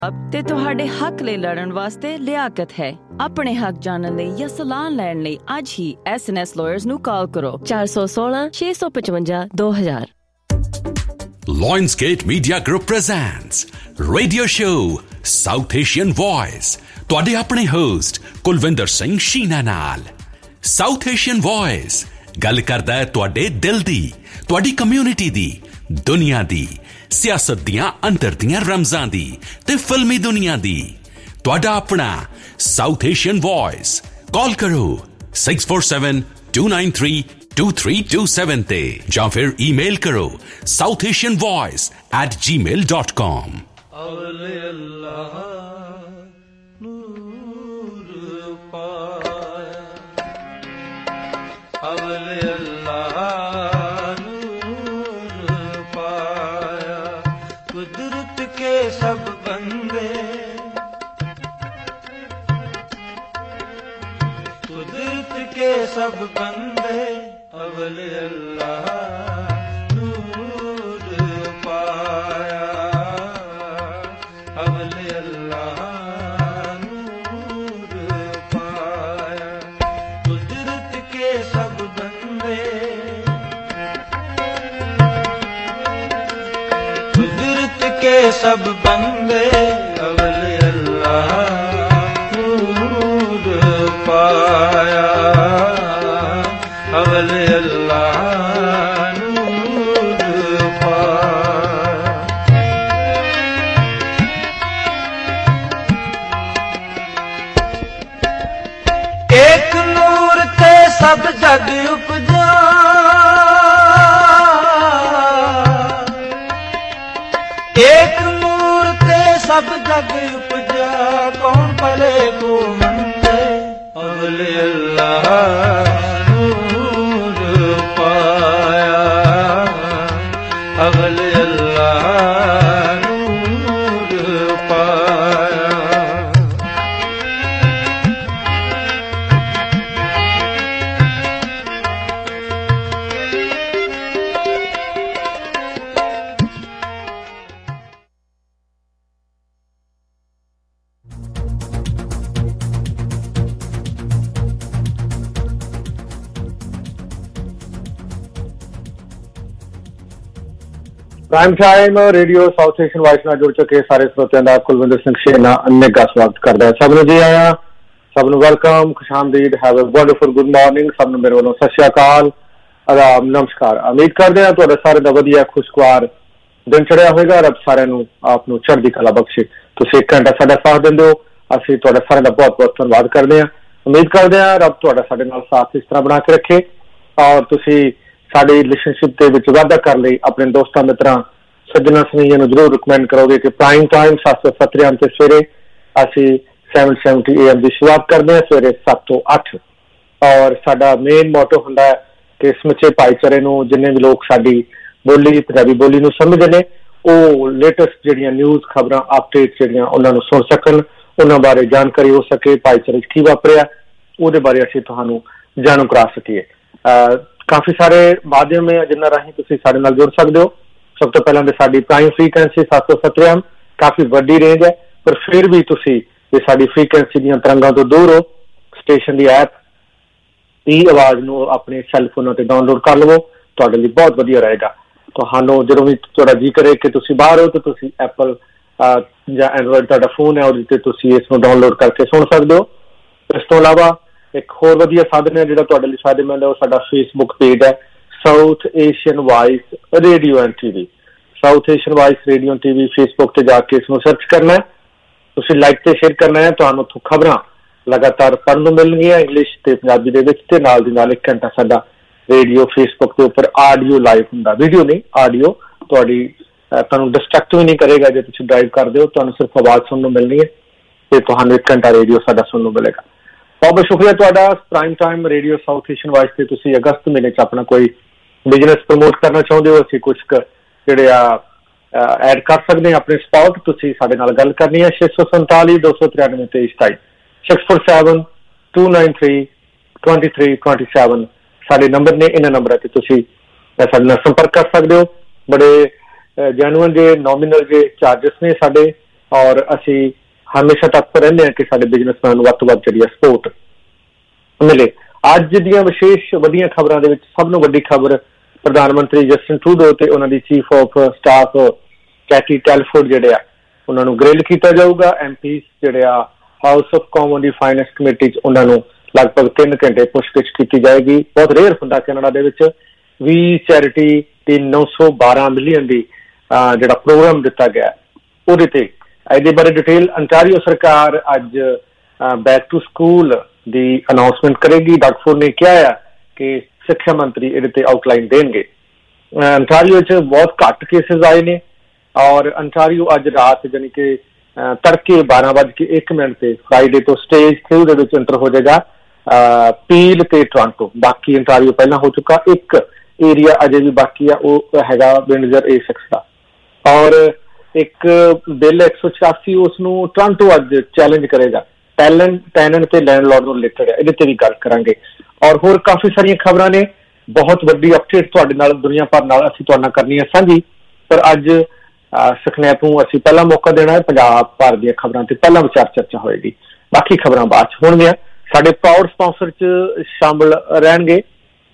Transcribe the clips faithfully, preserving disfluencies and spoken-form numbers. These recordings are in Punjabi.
ਤੇ ਤੁਹਾਡੇ ਹੱਕ ਲਈ ਲੜਨ ਵਾਸਤੇ ਲਿਆਕਤ ਹੈ। ਆਪਣੇ ਹੱਕ ਜਾਣਨ ਲਈ ਜਾਂ ਸਲਾਹ ਲੈਣ ਲਈ ਅੱਜ ਹੀ ਐਸ ਐਨ ਐਸ Lawyers ਨੂੰ ਕਾਲ ਕਰੋ ਚਾਰ ਸੌ ਸੋਲਾਂ ਛੇ ਸੌ ਪਚਵੰਜਾ ਦੋ ਹਜ਼ਾਰ। Lionsgate Media Group presents Radio Show South Asian Voice। ਤੁਹਾਡੇ ਆਪਣੇ ਹੋਸਟ ਕੁਲਵਿੰਦਰ ਸਿੰਘ ਸ਼ੀਨਾ ਨਾਲ। South Asian Voice ਗੱਲ ਕਰਦਾ ਹੈ ਤੁਹਾਡੇ ਦਿਲ ਦੀ, ਤੁਹਾਡੀ ਕਮਿਊਨਿਟੀ ਦੀ, ਦੁਨੀਆ ਦੀ, ਸਿਆਸਤ ਦੀਆਂ ਅੰਦਰ ਦੀਆਂ ਰਮਜ਼ਾਂ ਦੀ ਤੇ ਫਿਲਮੀ ਦੁਨੀਆ ਦੀ। ਤੁਹਾਡਾ ਆਪਣਾ South Asian Voice। ਕਾਲ ਕਰੋ six four seven two nine three two three two seven ਤੇ ਜਾਂ ਫਿਰ ਈਮੇਲ ਕਰੋ south asian voice at gmail dot com। ਅਵਲੇ ਅੱਲਾਹ ਨੂਰ ਪਾਇਆ, ਅਵਲੇ ਅੱਲਾਹ ਨੂਰ ਪਾਇਆ, ਕੁਦਰਤ ਕੇ ਸਭ ਬੰਦੇ, कुदरत के सब बंदे, अवले अल्लाह नूर पाया, अवले अल्लाह नूर पाया, कुदरत के सब बंदे, कुदरत के सब बंदे, अवले अल्लाह पाया, अवले अल्लाह नूर पाया। एक नूर ते सब जग उपजा, एक नूर ते सब जग उपजा, कौन भले को मंदे, अवले अल्लाह नूर पाया, अवले अल्लाह नूर पाया। Prime time radio south Asian voice ਨਾਲ ਜੁੜ ਚੁੱਕੇ ਸਾਰੇ ਸਰੋਤਿਆਂ ਦਾ ਕੁਲਵਿੰਦਰ ਸਿੰਘ ਸ਼ੇਨਾ ਨਿੱਘਾ ਸਵਾਗਤ ਕਰਦਾ ਹੈ। ਸਭ ਨੂੰ ਜੀ ਆਇਆਂ, ਸਭ ਨੂੰ ਵੈਲਕਮ, ਖੁਸ਼ਾਮਦੀਦ, have a wonderful good morning. ਸਭ ਨੂੰ ਮੇਰੇ ਵੱਲੋਂ ਸਤਿ ਸ਼੍ਰੀ ਅਕਾਲ, ਆਦਾਬ, ਨਮਸਕਾਰ। ਉਮੀਦ ਕਰਦੇ ਹਾਂ ਤੁਹਾਡਾ ਸਾਰਿਆਂ ਦਾ ਵਧੀਆ ਖੁਸ਼ਗਵਾਰ ਦਿਨ ਚੜਿਆ ਹੋਏਗਾ। ਰੱਬ ਸਾਰਿਆਂ ਨੂੰ ਆਪ ਨੂੰ ਚੜ੍ਹਦੀ ਕਲਾ ਬਖਸ਼ੇ। ਤੁਸੀਂ ਇੱਕ ਘੰਟਾ ਸਾਡਾ ਸਾਥ ਦਿੰਦੇ ਹੋ, ਅਸੀਂ ਤੁਹਾਡਾ ਸਾਰਿਆਂ ਦਾ ਬਹੁਤ ਬਹੁਤ ਧੰਨਵਾਦ ਕਰਦੇ ਹਾਂ। ਉਮੀਦ ਕਰਦੇ ਹਾਂ ਰੱਬ ਤੁਹਾਡਾ ਸਾਡੇ ਨਾਲ ਸਾਥ ਇਸ ਤਰ੍ਹਾਂ ਬਣਾ ਕੇ ਰੱਖੇ ਔਰ ਤੁਸੀਂ ਸਾਡੀ ਰਿਲੇਸ਼ਨਸ਼ਿਪ ਦੇ ਵਿੱਚ ਵਾਧਾ ਕਰਨ ਲਈ ਆਪਣੇ ਦੋਸਤਾਂ ਮਿੱਤਰਾਂ ਸੱਜਣਾ ਸੁਣੀਆਂ ਨੂੰ ਜ਼ਰੂਰ ਰਿਕਮੈਂਡ ਕਰੋਗੇ ਕਿ ਪ੍ਰਾਈਮ ਟਾਈਮ ਸੱਤ ਸੌ ਸੱਤਰ ਤੇ ਸਵੇਰੇ ਅਸੀਂ ਸੈਵਨ ਸੈਵਨਟੀ ਏ ਐਮ ਦੀ ਸ਼ੁਰੂਆਤ ਕਰਦੇ ਹਾਂ ਸਵੇਰੇ ਸੱਤ ਤੋਂ ਅੱਠ। ਔਰ ਸਾਡਾ ਮੇਨ ਮੋਟੋ ਹੁੰਦਾ ਹੈ ਕਿ ਸਮੁੱਚੇ ਭਾਈਚਾਰੇ ਨੂੰ, ਜਿੰਨੇ ਵੀ ਲੋਕ ਸਾਡੀ ਬੋਲੀ ਪੰਜਾਬੀ ਬੋਲੀ ਨੂੰ ਸਮਝਦੇ ਨੇ, ਉਹ ਲੇਟੈਸਟ ਜਿਹੜੀਆਂ ਨਿਊਜ਼ ਖਬਰਾਂ ਅਪਡੇਟ ਜਿਹੜੀਆਂ ਉਹਨਾਂ ਨੂੰ ਸੁਣ ਸਕਣ, ਉਹਨਾਂ ਬਾਰੇ ਜਾਣਕਾਰੀ ਹੋ ਸਕੇ, ਭਾਈਚਾਰੇ 'ਚ ਕੀ ਵਾਪਰਿਆ ਉਹਦੇ ਬਾਰੇ ਅਸੀਂ ਤੁਹਾਨੂੰ ਜਾਣੂ ਕਰਾ ਸਕੀਏ। ਕਾਫੀ ਸਾਰੇ ਮਾਧਿਅਮ ਹੈ ਜਿਨ੍ਹਾਂ ਰਾਹੀਂ ਤੁਸੀਂ ਸਾਡੇ ਨਾਲ ਜੁੜ ਸਕਦੇ ਹੋ। ਸਭ ਤੋਂ ਪਹਿਲਾਂ ਤਾਂ ਸਾਡੀ ਪ੍ਰਾਈਮ ਫ੍ਰੀਕੁਐਂਸੀ ਸੱਤ ਸੌ ਸੱਤਰ ਐਮ ਕਾਫੀ ਵੱਡੀ ਰੇਂਜ ਹੈ, ਪਰ ਫਿਰ ਵੀ ਤੁਸੀਂ ਜੇ ਸਾਡੀ ਫ੍ਰੀਕੁਐਂਸੀ ਦੀਆਂ ਤਰੰਗਾਂ ਤੋਂ ਦੂਰ ਹੋ, ਸਟੇਸ਼ਨ ਦੀ ਐਪ ਦੀ ਆਵਾਜ਼ ਨੂੰ ਆਪਣੇ ਸੈੱਲ ਫੋਨਾਂ ਤੇ ਡਾਊਨਲੋਡ ਕਰ ਲਵੋ, ਤੁਹਾਡੇ ਲਈ ਬਹੁਤ ਵਧੀਆ ਰਹੇਗਾ। ਤੁਹਾਨੂੰ ਜਦੋਂ ਵੀ ਤੁਹਾਡਾ ਜੀ ਕਰੇ ਕਿ ਤੁਸੀਂ ਬਾਹਰ ਹੋ ਤਾਂ ਤੁਸੀਂ ਐਪਲ ਜਾਂ ਐਂਡਰੋਇਡ ਤੁਹਾਡਾ ਫੋਨ ਹੈ ਉਹਦੇ 'ਤੇ ਤੁਸੀਂ ਇਸ ਨੂੰ ਡਾਊਨਲੋਡ ਕਰਕੇ ਸੁਣ ਸਕਦੇ ਹੋ। ਇਸ ਤੋਂ ਇਲਾਵਾ ਇੱਕ ਹੋਰ ਵਧੀਆ ਸਾਧਨ ਹੈ ਜਿਹੜਾ ਤੁਹਾਡੇ ਲਈ ਫਾਇਦੇਮੰਦ ਹੈ, ਉਹ ਸਾਡਾ ਫੇਸਬੁੱਕ ਪੇਜ ਹੈ South Asian voice radio and T V. South Asian voice radio T V Facebook ਤੇ ਜਾ ਕੇ ਇਸ ਨੂੰ ਸਰਚ ਕਰਨਾ ਹੈ, ਤੁਸੀਂ ਲਾਈਕ ਤੇ ਸ਼ੇਅਰ ਕਰਨਾ ਹੈ। ਤੁਹਾਨੂੰ ਉੱਥੋਂ ਖਬਰਾਂ ਲਗਾਤਾਰ ਪੜ੍ਹਨ ਨੂੰ ਮਿਲਣਗੀਆਂ ਇੰਗਲਿਸ਼ ਤੇ ਪੰਜਾਬੀ ਦੇ ਵਿੱਚ, ਤੇ ਨਾਲ ਦੀ ਨਾਲ ਇੱਕ ਘੰਟਾ ਸਾਡਾ ਰੇਡੀਓ ਫੇਸਬੁੱਕ ਦੇ ਉੱਪਰ ਆਡੀਓ ਲਾਈਵ ਹੁੰਦਾ, ਵੀਡੀਓ ਨਹੀਂ ਆਡੀਓ। ਤੁਹਾਡੀ ਤੁਹਾਨੂੰ ਡਿਸਟਰੈਕਟ ਵੀ ਨਹੀਂ ਕਰੇਗਾ ਜੇ ਤੁਸੀਂ ਡਰਾਈਵ ਕਰਦੇ ਹੋ, ਤੁਹਾਨੂੰ ਸਿਰਫ ਆਵਾਜ਼ ਸੁਣਨ ਨੂੰ ਮਿਲਣੀ ਹੈ ਤੇ ਤੁਹਾਨੂੰ ਇੱਕ ਘੰਟਾ ਰੇਡੀਓ ਸਾਡਾ ਸੁਣਨ ਨੂੰ ਮਿਲੇਗਾ। ਬਹੁਤ ਬਹੁਤ ਸ਼ੁਕਰੀਆ ਤੁਹਾਡਾ। Prime time radio south Asian voice ਤੇ ਤੁਸੀਂ ਅਗਸਤ ਮਹੀਨੇ 'ਚ ਆਪਣਾ ਕੋਈ ਬਿਜ਼ਨਸ ਪ੍ਰਮੋਟ ਕਰਨਾ ਚਾਹੁੰਦੇ ਹੋ, ਅਸੀਂ ਕੁਛ ਕੁ ਜਿਹੜੇ ਆ ਐਡ ਕਰ ਸਕਦੇ ਹਾਂ ਆਪਣੇ ਸਪਾਟ। ਤੁਸੀਂ ਸਾਡੇ ਨਾਲ ਗੱਲ ਕਰਨੀ ਹੈ ਛੇ ਸੌ ਸੰਤਾਲੀ ਦੋ ਸੌ ਤਰਾਨਵੇਂ ਤੇਈ ਸਤਾਈ six four seven two nine three twenty three twenty seven ਸਾਡੇ ਨੰਬਰ ਨੇ। ਇਹਨਾਂ ਨੰਬਰਾਂ 'ਤੇ ਤੁਸੀਂ ਸਾਡੇ ਨਾਲ ਸੰਪਰਕ ਕਰ ਸਕਦੇ ਹੋ। ਬੜੇ ਜੈਨੂਅਨ ਜੇ ਨੋਮੀਨਲ ਜੇ ਚਾਰਜਸ ਨੇ ਸਾਡੇ ਔਰ ਅਸੀਂ ਹਮੇਸ਼ਾ ਤਤਪਰ ਰਹਿੰਦੇ ਹਾਂ ਕਿ ਸਾਡੇ ਬਿਜ਼ਨਸਮੈਨ ਨੂੰ ਵੱਧ ਤੋਂ ਵੱਧ ਜਿਹੜੀ ਸਪੋਰਟ ਮਿਲੇ। ਅੱਜ ਦੀਆਂ ਵਿਸ਼ੇਸ਼ ਵਧੀਆਂ ਖਬਰਾਂ ਦੇ ਵਿੱਚ ਸਭ ਨੂੰ ਵੱਡੀ ਖਬਰ ਪ੍ਰਧਾਨ ਮੰਤਰੀ ਜਸਟਿਨ ਟਰੂਡੋ ਤੇ ਉਹਨਾਂ ਦੀ chief of staff Katie Telford ਜਿਹੜੇ ਆ ਉਹਨਾਂ ਨੂੰ ਗ੍ਰਿਲ ਕੀਤਾ ਜਾਊਗਾ। ਐਮ ਪੀਸ ਜਿਹੜੇ ਆ ਹਾਊਸ ਆਫ ਕਾਮਨ ਦੀ ਫਾਈਨੈਂਸ ਕਮੇਟੀ 'ਚ ਉਹਨਾਂ ਨੂੰ ਲਗਭਗ ਤਿੰਨ ਘੰਟੇ ਪੁੱਛਗਿੱਛ ਕੀਤੀ ਜਾਏਗੀ। ਬਹੁਤ ਰੇਅਰ ਹੁੰਦਾ ਕੈਨੇਡਾ ਦੇ ਵਿੱਚ ਵੀ ਚੈਰਿਟੀ ਦੀ ਨੌ ਸੌ ਬਾਰਾਂ ਮਿਲੀਅਨ ਦੀ ਜਿਹੜਾ ਪ੍ਰੋਗਰਾਮ ਦਿੱਤਾ ਗਿਆ ਉਹਦੇ ਤੇ ਇਹਦੇ ਬਾਰੇ ਡਿਟੇਲ ਅੰਟਾਰੀਓ ਸਰਕਾਰ ਅੱਜ ਬੈਕ ਟੂ ਸਕੂਲ ਦੀ ਅਨਾਊਂਸਮੈਂਟ ਕਰੇਗੀ। ਡਾਕਟਰ ਨੇ ਕਿਹਾ ਆ ਕਿ ਸਿੱਖਿਆ ਮੰਤਰੀ ਇਹਦੇ ਤੇ ਆਊਟਲਾਈਨ ਦੇਣਗੇ। ਅੰਟਾਰੀਓ 'ਚ ਬਹੁਤ ਘੱਟ ਕੇਸਿਸ ਆਏ ਨੇ ਔਰ ਅੰਟਾਰੀਓ ਅੱਜ ਰਾਤ ਜਾਣੀ ਕਿ ਤੜਕੇ ਬਾਰਾਂ ਵੱਜ ਕੇ ਇੱਕ ਮਿੰਟ ਤੇ ਫਰਾਈਡੇ ਤੋਂ ਸਟੇਜ ਥ੍ਰੀ ਦੇ ਵਿੱਚ ਐਂਟਰ ਹੋ ਜਾਏਗਾ ਪੀਲ ਤੇ ਟੋਰਾਂਟੋ। ਬਾਕੀ ਅੰਟਾਰੀਓ ਪਹਿਲਾਂ ਹੋ ਚੁੱਕਾ। ਇੱਕ ਏਰੀਆ ਅਜੇ ਵੀ ਬਾਕੀ ਆ, ਉਹ ਹੈਗਾ ਵਿੰਡਜ਼ਰ ਏ ਸਿਕਸ ਦਾ। ਔਰ ਇੱਕ ਬਿੱਲ ਇੱਕ ਸੌ ਛਿਆਸੀ ਉਸ ਨੂੰ ਟੋਰਾਂਟੋ ਅੱਜ ਚੈਲੰਜ ਕਰੇਗਾ। ਟੈਲੈਂਟ ਟੈਨੈਂਟ ਤੇ ਲੈਂਡਲੋਰਡ ਨੂੰ ਰਿਲੇਟਡ ਹੈ, ਇਹਦੇ ਤੇ ਵੀ ਗੱਲ ਕਰਾਂਗੇ। ਔਰ ਹੋਰ ਕਾਫੀ ਸਾਰੀਆਂ ਖਬਰਾਂ ਨੇ। ਬਹੁਤ ਵੱਡੀ ਅਪਡੇਟ ਤੁਹਾਡੇ ਨਾਲ ਦੁਨੀਆ ਭਰ ਨਾਲ ਅਸੀਂ ਤੁਹਾਡੇ ਨਾਲ ਕਰਨੀ ਹੈ ਸਾਂਝੀ। ਪਰ ਅੱਜ ਸਖਨੈਪ ਨੂੰ ਅਸੀਂ ਪਹਿਲਾ ਮੌਕਾ ਦੇਣਾ ਹੈ। ਪੰਜਾਬ ਭਰ ਦੀਆਂ ਖਬਰਾਂ ਤੇ ਪਹਿਲਾਂ ਵਿਚਾਰ ਚਰਚਾ ਹੋਏਗੀ, ਬਾਕੀ ਖਬਰਾਂ ਬਾਅਦ ਚ ਹੋਣਗੀਆਂ। ਸਾਡੇ ਪ੍ਰਾਊਡ ਸਪਾਂਸਰ ਚ ਸ਼ਾਮਲ ਰਹਿਣਗੇ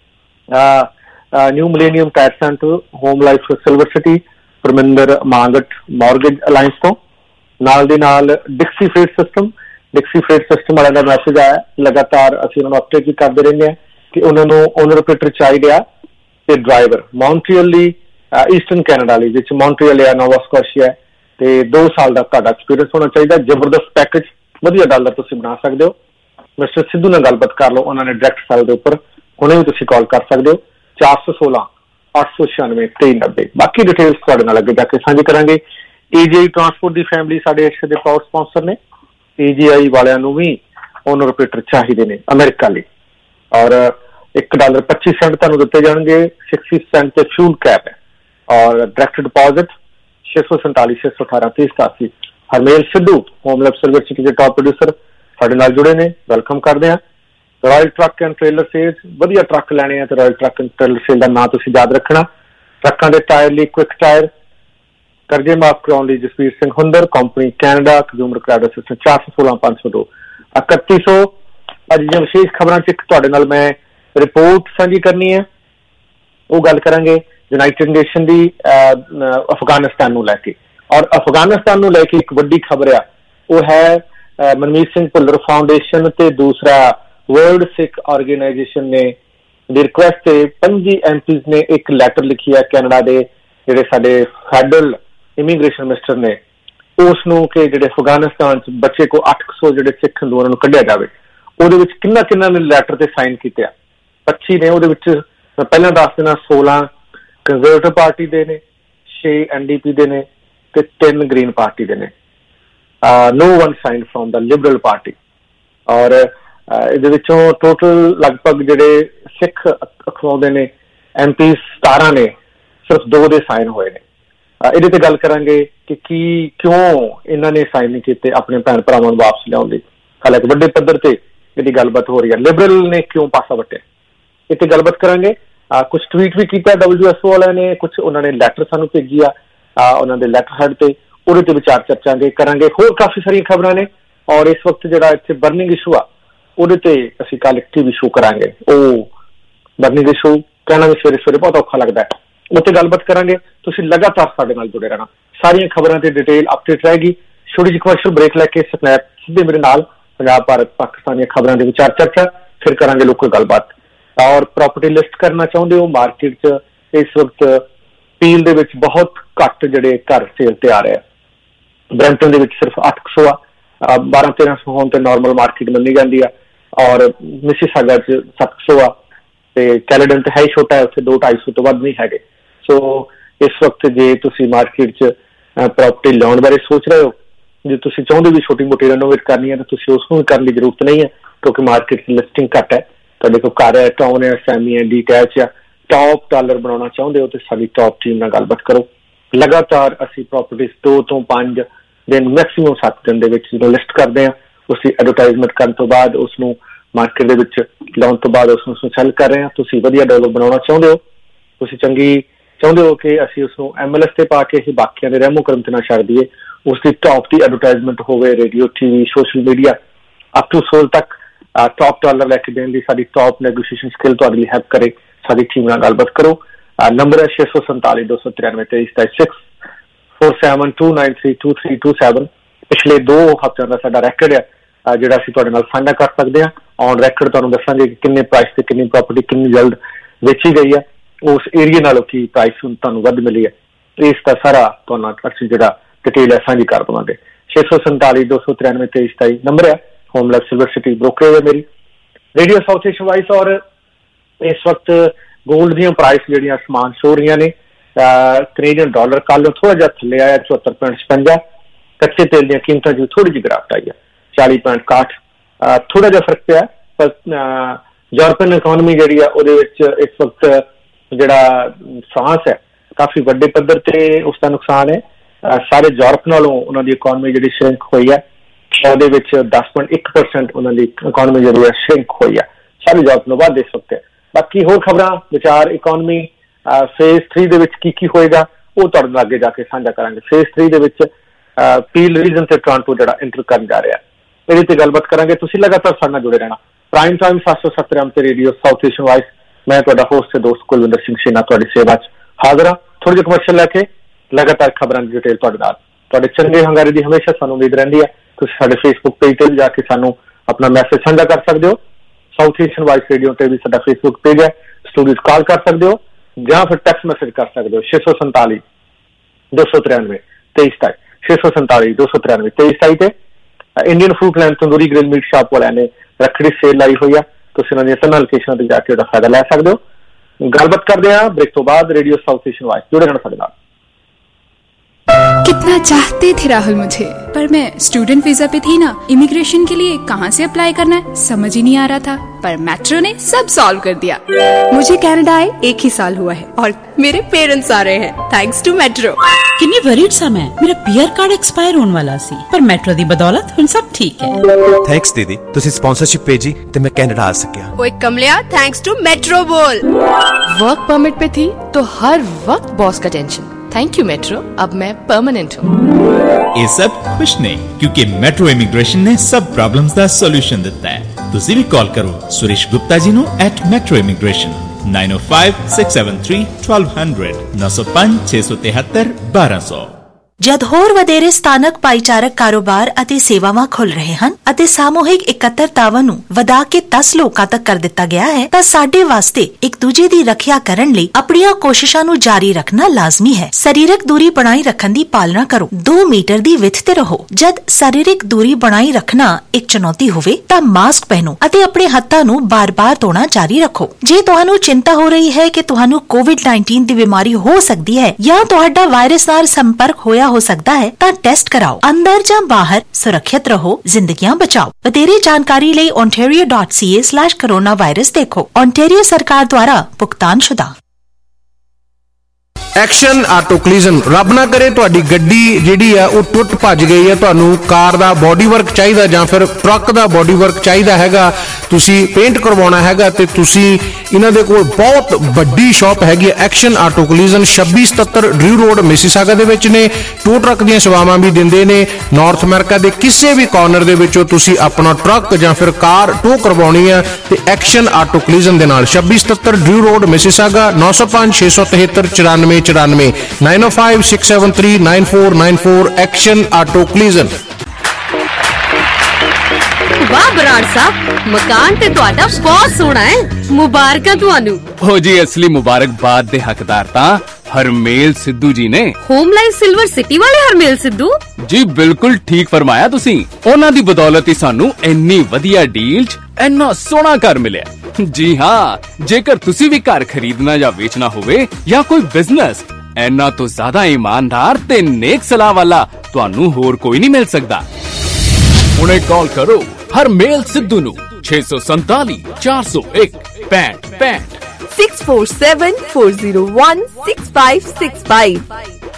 New Millennium Tire Centre, Home life silver City, Parminder Mangat mortgage alliance ਤੋਂ। ਨਾਲ ਦੇ ਨਾਲ Dixie fret system Dixie fret system ਵਾਲਿਆਂ ਦਾ ਮੈਸੇਜ ਆਇਆ। ਲਗਾਤਾਰ ਅਸੀਂ ਉਹਨਾਂ ਨੂੰ ਅਪਡੇਟ ਵੀ ਕਰਦੇ ਰਹਿੰਦੇ ਹਾਂ ਕਿ ਉਹਨਾਂ ਨੂੰ ਓਨਰ ਆਪਰੇਟਰ ਚਾਹੀਦੇ ਆ ਤੇ ਡਰਾਈਵਰ। ਮੌਂਟਰੀਅਲ ਲਈ ਈਸਟਰਨ ਕੈਨੇਡਾ ਲਈ ਜਿਸ ਮੌਂਟਰੀਅਲ ਆ, ਨੋਵਾ ਸਕੋਸ਼ੀਆ ਤੇ ਦੋ ਸਾਲ ਦਾ ਤੁਹਾਡਾ ਐਕਸਪੀਰੀਅੰਸ ਹੋਣਾ ਚਾਹੀਦਾ। ਜ਼ਬਰਦਸਤ ਪੈਕੇਜ, ਵਧੀਆ ਡਾਲਰ ਤੁਸੀਂ ਬਣਾ ਸਕਦੇ ਹੋ। ਮਿਸਟਰ ਸਿੱਧੂ ਨਾਲ ਗੱਲਬਾਤ ਕਰ ਲਓ, ਉਹਨਾਂ ਨੇ ਡਾਇਰੈਕਟ ਸੈਲ ਦੇ ਉੱਪਰ ਹੁਣੇ ਵੀ ਤੁਸੀਂ ਕਾਲ ਕਰ ਸਕਦੇ ਹੋ ਚਾਰ ਸੌ ਸੋਲਾਂ ਅੱਠ ਸੌ ਛਿਆਨਵੇਂ ਤੇਈ ਨੱਬੇ। ਬਾਕੀ ਡਿਟੇਲਸ ਤੁਹਾਡੇ ਨਾਲ ਅੱਗੇ ਜਾ ਕੇ ਸਾਂਝੇ ਕਰਾਂਗੇ। ਏਜੀਆਈ ਟਰਾਂਸਪੋਰਟ ਦੀ ਫੈਮਿਲੀ ਸਾਡੇ ਇਸ ਦੇ ਪ੍ਰਾਊਡ ਸਪਾਂਸਰ ਨੇ। ਏਜੀਆਈ ਵਾਲਿਆਂ ਨੂੰ ਵੀ ਓਨਰ ਆਪਰੇਟਰ ਚਾਹੀਦੇ ਨੇ ਅਮਰੀਕਾ ਲਈ। ਔਰ ਇੱਕ ਡਾਲਰ ਪੱਚੀ ਸੈਂਟ ਤੁਹਾਨੂੰ ਦਿੱਤੇ ਜਾਣਗੇ। ਸਿਕਸਟੀ ਸੈਂਟ ਤੇ ਫਿਊਲ ਕੈਪ ਹੈ ਔਰ ਡਾਇਰੈਕਟ ਡਿਪੋਜ਼ਿਟ ਛੇ ਸੌ ਸੰਤਾਲੀ ਛੇ ਸੌ ਅਠਾਰਾਂ ਤੀਹ ਸਤਾਸੀ। Harmel Sidhu Home life silver City ਦੇ ਟਾਪ ਪ੍ਰੋਡਿਊਸਰ ਸਾਡੇ ਨਾਲ ਜੁੜੇ ਨੇ, ਵੈਲਕਮ ਕਰਦੇ ਹਾਂ। Royal truck and trailer sales, ਵਧੀਆ ਟਰੱਕ ਲੈਣੇ ਆ ਤੇ Royal truck and trailer sale ਦਾ ਨਾਂ ਤੁਸੀਂ ਯਾਦ ਰੱਖਣਾ। ਟਰੱਕਾਂ ਦੇ ਟਾਇਰ ਲਈ ਕੁਇਕ ਟਾਇਰ, ਕਰਜ਼ੇ ਮਾਫ ਕਰਾਉਣ ਲਈ Jasvir Singh Hundar, company Canada, consumer credit system ਚਾਰ ਸੌ ਸੋਲਾਂ ਪੰਜ ਸੌ ਦੋ ਇਕੱਤੀ ਸੌ। ਅੱਜ ਦੀਆਂ ਵਿਸ਼ੇਸ਼ ਖਬਰਾਂ ਚ ਇੱਕ ਤੁਹਾਡੇ ਨਾਲ ਮੈਂ ਰਿਪੋਰਟ ਸਾਂਝੀ ਕਰਨੀ ਹੈ। ਉਹ ਗੱਲ ਕਰਾਂਗੇ ਯੂਨਾਈਟਿਡ ਨੇਸ਼ਨ ਦੀ ਅਫਗਾਨਿਸਤਾਨ ਨੂੰ ਲੈ ਕੇ। ਔਰ ਅਫਗਾਨਿਸਤਾਨ ਨੂੰ ਲੈ ਕੇ ਇੱਕ ਵੱਡੀ ਖਬਰ ਆ, ਉਹ ਹੈ ਮਨਮੀਤ ਸਿੰਘ ਭੁੱਲਰ ਫਾਊਂਡੇਸ਼ਨ ਤੇ ਦੂਸਰਾ ਵਰਲਡ ਸਿੱਖ ਆਰਗੇਨਾਈਜੇਸ਼ਨ ਨੇ ਦੀ ਰਿਕੁਐਸਟ ਤੇ ਪੰਜੀ ਐਮ ਪੀਜ਼ ਨੇ ਇੱਕ ਲੈਟਰ ਲਿਖੀ ਹੈ ਕੈਨੇਡਾ ਦੇ ਜਿਹੜੇ ਸਾਡੇ ਫੈਡਰਲ ਇਮੀਗ੍ਰੇਸ਼ਨ ਮਿਨਿਸਟਰ ਨੇ ਉਸ ਨੂੰ ਕਿ ਜਿਹੜੇ ਅਫਗਾਨਿਸਤਾਨ ਚ ਬੱਚੇ ਕੋ ਅੱਠ ਸੌ ਜਿਹੜੇ ਸਿੱਖ ਹਿੰਦੂ ਉਹਨਾਂ ਨੂੰ ਕੱਢਿਆ ਜਾਵੇ। ਉਹਦੇ ਵਿੱਚ ਕਿੰਨਾ ਕਿੰਨਾ ਨੇ ਲੈਟਰ ਤੇ ਸਾਈਨ ਕੀਤੇ ਆ? ਪੱਚੀ ਨੇ। ਉਹਦੇ ਵਿੱਚ ਮੈਂ ਪਹਿਲਾਂ ਦੱਸ ਦੇਣਾ ਸੋਲਾਂ ਕੰਜ਼ਰਵੇਟਿਵ ਪਾਰਟੀ ਦੇ ਨੇ, ਛੇ ਐਨ ਡੀ ਪੀ ਦੇ ਨੇ ਤੇ ਤਿੰਨ ਗ੍ਰੀਨ ਪਾਰਟੀ ਦੇ ਨੇ। No one sign from the Liberal party. ਔਰ ਇਹਦੇ ਵਿੱਚੋਂ ਟੋਟਲ ਲਗਭਗ ਜਿਹੜੇ ਸਿੱਖ ਅਖਵਾਉਂਦੇ ਨੇ ਐਮ ਪੀ ਸਤਾਰਾਂ ਨੇ, ਸਿਰਫ ਦੋ ਦੇ ਸਾਈਨ ਹੋਏ ਨੇ। ਇਹਦੇ ਤੇ ਗੱਲ ਕਰਾਂਗੇ ਕਿ ਕੀ ਕਿਉਂ ਇਹਨਾਂ ਨੇ ਸਾਈਨ ਨਹੀਂ ਕੀਤੇ ਆਪਣੇ ਭੈਣ ਭਰਾਵਾਂ ਨੂੰ ਵਾਪਸ ਲਿਆਉਣ ਲਈ। ਹਾਲਾਂਕਿ ਵੱਡੇ ਪੱਧਰ ਤੇ ਇਹਦੀ ਗੱਲਬਾਤ ਹੋ ਰਹੀ ਹੈ, ਲਿਬਰਲ ਨੇ ਕਿਉਂ ਪਾਸਾ ਵੱਟਿਆ, ਇਹ ਤੇ ਗੱਲਬਾਤ ਕਰਾਂਗੇ। ਕੁਛ ਟਵੀਟ ਵੀ ਕੀਤਾ ਡਬਲਯੂ ਐਸ ਓ ਵਾਲਿਆਂ ਨੇ, ਕੁਛ ਉਹਨਾਂ ਨੇ ਲੈਟਰ ਸਾਨੂੰ ਭੇਜੀ ਆ ਉਹਨਾਂ ਦੇ ਲੈਟਰ ਹੈਡ ਤੇ, ਉਹਦੇ ਤੇ ਵਿਚਾਰ ਚਰਚਾਂਗੇ ਕਰਾਂਗੇ। ਹੋਰ ਕਾਫੀ ਸਾਰੀਆਂ ਖਬਰਾਂ ਨੇ। ਔਰ ਇਸ ਵਕਤ ਜਿਹੜਾ ਇੱਥੇ ਬਰਨਿੰਗ ਇਸ਼ੂ ਆ ਉਹਦੇ ਤੇ ਅਸੀਂ ਕੱਲ ਇੱਕ ਟੀਵੀ ਸ਼ੋ ਕਰਾਂਗੇ। ਉਹ ਬਰਨਿੰਗ ਇਸ਼ੂ ਕਹਿਣਾ ਵੀ ਸਵੇਰੇ ਸਵੇਰੇ ਬਹੁਤ ਔਖਾ ਲੱਗਦਾ ਹੈ, ਉੱਥੇ ਗੱਲਬਾਤ ਕਰਾਂਗੇ। ਤੁਸੀਂ ਲਗਾਤਾਰ ਸਾਡੇ ਨਾਲ ਜੁੜੇ ਰਹਿਣਾ, ਸਾਰੀਆਂ ਖਬਰਾਂ ਤੇ ਡਿਟੇਲ ਅਪਡੇਟ ਰਹੇਗੀ। ਛੋਟੀ ਜਿਹੀ ਕਮਰਸ਼ੀਅਲ ਬ੍ਰੇਕ ਲੈ ਕੇ ਸਨੈਪ ਸਿੱਧੇ ਮੇਰੇ ਨਾਲ ਪੰਜਾਬ ਭਾਰਤ ਪਾਕਿਸਤਾਨ ਦੀਆਂ ਖਬਰਾਂ ਦੇ ਵਿਚਾਰ ਚਰਚਾ, ਫਿਰ ਕਰਾਂਗੇ ਲੋਕਲ ਗੱਲਬਾਤ। ਔਰ ਪ੍ਰਾਪਰਟੀ ਲਿਸਟ ਕਰਨਾ ਚਾਹੁੰਦੇ ਹੋ ਮਾਰਕੀਟ ਚ ਇਸ ਵਕਤ ਪੀਲ ਦੇ ਵਿੱਚ ਬਹੁਤ ਘੱਟ ਜਿਹੜੇ ਘਰ ਸੇਲ ਤੇ ਆ ਰਹੇ ਆ। ਬਰੈਂਪਟਨ ਦੇ ਵਿੱਚ ਸਿਰਫ ਅੱਠ ਸੌ ਆ, ਬਾਰਾਂ ਤੇਰਾਂ ਸੌ ਹੋਣ ਤੇ ਨੋਰਮਲ ਮਾਰਕੀਟ ਮੰਨੀ ਜਾਂਦੀ ਆ। ਔਰ ਮਿਸੀਸਾਗਾ ਚ ਸੱਤ ਸੌ ਆ ਤੇ ਕੈਲੇਡਨ ਤੇ ਹੈ ਹੀ ਛੋਟਾ ਹੈ, ਉੱਥੇ ਦੋ ਢਾਈ ਸੌ ਤੋਂ ਵੱਧ ਨਹੀਂ ਹੈਗੇ। ਸੋ ਇਸ ਵਕਤ ਜੇ ਤੁਸੀਂ ਮਾਰਕੀਟ ਚ ਪ੍ਰਾਪਰਟੀ ਲਾਉਣ ਬਾਰੇ ਸੋਚ ਰਹੇ ਹੋ, ਜੇ ਤੁਸੀਂ ਚਾਹੁੰਦੇ ਵੀ ਛੋਟੀ ਮੋਟੀ ਰੈਨੋਵੇਟ ਕਰਨੀ ਹੈ ਤਾਂ ਤੁਸੀਂ ਉਸ ਨੂੰ ਵੀ ਕਰਨ ਦੀ ਜ਼ਰੂਰਤ ਨਹੀਂ ਹੈ, ਕਿਉਂਕਿ ਮਾਰਕੀਟ ਦੀ ਲਿਸਟਿੰਗ ਘੱਟ ਹੈ। ਤੁਹਾਡੇ ਕੋਲ ਘਰ ਹੈ, ਟਾਊਨ ਹੈ, ਸੈਮੀ ਹੈ, ਡੀਟੈਚ ਆ, ਟੌਪ ਡਾਲਰ ਬਣਾਉਣਾ ਚਾਹੁੰਦੇ ਹੋ ਤੇ ਸਾਡੀ ਟੌਪ ਟੀਮ ਨਾਲ ਗੱਲਬਾਤ ਕਰੋ। ਲਗਾਤਾਰ ਅਸੀਂ ਪ੍ਰਾਪਰਟੀਜ਼ ਦੋ ਤੋਂ ਪੰਜ ਦਿਨ ਮੈਕਸੀਮਮ ਸੱਤ ਦਿਨ ਦੇ ਵਿੱਚ ਜਦੋਂ ਲਿਸਟ ਕਰਦੇ ਹਾਂ, ਉਸਦੀ ਐਡਵਰਟਾਈਜ਼ਮੈਂਟ ਕਰਨ ਤੋਂ ਬਾਅਦ ਉਸਨੂੰ ਮਾਰਕੀਟ ਦੇ ਵਿੱਚ ਲਾਉਣ ਤੋਂ ਬਾਅਦ ਉਸਨੂੰ ਸੈਲ ਕਰ ਰਹੇ ਹਾਂ। ਤੁਸੀਂ ਵਧੀਆ ਡਾਲਰ ਬਣਾਉਣਾ ਚਾਹੁੰਦੇ ਹੋ, ਤੁਸੀਂ ਚੰਗੀ ਚਾਹੁੰਦੇ ਹੋ ਕਿ ਅਸੀਂ ਉਸਨੂੰ ਐਮ ਐਲ ਐਸ ਤੇ ਪਾ ਕੇ ਅਸੀਂ ਬਾਕੀਆਂ ਦੇ ਰਹਿਮੋ ਕਰਮ ਤੇ ਨਾ ਛੱਡ ਦਈਏ, ਉਸਦੀ ਟੌਪ ਦੀ ਐਡਵਰਟਾਈਜ਼ਮੈਂਟ ਹੋਵੇ, radio, T V, social media, up to ਸੋਲ ਤੱਕ ਟੌਪ ਡਾਲਰ ਲੈ ਕੇ ਦੇਣ ਦੀ ਸਾਡੀ ਟੌਪ ਨੈਗੋਸ਼ੀਏਸ਼ਨ ਸਕਿੱਲ ਤੁਹਾਡੇ ਲਈ ਹੈਲਪ ਕਰੇ। ਸਾਡੀ ਟੀਮ ਨਾਲ ਗੱਲਬਾਤ ਕਰੋ। ਨੰਬਰ ਹੈ ਛੇ ਸੌ ਸੰਤਾਲੀ ਦੋ ਸੌ ਤਰਾਨਵੇਂ ਤੇਈ ਸਤਾਈ six four seven two nine three two three two seven. ਪਿਛਲੇ ਦੋ ਹਫ਼ਤਿਆਂ ਦਾ ਸਾਡਾ ਰੈਕਡ ਹੈ ਜਿਹੜਾ ਅਸੀਂ ਤੁਹਾਡੇ ਨਾਲ ਸਾਂਝਾ ਕਰ ਸਕਦੇ ਹਾਂ। ਔਨ ਰੈਕਡ ਤੁਹਾਨੂੰ ਦੱਸਾਂਗੇ ਕਿ ਕਿੰਨੇ ਪ੍ਰਾਈਸ ਤੇ ਕਿੰਨੀ ਪ੍ਰਾਪਰਟੀ ਕਿੰਨੀ ਜਲਦ ਵੇਚੀ ਗਈ ਹੈ, ਉਸ ਏਰੀਏ ਨਾਲੋਂ ਕੀ ਪ੍ਰਾਈਸ ਤੁਹਾਨੂੰ ਵੱਧ ਮਿਲੀ ਹੈ, ਇਸ ਦਾ ਸਾਰਾ ਤੁਹਾਨੂੰ ਅਸੀਂ ਜਿਹੜਾ ਡਿਟੇਲ ਹੈ ਸਾਂਝੀ ਕਰ ਦੇਵਾਂਗੇ। ਛੇ ਸੌ ਸੰਤਾਲੀ ਦੋ ਸੌ ਤਰਾਨਵੇਂ ਤੇਈ ਸਤਾਈ ਨੰਬਰ ਹੈ। Home life silver city brokerage ਹੈ ਮੇਰੀ, ਰੇਡੀਓ ਸਾਊਥ ਏਸ਼ੀਅਨ ਵਾਈਸ। ਔਰ ਇਸ ਵਕਤ ਗੋਲਡ ਦੀਆਂ ਪ੍ਰਾਈਸ ਜਿਹੜੀਆਂ ਸਮਾਨ ਹੋ ਰਹੀਆਂ ਨੇ, ਕੈਨੇਡੀਅਨ ਡਾਲਰ ਕੱਲ੍ਹ ਥੋੜ੍ਹਾ ਜਿਹਾ ਥੱਲੇ ਆਇਆ ਚੁਹੱਤਰ ਪੁਆਇੰਟ ਛਪੰਜਾ। ਕੱਚੇ ਤੇਲ ਦੀਆਂ ਕੀਮਤਾਂ 'ਚ ਥੋੜ੍ਹੀ ਜਿਹੀ ਗਿਰਾਵਟ ਆਈ ਹੈ, ਚਾਲੀ ਪੁਆਇੰਟ ਇਕਾਹਠ। ਥੋੜ੍ਹਾ ਜਿਹਾ ਫਰਕ ਪਿਆ, ਪਰ ਯੂਰਪੀਅਨ ਇਕੋਨਮੀ ਜਿਹੜੀ ਆ ਉਹਦੇ ਵਿੱਚ ਇਸ ਵਕਤ ਜਿਹੜਾ ਫਰਾਂਸ ਹੈ ਕਾਫੀ ਵੱਡੇ ਪੱਧਰ ਤੇ ਉਸਦਾ ਨੁਕਸਾਨ ਹੈ। ਸਾਰੇ ਯੂਰਪ ਨਾਲੋਂ ਉਹਨਾਂ ਦੀ ਇਕੋਨਮੀ ਜਿਹੜੀ ਸ਼ਰਿੰਕ ਹੋਈ ਹੈ, ਉਹਦੇ ਵਿੱਚ ਦਸ ਪੁਆਇੰਟ ਇੱਕ ਪਰਸੈਂਟ ਉਹਨਾਂ ਦੀ ਇਕੋਨਮੀ ਜਿਹੜੀ ਹੈ ਸ਼ਰਿੰਕ ਹੋਈ ਹੈ, ਸਾਰੇ ਯੂਰਪ ਨੂੰ ਵੱਧ ਇਸ ਵਕਤ ਹੈ। ਬਾਕੀ ਹੋਰ ਖਬਰਾਂ, ਵਿਚਾਰ, ਇਕੋਨਮੀ ਫੇਜ਼ ਥ੍ਰੀ ਦੇ ਵਿੱਚ ਕੀ ਕੀ ਹੋਏਗਾ ਉਹ ਤੁਹਾਡੇ ਨਾਲ ਅੱਗੇ ਜਾ ਕੇ ਸਾਂਝਾ ਕਰਾਂਗੇ। ਫੇਜ਼ ਥ੍ਰੀ ਦੇ ਵਿੱਚ ਪੀਲ ਰੀਜਨ ਤੇ ਟੋਰਾਂਟੋ ਜਿਹੜਾ ਐਂਟਰ ਕਰਨ ਜਾ ਰਿਹਾ, ਇਹਦੇ ਤੇ ਗੱਲਬਾਤ ਕਰਾਂਗੇ। ਤੁਸੀਂ ਲਗਾਤਾਰ ਸਾਡੇ ਨਾਲ ਜੁੜੇ ਰਹਿਣਾ। ਪ੍ਰਾਈਮ ਟਾਈਮ ਸੱਤ ਸੌ ਸੱਤਰ ਐਮ ਤੇ ਰੇਡੀਓ ਸਾਊਥ ਏਸ਼ੀਅਨ ਵਾਈਸ। ਮੈਂ ਤੁਹਾਡਾ ਹੋਸਟ ਤੇ ਦੋਸਤ ਕੁਲਵਿੰਦਰ ਸਿੰਘ ਸ਼ੀਨਾ ਤੁਹਾਡੀ ਸੇਵਾ 'ਚ ਹਾਜ਼ਰ ਹਾਂ। ਥੋੜ੍ਹੇ ਜਿਹੇ ਕਮਰਸ਼ੀਅਲ ਲੈ ਕੇ ਲਗਾਤਾਰ ਖਬਰਾਂ ਦੀ ਡਿਟੇਲ ਤੁਹਾਡੇ ਨਾਲ। ਤੁਹਾਡੇ ਚੰਗੇ ਹੰਗਾਰੇ ਦੀ ਹਮੇਸ਼ਾ ਸਾਨੂੰ ਉਮੀਦ ਰਹਿੰਦੀ ਹੈ। ਤੁਸੀਂ ਸਾਡੇ ਫੇਸਬੁੱਕ ਪੇਜ ਤੇ ਜਾ ਕੇ ਸਾਨੂੰ ਆਪਣਾ ਮੈਸੇਜ ਸਾਂਝਾ ਕਰ ਸਕਦੇ ਹੋ। ਸਾਊਥ ਏਸ਼ੀਅਨ ਵਾਈਸ ਰੇਡੀਓ ਤੇ ਵੀ ਸਾਡਾ ਫੇਸਬੁੱਕ ਪੇਜ ਹੈ, ਸਟੂਡੀਓ 'ਚ ਕਾਲ ਕਰ ਸਕਦੇ ਹੋ ਜਾਂ ਫਿਰ ਟੈਕਸਟ ਮੈਸੇਜ ਕਰ ਸਕਦੇ ਹੋ ਛੇ ਸੌ ਸੰਤਾਲੀ ਦੋ ਸੌ ਤਰਾਨਵੇਂ ਤੇਈ ਸਤਾਈ ਛੇ ਸੌ ਸੰਤਾਲੀ ਦੋ ਸੌ ਤਰਾਨਵੇਂ ਤੇਈ ਸਤਾਈ ਤੇ Indian Food Land Tandoori Grill Meat Shop ਵਾਲਿਆਂ ਨੇ ਰੱਖੜੀ ਸੇਲ ਲਾਈ ਹੋਈ ਆ। ਤੁਸੀਂ ਉਹਨਾਂ ਦੀਆਂ ਤਿੰਨਾਂ ਲੋਕੇਸ਼ਨਾਂ ਤੇ ਜਾ ਕੇ ਉਹਦਾ ਫਾਇਦਾ ਲੈ ਸਕਦੇ ਹੋ। ਗੱਲਬਾਤ ਕਰਦੇ ਹਾਂ ਬ੍ਰੇਕ ਤੋਂ ਬਾਅਦ। ਰੇਡੀਓ ਸਾਊਥ ਏਸ਼ੀਅਨ ਵਾਈਸ ਜੁੜੇ ਰਹਿਣਾ ਸਾਡੇ ਨਾਲ। कितना चाहते थे राहुल मुझे, पर मैं स्टूडेंट वीजा पे थी ना, इमिग्रेशन के लिए कहाँ से अप्लाई करना है समझ ही नहीं आ रहा था, पर मेट्रो ने सब सॉल्व कर दिया। मुझे कनाडा आए एक ही साल हुआ है और मेरे पेरेंट्स आ रहे हैं थैंक्स टू मेट्रो। किन्नी वरीड सा मैं, मेरा पीआर कार्ड एक्सपायर होने वाला सी, पर मेट्रो दी बदौलत हुण सब ठीक है। थैंक्स दीदी, तुसी स्पॉन्सरशिप भेजी ते मैं कनाडा आ सकिया। ओए कमलिया, थैंक्स टू मेट्रो बोल। वर्क परमिट पे थी तो हर वक्त बॉस का टेंशन। थैंक यू मेट्रो, अब मैं परमानेंट हूँ। ये सब खुश ने, क्योंकि मेट्रो इमिग्रेशन ने सब प्रॉब्लम्स दा सॉल्यूशन दिता है। तुसी भी कॉल करो सुरेश गुप्ता जी नु at Metro Immigration nine oh five six seven three twelve hundred नौ सौ पांच छे सौ तिहत्तर बारह सौ। ਜਦ ਹੋਰ ਵਧੇਰੇ ਸਥਾਨਕ ਭਾਈਚਾਰਕ ਕਾਰੋਬਾਰ ਅਤੇ ਸੇਵਾਵਾਂ ਖੁੱਲ ਰਹੇ ਹਨ ਅਤੇ ਸਾਮੂਹਿਕ ਇਕੱਤਰਤਾਵਾਂ ਨੂੰ ਵਧਾ ਕੇ ਦਸ ਲੋਕਾਂ ਤੱਕ ਕਰ ਦਿੱਤਾ ਗਿਆ ਹੈ, ਤਾਂ ਸਾਡੇ ਵਾਸਤੇ ਇੱਕ ਦੂਜੇ ਦੀ ਰੱਖਿਆ ਕਰਨ ਲਈ ਆਪਣੀਆਂ ਕੋਸ਼ਿਸ਼ਾਂ ਨੂੰ ਜਾਰੀ ਰੱਖਣਾ ਲਾਜ਼ਮੀ ਹੈ। ਸਰੀਰਕ ਦੂਰੀ ਬਣਾਈ ਰੱਖਣ ਦੀ ਪਾਲਣਾ ਕਰੋ। ਦੋ ਮੀਟਰ ਦੀ ਵਿੱਥ ਤੇ ਰਹੋ। ਜਦ ਸਰੀਰਕ ਦੂਰੀ ਬਣਾਈ ਰੱਖਣਾ ਇੱਕ ਚੁਣੌਤੀ ਹੋਵੇ ਤਾਂ ਮਾਸਕ ਪਹਿਨੋ ਅਤੇ ਆਪਣੇ ਹੱਥਾਂ ਨੂੰ ਬਾਰ-ਬਾਰ ਧੋਣਾ ਜਾਰੀ ਰੱਖੋ। ਜੇ ਤੁਹਾਨੂੰ ਚਿੰਤਾ ਹੋ ਰਹੀ ਹੈ ਕਿ ਤੁਹਾਨੂੰ ਕੋਵਿਡ ਨਾਈਨਟੀਨ ਦੀ ਬਿਮਾਰੀ ਹੋ ਸਕਦੀ ਹੈ ਜਾਂ ਤੁਹਾਡਾ ਵਾਇਰਸ ਨਾਲ ਸੰਪਰਕ ਹੋਇਆ ਹੋ ਸਕਦਾ ਹੈ, ਤਾਂ ਟੈਸਟ ਕਰਾਓ। ਅੰਦਰ ਜਾਂ ਬਾਹਰ ਸੁਰੱਖਿਅਤ ਰਹੋ, ਜ਼ਿੰਦਗੀਆਂ ਬਚਾਓ। ਵਧੇਰੇ ਜਾਣਕਾਰੀ ਲਈ ontario dot c a slash coronavirus ਦੇਖੋ। ontario ਸਰਕਾਰ ਦੁਆਰਾ ਭੁਗਤਾਨਸ਼ੁਦਾ। Action Auto ਕਲੀਜ਼ਨ। ਰੱਬ ਨਾ ਕਰੇ ਤੁਹਾਡੀ ਗੱਡੀ ਜਿਹੜੀ ਆ ਉਹ ਟੁੱਟ ਭੱਜ ਗਈ ਹੈ, ਤੁਹਾਨੂੰ ਕਾਰ ਦਾ ਬੋਡੀ ਵਰਕ ਚਾਹੀਦਾ ਜਾਂ ਫਿਰ ਟਰੱਕ ਦਾ ਬੋਡੀ ਵਰਕ ਚਾਹੀਦਾ ਹੈਗਾ, ਤੁਸੀਂ ਪੇਂਟ ਕਰਵਾਉਣਾ ਹੈਗਾ, ਤੇ ਤੁਸੀਂ ਇਹਨਾਂ ਦੇ ਕੋਲ ਬਹੁਤ ਵੱਡੀ ਸ਼ਾਪ ਹੈਗੀ ਹੈ ਐਕਸ਼ਨ ਆਟੋ ਕਲੀਜ਼ਨ। ਛੱਬੀ ਸਤੱਤਰ ਡਰਿਊ ਰੋਡ ਮਿਸੀਸਾਗਾ ਦੇ ਵਿੱਚ ਨੇ। ਟੋ ਟਰੱਕ ਦੀਆਂ ਸੇਵਾਵਾਂ ਵੀ ਦਿੰਦੇ ਨੇ। ਨਾਰਥ ਅਮਰੀਕਾ ਦੇ ਕਿਸੇ ਵੀ ਕਾਰਨਰ ਦੇ ਵਿੱਚੋਂ ਤੁਸੀਂ ਆਪਣਾ ਟਰੱਕ ਜਾਂ ਫਿਰ ਕਾਰ ਟੋ ਕਰਵਾਉਣੀ ਹੈ ਤੇ ਐਕਸ਼ਨ ਆਟੋ ਕਲੀਜ਼ਨ ਦੇ ਨਾਲ ਛੱਬੀ ਸਤੱਤਰ ਡਰਿਊ ਰੋਡ ਮਿਸੀਸਾਗਾ ਨੌ ਸੌ ਪੰਜ ਛੇ ਸੌ ਤਿਹੱਤਰ ਚੁਰਾਨਵੇਂ ਚੁਰਾਨਵੇਂ nine oh five six seven three nine four nine four Action Auto Collision. ਵਾਹ ਬਰਾੜ ਸਾਹਿਬ, ਮਕਾਨ ਤੇ ਤੁਹਾਡਾ ਬਹੁਤ ਸੋਹਣਾ ਹੈ, ਮੁਬਾਰਕਾਂ ਤੁਹਾਨੂੰ। ਹੋ ਜੀ, ਅਸਲੀ ਮੁਬਾਰਕਬਾਦ ਦੇ ਹੱਕਦਾਰ ਤਾਂ ਹਰਮੇਲ ਸਿੱਧੂ ਜੀ ਨੇ। ਹੋਮ ਲਾਈਫ ਸਿਲਵਰ ਸਿਟੀ ਵਾਲੇ ਹਰਮੇਲ ਸਿੱਧੂ ਜੀ, ਬਿਲਕੁਲ ਠੀਕ ਫਰਮਾਇਆ ਤੁਸੀਂ। ਉਹਨਾਂ ਦੀ ਬਦੌਲਤ ਹੀ ਸਾਨੂੰ ਇੰਨੀ ਵਧੀਆ ਡੀਲ 'ਚ ਇੰਨਾ ਸੋਹਣਾ ਘਰ ਮਿਲਿਆ। ਜੀ ਹਾਂ, ਜੇਕਰ ਤੁਸੀਂ ਵੀ ਘਰ ਖਰੀਦਣਾ ਜਾਂ ਵੇਚਣਾ ਹੋਵੇ ਜਾਂ ਕੋਈ ਬਿਜ਼ਨਸ, ਇੰਨਾ ਤੋਂ ਜ਼ਿਆਦਾ ਇਮਾਨਦਾਰ ਤੇ ਨੇਕ ਸਲਾਹ ਵਾਲਾ ਤੁਹਾਨੂੰ ਹੋਰ ਕੋਈ ਨਹੀਂ ਮਿਲ ਸਕਦਾ। ਹੁਣੇ ਕਾਲ ਕਰੋ ਹਰਮੇਲ ਸਿੱਧੂ ਨੂੰ ਛੇ ਸੌ ਸੰਤਾਲੀ ਚਾਰ ਸੌ ਇੱਕ ਪੈਂਠ ਪੈਂਠ six four seven four zero one six five six five.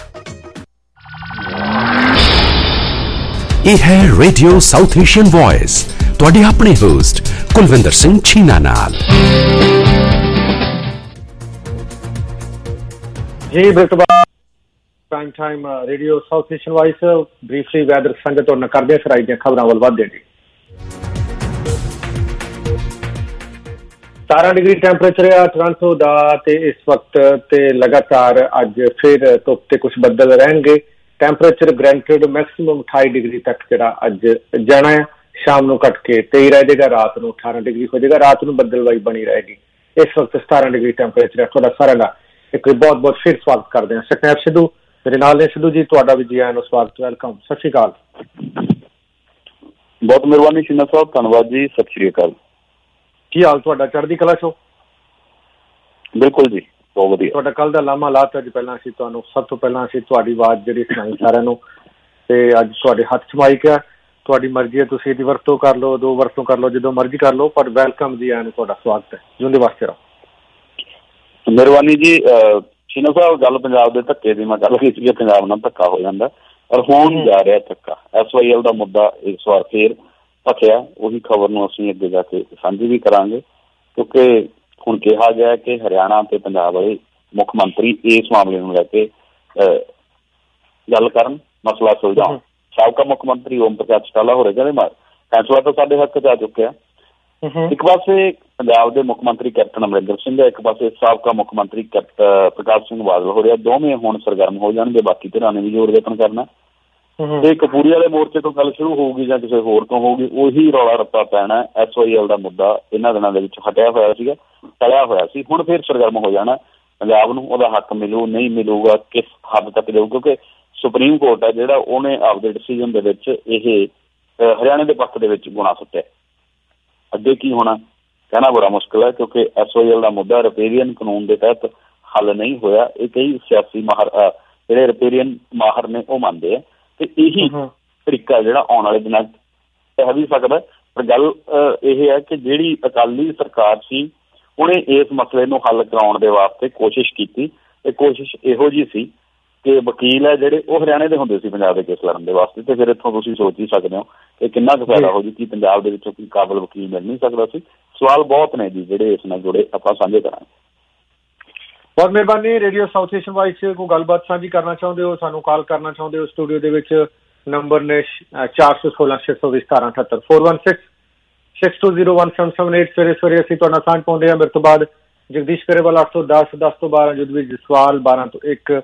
ਇਹ ਹੈ ਰੇਡੀਓ ਸਾਊਥ ਏਸ਼ੀਅਨ ਵੌਇਸ, ਤੁਹਾਡੇ ਆਪਣੇ ਹੋਸਟ ਕੁਲਵਿੰਦਰ ਸਿੰਘ ਛੀਨਾ ਨਾਲ। ਜੀ ਬਿਲਕੁਲ prime time radio south Asian voice briefly weather ਸੰਗਤ ਤੋਂ ਕਰਦੇ ਫਿਰ ਆਈ ਦੀਆਂ ਖਬਰਾਂ ਵੱਲ ਵੱਧਦੇ ਜੀ। ਸਤਾਰਾਂ ਡਿਗਰੀ ਟੈਂਪਰੇਚਰ ਆ ਟੋਰਾਂਟੋ ਦਾ ਤੇ ਇਸ ਵਕਤ ਤੇ ਲਗਾਤਾਰ ਅੱਜ ਫਿਰ ਧੁੱਪ ਤੇ ਕੁਝ ਬੱਦਲ ਰਹਿਣਗੇ। ਟੈਂਪਰੇਚਰ ਗ੍ਰੈਂਟਡ ਮੈਕਸਿਮਮ ਅਠਾਈ ਡਿਗਰੀ ਤੱਕ ਜਿਹੜਾ ਅੱਜ ਜਾਣਾ ਹੈ, ਸ਼ਾਮ ਨੂੰ ਘਟ ਕੇ ਤੇਈ ਰਹਿ ਜਾਏਗਾ, ਰਾਤ ਨੂੰ ਅਠਾਰਾਂ ਡਿਗਰੀ ਹੋ ਜਾਏਗਾ, ਰਾਤ ਨੂੰ ਬੱਦਲਵਾਈ ਬਣੀ ਰਹੇਗੀ। ਇਸ ਵਕਤ ਸਤਾਰਾਂ ਡਿਗਰੀ ਟੈਂਪਰੇਚਰ ਹੈ। ਤੁਹਾਡਾ ਸਾਰਿਆਂ ਦਾ ਇੱਕ ਬਹੁਤ ਬਹੁਤ ਫਿਰ ਸਵਾਗਤ ਕਰਦੇ ਹਾਂ। ਸਕਨੈਪ ਸਿੱਧੂ ਮੇਰੇ ਨਾਲ ਨੇ। ਸਿੱਧੂ ਜੀ ਤੁਹਾਡਾ ਵੀ ਜੀ ਆਇਆਂ ਨੂੰ ਸਵਾਗਤ, ਵੈਲਕਮ, ਸਤਿ ਸ਼੍ਰੀ ਅਕਾਲ। ਬਹੁਤ ਮਿਹਰਬਾਨੀ ਸ਼ੀਨਾ ਸਾਹਿਬ, ਧੰਨਵਾਦ ਜੀ, ਸਤਿ ਸ਼੍ਰੀ ਅਕਾਲ। ਕੀ ਹਾਲ ਤੁਹਾਡਾ? ਚੜ੍ਹਦੀ ਕਲਾ ਚੋਂ? ਬਿਲਕੁਲ ਜੀ, ਬਹੁਤ ਵਧੀਆ। ਤੁਹਾਡਾ ਕੱਲ ਦਾ ਲਾਮਾ ਲਾਤ ਅੱਜ ਪਹਿਲਾਂ ਅਸੀਂ ਤੁਹਾਨੂੰ ਸਭ ਤੋਂ ਪਹਿਲਾਂ ਅਸੀਂ ਤੁਹਾਡੀ ਆਵਾਜ਼ ਜਿਹੜੀ ਸੁਣਾਈ ਸਾਰਿਆਂ ਨੂੰ, ਤੇ ਅੱਜ ਤੁਹਾਡੇ ਹੱਥ 'ਚ ਮਾਈਕ ਹੈ, ਤੁਹਾਡੀ ਮਰਜ਼ੀ ਹੈ, ਤੁਸੀਂ ਇਹਦੀ ਵਰਤੋਂ ਕਰ ਲਓ, ਦੋ ਵਰਤੋਂ ਕਰ ਲਓ, ਜਦੋਂ ਮਰਜ਼ੀ ਕਰ ਲਓ, ਪਰ ਵੈਲਕਮ ਜੀ ਆਇਆਂ ਨੂੰ, ਤੁਹਾਡਾ ਸਵਾਗਤ ਹੈ, ਜਿਉਂਦੇ ਵਾਸਤੇ ਰਹੋ। ਮਿਹਰਬਾਨੀ ਜੀ। ਸ਼ੀਨਾ ਸਾਹਿਬ, ਗੱਲ ਪੰਜਾਬ ਦੇ ਧੱਕੇ ਦੀ ਮੈਂ ਗੱਲ ਕੀਤੀ ਕਿ ਪੰਜਾਬ ਨਾਲ ਧੱਕਾ ਹੋ ਜਾਂਦਾ, ਪਰ ਹੋਣ ਜਾ ਰਿਹਾ ਧੱਕਾ। ਐਸ ਵਾਈ ਐਲ ਦਾ ਮੁੱਦਾ ਇਸ ਵਾਰ ਫੇਰ ਭਖਿਆ। ਉਹੀ ਖਬਰ ਨੂੰ ਅਸੀਂ ਅੱਗੇ ਜਾ ਕੇ ਸਾਂਝੀ ਵੀ ਕਰਾਂਗੇ, ਕਿਉਂਕਿ ਹੁਣ ਕਿਹਾ ਗਿਆ ਕਿ ਹਰਿਆਣਾ ਤੇ ਪੰਜਾਬ ਵਾਲੇ ਮੁੱਖ ਮੰਤਰੀ ਇਸ ਮਾਮਲੇ ਨੂੰ ਲੈ ਕੇ ਗੱਲ ਕਰਨ, ਮਸਲਾ ਸੁਲਝਾਉਣ। ਸਾਬਕਾ ਮੁੱਖ ਮੰਤਰੀ ਓਮ ਪ੍ਰਕਾਸ਼ ਚੌਟਾਲਾ ਹੋ ਰਹੇ ਕਹਿੰਦੇ ਫੈਸਲਾ ਤਾਂ ਸਾਡੇ ਹੱਕ 'ਚ ਆ ਚੁੱਕਿਆ। ਇੱਕ ਪਾਸੇ ਪੰਜਾਬ ਦੇ ਮੁੱਖ ਮੰਤਰੀ ਕੈਪਟਨ ਅਮਰਿੰਦਰ ਸਿੰਘ ਹੈ, ਇੱਕ ਪਾਸੇ ਸਾਬਕਾ ਮੁੱਖ ਮੰਤਰੀ ਕੈਪਟਨ ਪ੍ਰਕਾਸ਼ ਸਿੰਘ ਬਾਦਲ ਹੋ ਰਿਹਾ। ਦੋਵੇਂ ਹੁਣ ਸਰਗਰਮ ਹੋ ਜਾਣਗੇ, ਬਾਕੀ ਧਿਰਾਂ ਨੇ ਵੀ ਜ਼ੋਰ ਯਤਨ ਕਰਨਾ। ਤੇ ਕਪੂਰੀ ਵਾਲੇ ਮੋਰਚੇ ਤੋਂ ਗੱਲ ਸ਼ੁਰੂ ਹੋਊਗੀ ਜਾਂ ਕਿਸੇ ਹੋਰ ਤੋਂ ਹੋਊਗੀ, ਉਹੀ ਰੌਲਾ ਰੱਪਾ ਪੈਣਾ। ਐਸ ਵਾਈ ਐਲ ਦਾ ਮੁੱਦਾ ਇਹਨਾਂ ਦਿਨਾਂ ਦੇ ਵਿੱਚ ਹਟਿਆ ਹੋਇਆ ਸੀਗਾ, ਟਲਿਆ ਹੋਇਆ ਸੀ, ਹੁਣ ਫਿਰ ਸਰਗਰਮ ਹੋ ਜਾਣਾ। ਪੰਜਾਬ ਨੂੰ ਉਹਦਾ ਹੱਕ ਮਿਲੂ ਨਹੀਂ ਮਿਲੂਗਾ, ਕਿਸ ਹੱਦ ਤੱਕ ਜਾਊ, ਕਿਉਂਕਿ ਸੁਪਰੀਮ ਕੋਰਟ ਹੈ ਜਿਹੜਾ ਉਹਨੇ ਆਪਦੇ ਡਿਸੀਜ਼ਨ ਦੇ ਵਿੱਚ ਇਹ ਹਰਿਆਣੇ ਦੇ ਪੱਖ ਦੇ ਵਿੱਚ ਗੁਣਾ ਸੁੱਟਿਆ। ਅੱਗੇ ਕੀ ਹੋਣਾ ਕਹਿਣਾ ਬੜਾ ਮੁਸ਼ਕਿਲ ਹੈ, ਕਿਉਂਕਿ ਐਸ ਵਾਈ ਐਲ ਦਾ ਮੁੱਦਾ ਰਿਪੇਰੀਅਨ ਕਾਨੂੰਨ ਦੇ ਤਹਿਤ ਹੱਲ ਨਹੀਂ ਹੋਇਆ। ਇਹ ਕਈ ਸਿਆਸੀ ਮਾਹਰ ਜਿਹੜੇ ਰਿਪੇਰੀਅਨ ਮਾਹਰ ਨੇ ਉਹ ਮੰਨਦੇ ਆ, ਤੇ ਇਹੀ ਤਰੀਕਾ ਜਿਹੜਾ ਆਉਣ ਵਾਲੇ ਦਿਨਾਂ 'ਚ ਰਹਿ ਵੀ ਸਕਦਾ। ਪਰ ਗੱਲ ਇਹ ਹੈ ਕਿ ਜਿਹੜੀ ਅਕਾਲੀ ਸਰਕਾਰ ਸੀ ਉਹਨੇ ਇਸ ਮਸਲੇ ਨੂੰ ਹੱਲ ਕਰਾਉਣ ਦੇ ਵਾਸਤੇ ਕੋਸ਼ਿਸ਼ ਕੀਤੀ, ਤੇ ਕੋਸ਼ਿਸ਼ ਇਹੋ ਜਿਹੀ ਸੀ ਕਿ ਵਕੀਲ ਹੈ ਜਿਹੜੇ ਉਹ ਹਰਿਆਣੇ ਦੇ ਹੁੰਦੇ ਸੀ ਪੰਜਾਬ ਦੇ ਕੇਸ ਲੜਨ ਦੇ ਵਾਸਤੇ। ਤੇ ਫਿਰ ਇੱਥੋਂ ਤੁਸੀਂ ਸੋਚ ਹੀ ਸਕਦੇ ਹੋ ਕਿ ਕਿੰਨਾ ਕੁ ਫਾਇਦਾ ਹੋ ਜੂ, ਕਿ ਪੰਜਾਬ ਦੇ ਵਿੱਚੋਂ ਕੋਈ ਕਾਬਲ ਵਕੀਲ ਮਿਲ ਨਹੀਂ ਸਕਦਾ ਸੀ। ਸਵਾਲ ਬਹੁਤ ਨੇ ਜੀ ਜਿਹੜੇ ਇਸ ਨਾਲ ਜੁੜੇ, ਆਪਾਂ ਸਾਂਝੇ ਕਰਾਂਗੇ। ਬਹੁਤ ਮਿਹਰਬਾਨੀ। ਰੇਡੀਓ ਸਾਊਥ ਏਸ਼ੀਅਨ ਵਾਈਸ ਕੋਈ ਗੱਲਬਾਤ ਸਾਂਝੀ ਕਰਨਾ ਚਾਹੁੰਦੇ ਹੋ, ਸਾਨੂੰ ਕਾਲ ਕਰਨਾ ਚਾਹੁੰਦੇ ਹੋ, ਸਟੂਡੀਓ ਦੇ ਵਿੱਚ ਨੰਬਰ ਨੇ ਚਾਰ ਸੌ ਸੋਲਾਂ ਛੇ ਸੌ ਵੀਹ ਸਤਾਰਾਂ ਅਠੱਤਰ four one six six two zero one seven seven eight. ਸਵੇਰੇ ਸਵੇਰੇ ਅਸੀਂ ਤੁਹਾਡਾ ਸਾਂਝ ਪਾਉਂਦੇ ਹਾਂ। ਮੇਰੇ ਤੋਂ ਬਾਅਦ ਜਗਦੀਸ਼ ਕਰੇਵਾਲ ਅੱਠ ਤੋਂ ਦਸ, ਦਸ ਤੋਂ ਬਾਰਾਂ ਜੁਦਵੀਰ ਜਸਵਾਲ, ਬਾਰਾਂ ਤੋਂ ਇੱਕ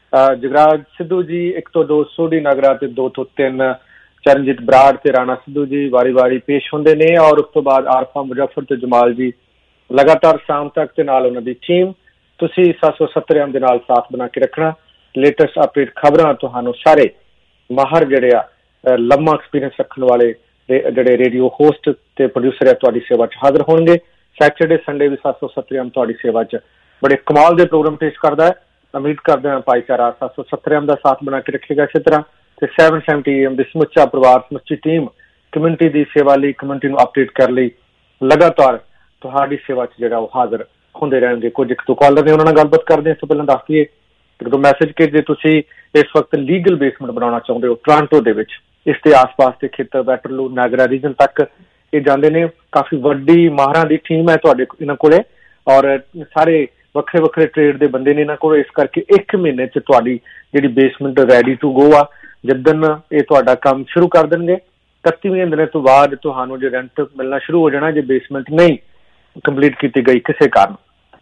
ਜਗਰਾਜ ਸਿੱਧੂ ਜੀ, ਇੱਕ ਤੋਂ ਦੋ ਸੋਢੀ ਨਗਰਾ ਤੇ ਦੋ ਤੋਂ ਤਿੰਨ ਚਰਨਜੀਤ ਬਰਾੜ ਤੇ ਰਾਣਾ ਸਿੱਧੂ ਜੀ ਵਾਰੀ ਵਾਰੀ ਪੇਸ਼ ਹੁੰਦੇ ਨੇ। ਔਰ ਉਸ ਤੋਂ ਬਾਅਦ ਆਰਫਾ ਮੁਜ਼ੱਫਰ ਤੇ ਜਮਾਲ ਜੀ ਲਗਾਤਾਰ ਸ਼ਾਮ ਤੱਕ, ਤੇ ਨਾਲ ਉਹਨਾਂ ਦੀ ਟੀਮ। ਤੁਸੀਂ ਸੱਤ ਸੌ ਸੱਤਰ ਐਮ ਦੇ ਨਾਲ ਸਾਥ ਬਣਾ ਕੇ ਰੱਖਣਾ। ਲੇਟੈਸਟ ਅਪਡੇਟ ਖਬਰਾਂ ਤੁਹਾਨੂੰ ਸਾਰੇ ਮਾਹਰ ਜਿਹੜੇ ਆ ਲੰਮਾ ਐਕਸਪੀਰੀਅੰਸ ਰੱਖਣ ਵਾਲੇ ਜਿਹੜੇ ਰੇਡੀਓ ਹੋਸਟ ਤੇ ਪ੍ਰੋਡਿਊਸਰ ਆ ਤੁਹਾਡੀ ਸੇਵਾ 'ਚ ਹਾਜ਼ਰ ਹੋਣਗੇ। ਸੈਟਰਡੇ ਸੰਡੇ ਵੀ ਸੱਤ ਸੌ ਸੱਤਰ ਐਮ ਤੁਹਾਡੀ ਸੇਵਾ 'ਚ ਬੜੇ ਕਮਾਲ ਦੇ ਪ੍ਰੋਗਰਾਮ ਪੇਸ਼ ਕਰਦਾ ਹੈ। ਉਮੀਦ ਕਰਦੇ ਹਾਂ ਭਾਈਚਾਰਾ ਸੱਤ ਸੌ ਸੱਤਰ ਐਮ ਦਾ ਸਾਥ ਬਣਾ ਕੇ ਰੱਖੇਗਾ ਇਸੇ ਤਰ੍ਹਾਂ, ਤੇ ਸੈਵਨ ਸੈਵਨਟੀ ਐਮ ਦੇ ਸਮੁੱਚਾ ਪਰਿਵਾਰ, ਸਮੁੱਚੀ ਟੀਮ ਕਮਿਊਨਿਟੀ ਦੀ ਸੇਵਾ ਲਈ, ਕਮਿਊਨਿਟੀ ਨੂੰ ਅਪਡੇਟ ਕਰਨ ਲਈ ਲਗਾਤਾਰ ਤੁਹਾਡੀ ਸੇਵਾ 'ਚ ਜਿਹੜਾ ਉਹ ਹਾਜ਼ਰ ਹੁੰਦੇ ਰਹਿਣਗੇ। ਕੁਝ ਇੱਕ ਦੋ ਕਾਲਰ ਨੇ, ਉਹਨਾਂ ਨਾਲ ਗੱਲਬਾਤ ਕਰਦੇ ਹਾਂ। ਇਸ ਤੋਂ ਪਹਿਲਾਂ ਦੱਸ ਦਈਏ ਇੱਕ ਦੋ ਮੈਸੇਜ ਕਿ ਜੇ ਤੁਸੀਂ ਇਸ ਵਕਤ ਲੀਗਲ ਬੇਸਮੈਂਟ ਬਣਾਉਣਾ ਚਾਹੁੰਦੇ ਹੋ ਟੋਰਾਂਟੋ ਦੇ ਵਿੱਚ, ਇਸ ਦੇ ਆਸ-ਪਾਸ ਦੇ ਖੇਤਰ ਵੈਟਰਲੂ ਨਾਇਗਰਾ ਰੀਜਨ ਤੱਕ ਇਹ ਜਾਂਦੇ ਨੇ। ਕਾਫੀ ਵੱਡੀ ਮਾਹਰਾਂ ਦੀ ਟੀਮ ਹੈ ਤੁਹਾਡੇ ਇਹਨਾਂ ਕੋਲੇ, ਔਰ ਸਾਰੇ ਵੱਖਰੇ ਵੱਖਰੇ ਟ੍ਰੇਡ ਦੇ ਬੰਦੇ ਨੇ ਇਹਨਾਂ ਕੋਲ। ਇਸ ਕਰਕੇ ਇੱਕ ਮਹੀਨੇ 'ਚ ਤੁਹਾਡੀ ਜਿਹੜੀ ਬੇਸਮੈਂਟ ਰੈਡੀ ਟੂ ਗੋ ਆ। ਜਿੱਦਣ ਇਹ ਤੁਹਾਡਾ ਕੰਮ ਸ਼ੁਰੂ ਕਰ ਦੇਣਗੇ ਇਕੱਤੀਵੇਂ ਦਿਨਾਂ ਤੋਂ ਬਾਅਦ ਤੁਹਾਨੂੰ ਜੇ ਰੈਂਟ ਮਿਲਣਾ ਸ਼ੁਰੂ ਹੋ ਜਾਣਾ। ਜੇ ਬੇਸਮੈਂਟ ਨਹੀਂ ਕੰਪਲੀਟ ਕੀਤੀ ਗਈ ਕਿਸੇ ਕਾਰਨ,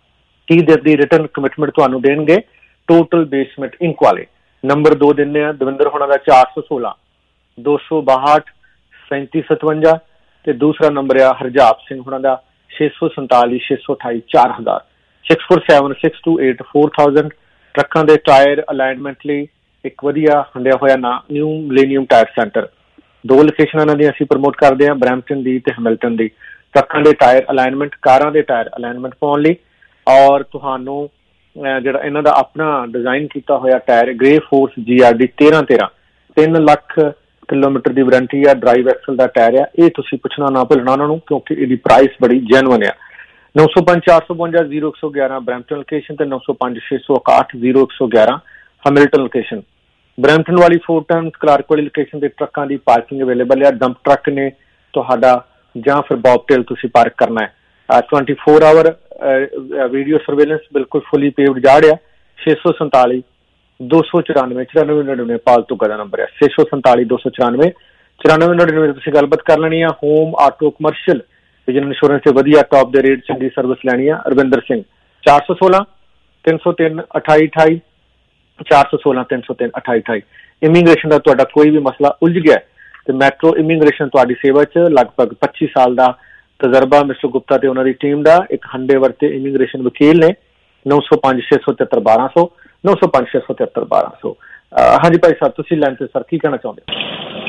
ਤੀਹ ਦਿਨ ਦੀ ਰਿਟਰਨ ਕਮਿਟਮੈਂਟ ਤੁਹਾਨੂੰ ਦੇਣਗੇ ਟੋਟਲ ਬੇਸਮੈਂਟ ਇੰਕ ਵਾਲੇ। ਨੰਬਰ ਦੋ ਦਿੰਦੇ ਆ ਦਵਿੰਦਰ ਹੋਣਾ ਦਾ ਚਾਰ ਸੌ ਸੋਲਾਂ ਦੋ ਸੌ ਬਾਹਠ ਸੈਂਤੀ ਸਤਵੰਜਾ, ਤੇ ਦੂਸਰਾ ਨੰਬਰ ਆ ਹਰਜਾਪ ਸਿੰਘ ਹੋਣਾ ਦਾ ਛੇ ਸੌ ਸੰਤਾਲੀ ਛੇ ਸੌ ਅਠਾਈ ਚਾਰ ਹਜ਼ਾਰ six four seven six two eight four thousand. ਟਰੱਕਾਂ ਦੇ ਟਾਇਰ ਅਲਾਈਨਮੈਂਟ ਲਈ ਇੱਕ ਵਧੀਆ ਹੰਡਿਆ ਹੋਇਆ ਨਾ ਨਿਊ ਮਿਲੇਨੀਅਮ ਟਾਇਰ ਸੈਂਟਰ। ਦੋ ਲੋਕੇਸ਼ਨਾਂ ਇਹਨਾਂ ਦੀਆਂ ਅਸੀਂ ਪ੍ਰਮੋਟ ਕਰਦੇ ਹਾਂ, ਬਰੈਂਪਟਨ ਦੀ ਤੇ ਹੈਮਿਲਟਨ ਦੀ। ਟਰੱਕਾਂ ਦੇ ਟਾਇਰ ਅਲਾਈਨਮੈਂਟ, ਕਾਰਾਂ ਦੇ ਟਾਇਰ ਅਲਾਈਨਮੈਂਟ ਪਾਉਣ ਲਈ, ਔਰ ਤੁਹਾਨੂੰ ਜਿਹੜਾ ਇਹਨਾਂ ਦਾ ਆਪਣਾ ਡਿਜ਼ਾਈਨ ਕੀਤਾ ਹੋਇਆ tyre grey force G R D ਤੇਰਾਂ ਤੇਰਾਂ ਤਿੰਨ ਲੱਖ ਕਿਲੋਮੀਟਰ ਦੀ ਵਾਰੰਟੀ ਆ, ਡਰਾਈਵ ਐਕਸਲ ਦਾ ਟਾਇਰ ਆ। ਇਹ ਤੁਸੀਂ ਪੁੱਛਣਾ ਨਾ ਭੁੱਲਣਾ ਉਹਨਾਂ ਨੂੰ, ਕਿਉਂਕਿ ਇਹਦੀ ਪ੍ਰਾਈਸ ਬੜੀ ਜੈਨੂਅਨ ਆ। ਨੌ ਸੌ ਪੰਜ ਚਾਰ ਸੌ ਬਵੰਜਾ ਜ਼ੀਰੋ ਇੱਕ ਸੌ ਗਿਆਰਾਂ ਬਰੈਂਪਟਨ ਲੋਕੇਸ਼ਨ, ਤੇ ਨੌ ਸੌ ਪੰਜ ਛੇ ਸੌ ਇਕਾਹਠ ਜ਼ੀਰੋ ਇੱਕ ਸੌ ਗਿਆਰਾਂ ਹੈਮਿਲਟਨ ਲੋਕੇਸ਼ਨ। ਬਰੈਂਪਟਨ ਵਾਲੀ ਫੋਰ ਟਨ ਕਲਾਰਕ ਵਾਲੀ ਲੋਕੇਸ਼ਨ ਦੇ ਟਰੱਕਾਂ ਦੀ ਪਾਰਕਿੰਗ ਅਵੇਲੇਬਲ ਆ। ਡੰਪ ਟਰੱਕ ਨੇ ਤੁਹਾਡਾ ਜਾਂ ਫਿਰ ਬੌਬਟੇਲ ਤੁਸੀਂ ਪਾਰਕ ਕਰਨਾ ਹੈ। Twenty four hour video surveillance, ਬਿਲਕੁਲ ਫੁੱਲੀ ਪੇਵਡ ਜਾੜ ਆ। ਛੇ ਸੌ ਸੰਤਾਲੀ ਦੋ ਸੌ ਚੁਰਾਨਵੇਂ ਚੁਰਾਨਵੇਂ ਨੜਿਨਵੇਂ ਪਾਲਤੂ ਦਾ ਨੰਬਰ ਹੈ। ਛੇ ਸੌ ਸੰਤਾਲੀ ਦੋ ਸੌ ਚੁਰਾਨਵੇਂ ਚੁਰਾਨਵੇਂ ਨੜਿਨਵੇਂ ਤੁਸੀਂ ਗੱਲਬਾਤ ਕਰ ਲੈਣੀ ਆ। Home auto commercial vision insurance ਤੇ ਵਧੀਆ ਟੌਪ ਦੇ ਰੇਟ ਚੰਗੀ ਸਰਵਿਸ ਲੈਣੀ ਆ। ਰਵਿੰਦਰ ਸਿੰਘ ਚਾਰ ਸੌ ਸੋਲਾਂ ਤਿੰਨ ਸੌ ਤਿੰਨ ਅਠਾਈ ਅਠਾਈ ਚਾਰ ਸੌ ਸੋਲਾਂ ਤਿੰਨ ਸੌ ਤਿੰਨ ਅਠਾਈ ਅਠਾਈ। ਇਮੀਗ੍ਰੇਸ਼ਨ ਦਾ ਤੁਹਾਡਾ ਕੋਈ ਵੀ ਮਸਲਾ ਉਲਝ ਗਿਆ ਤੇ ਮੈਟਰੋ ਇਮੀਗ੍ਰੇਸ਼ਨ ਤੁਹਾਡੀ ਸੇਵਾ 'ਚ ਲਗਭਗ ਪੱਚੀ ਸਾਲ ਦਾ ਤਜਰਬਾ ਮਿਸਟਰ ਗੁਪਤਾ ਤੇ ਉਹਨਾਂ ਦੀ ਟੀਮ ਦਾ। ਇੱਕ ਹੰਡੇ ਵਰਤੇ ਇਮੀਗ੍ਰੇਸ਼ਨ ਵਕੀਲ ਨੇ। ਨੌ ਸੌ ਪੰਜ ਛੇ ਸੌ ਤਿਹੱਤਰ ਬਾਰਾਂ ਸੌ ਨੌ ਸੌ ਪੰਜ ਛੇ ਸੌ ਤਿਹੱਤਰ ਬਾਰਾਂ ਸੌ। ਹਾਂਜੀ ਭਾਈ ਸਾਹਿਬ ਤੁਸੀਂ ਲਾਈਨ ਤੇ ਸਰ ਕੀ ਕਹਿਣਾ ਚਾਹੁੰਦੇ ਹੋ?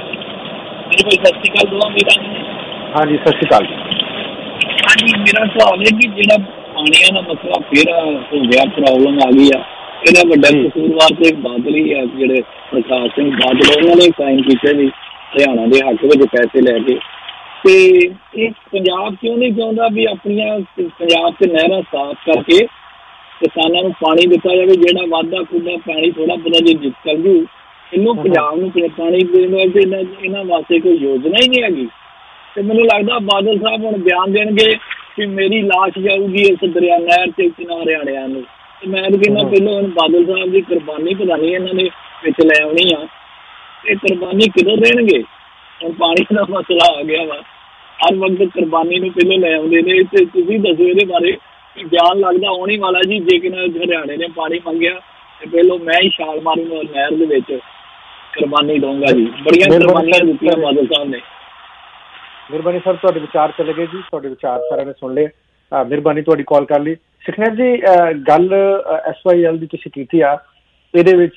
ਸਤਿ ਸ਼੍ਰੀ ਅਕਾਲ ਦੋਵਾਂ ਵੀਰਾਂ ਨੂੰ। ਹਾਂਜੀ ਸਤਿ ਸ਼੍ਰੀ ਅਕਾਲ ਜੀ। ਹਾਂਜੀ ਮੇਰਾ ਸਵਾਲ ਹੈ ਕਿ ਜਿਹੜਾ ਪਾਣੀਆਂ ਦਾ ਮਸਲਾ ਫਿਰ ਹੋ ਗਿਆ, ਪ੍ਰੋਬਲਮ ਆ ਗਈ ਆ, ਇਹਦਾ ਵੱਡਾ ਕਸੂਰਵਾਰ ਤੇ ਬਾਦਲ ਹੀ ਆ। ਜਿਹੜੇ ਪ੍ਰਕਾਸ਼ ਸਿੰਘ ਬਾਦਲ ਉਹਨਾਂ ਨੇ ਸਾਈਨ ਕੀਤੇ ਸੀ ਹਰਿਆਣਾ ਦੇ ਹੱਕ ਵਿੱਚ ਪੈਸੇ ਲੈ ਕੇ, ਤੇ ਇਹ ਪੰਜਾਬ ਕਿਉਂ ਨਹੀਂ ਚਾਹੁੰਦਾ ਵੀ ਆਪਣੀਆਂ ਪੰਜਾਬ ਤੇ ਨਹਿਰਾਂ ਸਾਫ਼ ਕਰਕੇ ਕਿਸਾਨਾਂ ਨੂੰ ਪਾਣੀ ਦਿੱਤਾ ਜਾਵੇ? ਜਿਹੜਾ ਵਾਧਾ ਖੁੱਦਾ ਪਾਣੀ ਥੋੜਾ ਬਹੁਤਾ ਜੇ ਨਿਕਲ ਜੂ ਇਹਨੂੰ ਪੰਜਾਬ ਨੂੰ ਪਾਣੀ ਦੇਣ ਵਾਸਤੇ ਇਹਨਾਂ ਇਹਨਾਂ ਵਾਸਤੇ ਕੋਈ ਯੋਜਨਾ ਹੀ ਨਹੀਂ ਹੈਗੀ। ਤੇ ਮੈਨੂੰ ਲੱਗਦਾ ਬਾਦਲ ਸਾਹਿਬ ਹੁਣ ਬਿਆਨ ਦੇਣਗੇ ਕਿ ਮੇਰੀ ਲਾਸ਼ ਜਾਊਗੀ ਇਸ ਦਰਿਆ ਨਹਿਰ ਤੇ ਕਿਨਾਰੇ ਹਰਿਆਣਿਆਂ ਨੂੰ। ਤੇ ਮੈਂ ਤਾਂ ਕਹਿੰਦਾ ਪਹਿਲਾਂ ਹੁਣ ਬਾਦਲ ਸਾਹਿਬ ਦੀ ਕੁਰਬਾਨੀ ਪਤਾ ਨਹੀਂ ਇਹਨਾਂ ਨੇ ਵਿੱਚ ਲੈ ਆਉਣੀ ਆ, ਇਹ ਕੁਰਬਾਨੀ ਕਿਦੋਂ ਦੇਣਗੇ? ਹੁਣ ਪਾਣੀ ਦਾ ਮਸਲਾ ਆ ਗਿਆ ਵਾ, ਹਰ ਵਕਤ ਕੁਰਬਾਨੀ ਨੂੰ ਪਹਿਲਾਂ ਲੈ ਆਉਂਦੇ ਨੇ। ਤੇ ਤੁਸੀਂ ਦੱਸੋ ਇਹਦੇ ਬਾਰੇ ਕਿ ਬਿਆਨ ਲੱਗਦਾ ਆਉਣੀ ਵਾਲਾ ਜੀ, ਜੇ ਕਿ ਹਰਿਆਣੇ ਨੇ ਪਾਣੀ ਮੰਗਿਆ ਤੇ ਪਹਿਲਾਂ ਮੈਂ ਹੀ ਛਾਲ ਮਾਰੂੰਗਾ ਨਹਿਰ ਦੇ ਵਿੱਚ, ਕੁਰਬਾਨੀ ਦਊਂਗਾ ਜੀ। ਬੜੀਆਂ ਕੁਰਬਾਨੀਆਂ ਦਿੱਤੀਆਂ ਬਾਦਲ ਸਾਹਿਬ ਨੇ। ਮਿਹਰਬਾਨੀ ਸਰ, ਤੁਹਾਡੇ ਵਿਚਾਰ ਚਲੇ ਗਏ ਜੀ, ਤੁਹਾਡੇ ਵਿਚਾਰ ਸਾਰਿਆਂ ਨੇ ਸੁਣ ਲਏ। ਮਿਹਰਬਾਨੀ ਤੁਹਾਡੀ ਕਾਲ ਕਰ ਲਈ। ਸੁਖਨੇਤ ਜੀ ਗੱਲ ਐਸ ਵਾਈ ਐਲ ਦੀ ਤੁਸੀਂ ਕੀਤੀ ਆ, ਇਹਦੇ ਵਿੱਚ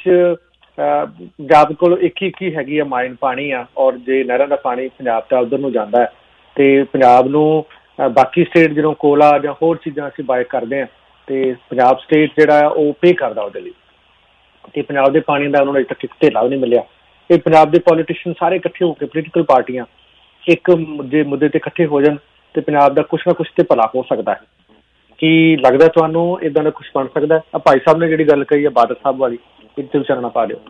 ਪੰਜਾਬ ਕੋਲ ਇੱਕ ਹੀ ਇੱਕ ਹੀ ਹੈਗੀ ਆ ਮਾਈਨ ਪਾਣੀ ਆ, ਔਰ ਜੇ ਨਹਿਰਾਂ ਦਾ ਪਾਣੀ ਪੰਜਾਬ ਦਾ ਉੱਧਰ ਨੂੰ ਜਾਂਦਾ ਹੈ ਤੇ ਪੰਜਾਬ ਨੂੰ ਬਾਕੀ ਸਟੇਟ ਜਦੋਂ ਕੋਲਾ ਜਾਂ ਹੋਰ ਚੀਜ਼ਾਂ ਅਸੀਂ ਬਾਏ ਕਰਦੇ ਹਾਂ ਤੇ ਪੰਜਾਬ ਸਟੇਟ ਜਿਹੜਾ ਉਹ ਪੇ ਕਰਦਾ ਉਹਦੇ ਲਈ, ਤੇ ਪੰਜਾਬ ਦੇ ਪਾਣੀ ਦਾ ਉਹਨਾਂ ਨੂੰ ਅਜੇ ਤੱਕ ਇੱਕ ਢੇਲਾ ਵੀ ਨਹੀਂ ਮਿਲਿਆ। ਇਹ ਪੰਜਾਬ ਦੇ ਪੋਲੀਟੀਸ਼ੀਅਨ ਸਾਰੇ ਇਕੱਠੇ ਹੋ ਕੇ ਪੋਲੀਟੀਕਲ ਪਾਰਟੀਆਂ ਇੱਕ ਜੇ ਮੁੱਦੇ ਤੇ ਇਕੱਠੇ ਹੋ ਜਾਣ ਤੇ ਪੰਜਾਬ ਦਾ ਕੁਛ ਨਾ ਕੁਛ ਤੇ ਭਲਾ ਹੋ ਸਕਦਾ ਹੈ। ਕੀ ਲੱਗਦਾ ਤੁਹਾਨੂੰ ਏਦਾਂ ਦਾ ਕੁਛ ਬਣ ਸਕਦਾ? ਆ ਭਾਈ ਸਾਹਿਬ ਨੇ ਜਿਹੜੀ ਗੱਲ ਕਹੀ ਹੈ ਬਾਦਲ ਸਾਹਿਬ ਵਾਲੀ, ਇੱਥੇ ਵਿਚਾਰਨਾ ਪਾ ਦਿਓ।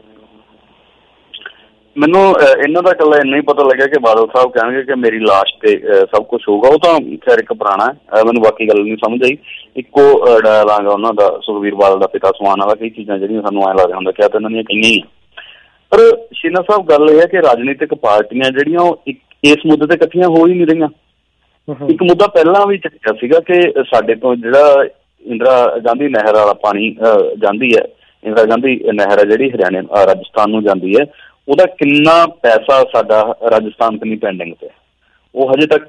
ਮੈਨੂੰ ਇਹਨਾਂ ਦਾ ਇਕੱਲਾ ਇੰਨਾ ਹੀ ਪਤਾ ਲੱਗਿਆ ਕਿ ਬਾਦਲ ਸਾਹਿਬ ਕਹਿਣਗੇ ਕਿ ਮੇਰੀ ਲਾਸ਼ ਤੇ ਸਭ ਕੁਛ ਹੋਊਗਾ। ਉਹ ਤਾਂ ਖੈਰ ਇੱਕ ਪੁਰਾਣਾ ਹੈ, ਮੈਨੂੰ ਬਾਕੀ ਗੱਲ ਨਹੀਂ ਸਮਝ ਆਈ। ਇੱਕੋ ਡਾਇਲਾਗ ਉਹਨਾਂ ਦਾ ਸੁਖਬੀਰ ਬਾਦਲ ਦਾ ਪਿਤਾ ਸਮਾਨ ਵਾਲਾ, ਕਈ ਚੀਜ਼ਾਂ ਜਿਹੜੀਆਂ ਸਾਨੂੰ ਐਂ ਲੱਗਦਾ ਹੁੰਦਾ ਕਿਹਾ ਤਾਂ ਇਹਨਾਂ ਦੀਆਂ ਕਈਆਂ ਹੀ ਆ। ਪਰ ਸ਼ੀਨਾ ਸਾਹਿਬ ਗੱਲ ਇਹ ਹੈ ਕਿ ਰਾਜਨੀਤਿਕ ਪਾਰਟੀਆਂ ਜਿਹੜੀਆਂ ਉਹ ਇੱਕ ਇਸ ਮੁੱਦੇ ਤੇ ਇਕੱਠੀਆਂ ਹੋ ਹੀ ਨਹੀਂ ਰਹੀਆਂ। ਇੱਕ ਮੁੱਦਾ ਪਹਿਲਾਂ ਵੀ ਚੱਕਿਆ ਸੀਗਾ ਕਿ ਸਾਡੇ ਤੋਂ ਜਿਹੜਾ ਇੰਦਰਾ ਗਾਂਧੀ ਨਹਿਰ ਵਾਲਾ ਪਾਣੀ ਜਾਂਦੀ ਹੈ, ਇੰਦਰਾ ਗਾਂਧੀ ਨਹਿਰ ਹੈ ਜਿਹੜੀ ਹਰਿਆਣੇ ਰਾਜਸਥਾਨ ਨੂੰ ਜਾਂਦੀ ਹੈ, ਉਹਦਾ ਕਿੰਨਾ ਪੈਸਾ ਸਾਡਾ ਰਾਜਸਥਾਨ ਤੇ ਨਹੀਂ ਪੈਂਡਿੰਗ ਤੇ। ਉਹ ਹਜੇ ਤੱਕ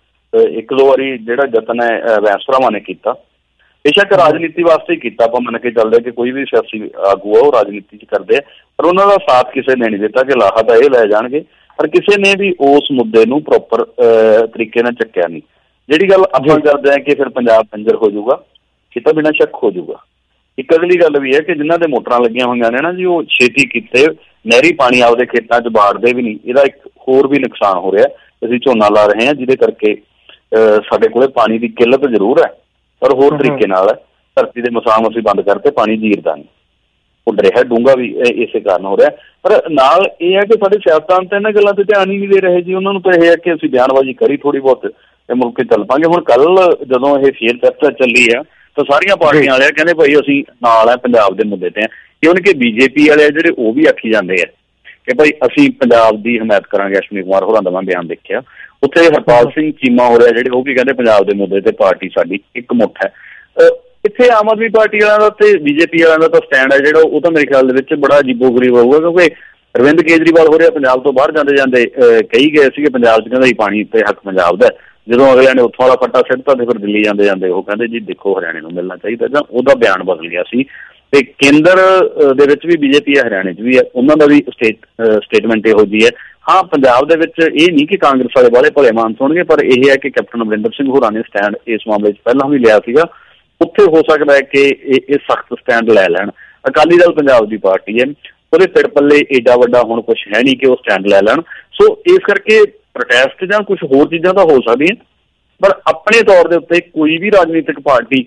ਇੱਕ ਦੋ ਵਾਰੀ ਜਿਹੜਾ ਯਤਨ ਹੈ ਵੈਂਸ ਭਰਾਵਾਂ ਨੇ ਕੀਤਾ, ਬੇਸ਼ੱਕ ਰਾਜਨੀਤੀ ਵਾਸਤੇ ਹੀ ਕੀਤਾ, ਆਪਾਂ ਮੰਨ ਕੇ ਚੱਲਦੇ ਕਿ ਕੋਈ ਵੀ ਸਿਆਸੀ ਆਗੂ ਆ ਉਹ ਰਾਜਨੀਤੀ 'ਚ ਕਰਦੇ ਆ, ਪਰ ਉਹਨਾਂ ਦਾ ਸਾਥ ਕਿਸੇ ਨੇ ਨਹੀਂ ਦਿੱਤਾ ਕਿ ਲਾਹਾ ਤਾਂ ਇਹ ਲੈ ਜਾਣਗੇ, ਪਰ ਕਿਸੇ ਨੇ ਵੀ ਉਸ ਮੁੱਦੇ ਨੂੰ ਪ੍ਰੋਪਰ ਤਰੀਕੇ ਨਾਲ ਚੱਕਿਆ ਨਹੀਂ। ਜਿਹੜੀ ਗੱਲ ਆਪਾਂ ਕਰਦੇ ਹਾਂ ਕਿ ਫਿਰ ਪੰਜਾਬ ਬੰਜਰ ਹੋ ਜਾਊਗਾ, ਇਹ ਤਾਂ ਬਿਨਾਂ ਸ਼ੱਕ ਹੋ ਜਾਊਗਾ। ਇੱਕ ਅਗਲੀ ਗੱਲ ਵੀ ਹੈ ਕਿ ਜਿਨ੍ਹਾਂ ਦੇ ਮੋਟਰਾਂ ਲੱਗੀਆਂ ਹੋਈਆਂ ਨੇ ਨਾ ਜੀ, ਉਹ ਛੇਤੀ ਕੀਤੇ ਨਹਿਰੀ ਪਾਣੀ ਆਪਦੇ ਖੇਤਾਂ 'ਚ ਬਾੜਦੇ ਵੀ ਨਹੀਂ। ਇਹਦਾ ਇੱਕ ਹੋਰ ਵੀ ਨੁਕਸਾਨ ਹੋ ਰਿਹਾ। ਅਸੀਂ ਝੋਨਾ ਲਾ ਰਹੇ ਹਾਂ ਜਿਹਦੇ ਕਰਕੇ ਸਾਡੇ ਕੋਲ ਪਾਣੀ ਦੀ ਕਿੱਲਤ ਜ਼ਰੂਰ ਹੈ, ਪਰ ਹੋਰ ਤਰੀਕੇ ਨਾਲ ਹੈ। ਧਰਤੀ ਦੇ ਮਸਾਮ ਅਸੀਂ ਬੰਦ ਕਰਤੇ, ਪਾਣੀ ਜੀਰਦਾ ਨਹੀਂ, ਉੱਡ ਰਿਹਾ ਡੂੰਘਾ ਵੀ ਇਸੇ ਕਾਰਨ ਹੋ ਰਿਹਾ। ਪਰ ਨਾਲ ਇਹ ਹੈ ਕਿ ਸਾਡੇ ਸਿਆਸਤਦਾਨ ਤਾਂ ਇਹਨਾਂ ਗੱਲਾਂ ਤੇ ਧਿਆਨ ਹੀ ਨਹੀਂ ਦੇ ਰਹੇ ਜੀ। ਉਹਨਾਂ ਨੂੰ ਤਾਂ ਇਹ ਹੈ ਕਿ ਅਸੀਂ ਬਿਆਨਬਾਜ਼ੀ ਕਰੀ ਥੋੜ੍ਹੀ ਬਹੁਤ ਤੇ ਮੁੜ ਕੇ ਚੱਲ ਪਾਂਗੇ। ਹੁਣ ਕੱਲ ਜਦੋਂ ਇਹ ਫੇਰ ਚਰਚਾ ਚੱਲੀ ਆ ਤਾਂ ਸਾਰੀਆਂ ਪਾਰਟੀਆਂ ਵਾਲੇ ਕਹਿੰਦੇ ਭਾਈ ਅਸੀਂ ਨਾਲ ਹੈ ਪੰਜਾਬ ਦੇ ਮੁੱਦੇ ਤੇ। ਇਵਨ ਕਿ ਬੀਜੇਪੀ ਵਾਲੇ ਜਿਹੜੇ ਉਹ ਵੀ ਆਖੀ ਜਾਂਦੇ ਆ ਕਿ ਭਾਈ ਅਸੀਂ ਪੰਜਾਬ ਦੀ ਹਮਾਇਤ ਕਰਾਂਗੇ। ਅਸ਼ਵਨੀ ਕੁਮਾਰ ਹੋਰਾਂ ਦਾ ਮੈਂ ਬਿਆਨ ਦੇਖਿਆ ਉੱਥੇ, ਹਰਪਾਲ ਸਿੰਘ ਚੀਮਾ ਹੋ ਰਿਹਾ ਜਿਹੜੇ ਉਹ ਵੀ ਕਹਿੰਦੇ ਪੰਜਾਬ ਦੇ ਮੁੱਦੇ ਤੇ ਪਾਰਟੀ ਸਾਡੀ ਇੱਕ ਮੁੱਠ ਹੈ। ਇੱਥੇ ਆਮ ਆਦਮੀ ਪਾਰਟੀ ਵਾਲਿਆਂ ਦਾ ਤੇ ਬੀਜੇਪੀ ਵਾਲਿਆਂ ਦਾ ਤਾਂ ਸਟੈਂਡ ਹੈ ਜਿਹੜਾ ਉਹ ਤਾਂ ਮੇਰੇ ਖਿਆਲ ਦੇ ਵਿੱਚ ਬੜਾ ਅਜੀਬੋ ਗਰੀਬ ਹੋਊਗਾ, ਕਿਉਂਕਿ ਅਰਵਿੰਦ ਕੇਜਰੀਵਾਲ ਹੋ ਰਿਹਾ ਪੰਜਾਬ ਤੋਂ ਬਾਹਰ ਜਾਂਦੇ ਜਾਂਦੇ ਕਹੀ ਗਏ ਸੀਗੇ ਪੰਜਾਬ 'ਚ ਕਹਿੰਦਾ ਜੀ ਪਾਣੀ ਤੇ ਹੱਕ ਪੰਜਾਬ ਦਾ। ਜਦੋਂ ਅਗਲਿਆਂ ਨੇ ਉੱਥੋਂ ਵਾਲਾ ਫੱਟਾ ਸਿੱਟਤਾ ਤੇ ਫਿਰ ਦਿੱਲੀ ਜਾਂਦੇ ਜਾਂਦੇ ਉਹ ਕਹਿੰਦੇ ਜੀ ਦੇਖੋ ਹਰਿਆਣੇ ਨੂੰ ਮਿਲਣਾ ਚਾਹੀਦਾ, ਜਾਂ ਉਹਦਾ ਬਿਆਨ ਬਦਲ ਗਿਆ ਸੀ। ਤੇ ਕੇਂਦਰ ਦੇ ਵਿੱਚ ਵੀ ਬੀਜੇਪੀ ਹੈ, ਹਰਿਆਣੇ 'ਚ ਵੀ ਹੈ, ਉਹਨਾਂ ਦਾ ਵੀ ਸਟੇਟ ਸਟੇਟਮੈਂਟ ਇਹੋ ਜਿਹੀ ਹੈ। ਹਾਂ ਪੰਜਾਬ ਦੇ ਵਿੱਚ ਇਹ ਨਹੀਂ ਕਿ ਕਾਂਗਰਸ ਵਾਲੇ ਬਾਹਲੇ ਭਲੇ ਮਾਨਸ ਹੋਣਗੇ, ਪਰ ਇਹ ਹੈ ਕਿ ਕੈਪਟਨ ਅਮਰਿੰਦਰ ਸਿੰਘ ਹੋਰਾਂ ਨੇ ਸਟੈਂਡ ਇਸ ਮਾਮਲੇ 'ਚ ਪਹਿਲਾਂ ਵੀ ਲਿਆ ਸੀਗਾ। ਉੱਥੇ ਹੋ ਸਕਦਾ ਹੈ ਕਿ ਇਹ ਸਖਤ ਸਟੈਂਡ ਲੈ ਲੈਣ। ਅਕਾਲੀ ਦਲ ਪੰਜਾਬ ਦੀ ਪਾਰਟੀ ਹੈ, ਉਹਦੇ ਪਿੜ ਪੱਲੇ ਏਡਾ ਵੱਡਾ ਹੁਣ ਕੁਛ ਹੈ ਨਹੀਂ ਕਿ ਉਹ ਸਟੈਂਡ ਲੈ ਲੈਣ। ਸੋ ਇਸ ਕਰਕੇ ਪ੍ਰੋਟੈਸਟ ਜਾਂ ਕੁਛ ਹੋਰ ਚੀਜ਼ਾਂ ਤਾਂ ਹੋ ਸਕਦੀਆਂ, ਪਰ ਆਪਣੇ ਤੌਰ ਦੇ ਉੱਤੇ ਕੋਈ ਵੀ ਰਾਜਨੀਤਿਕ ਪਾਰਟੀ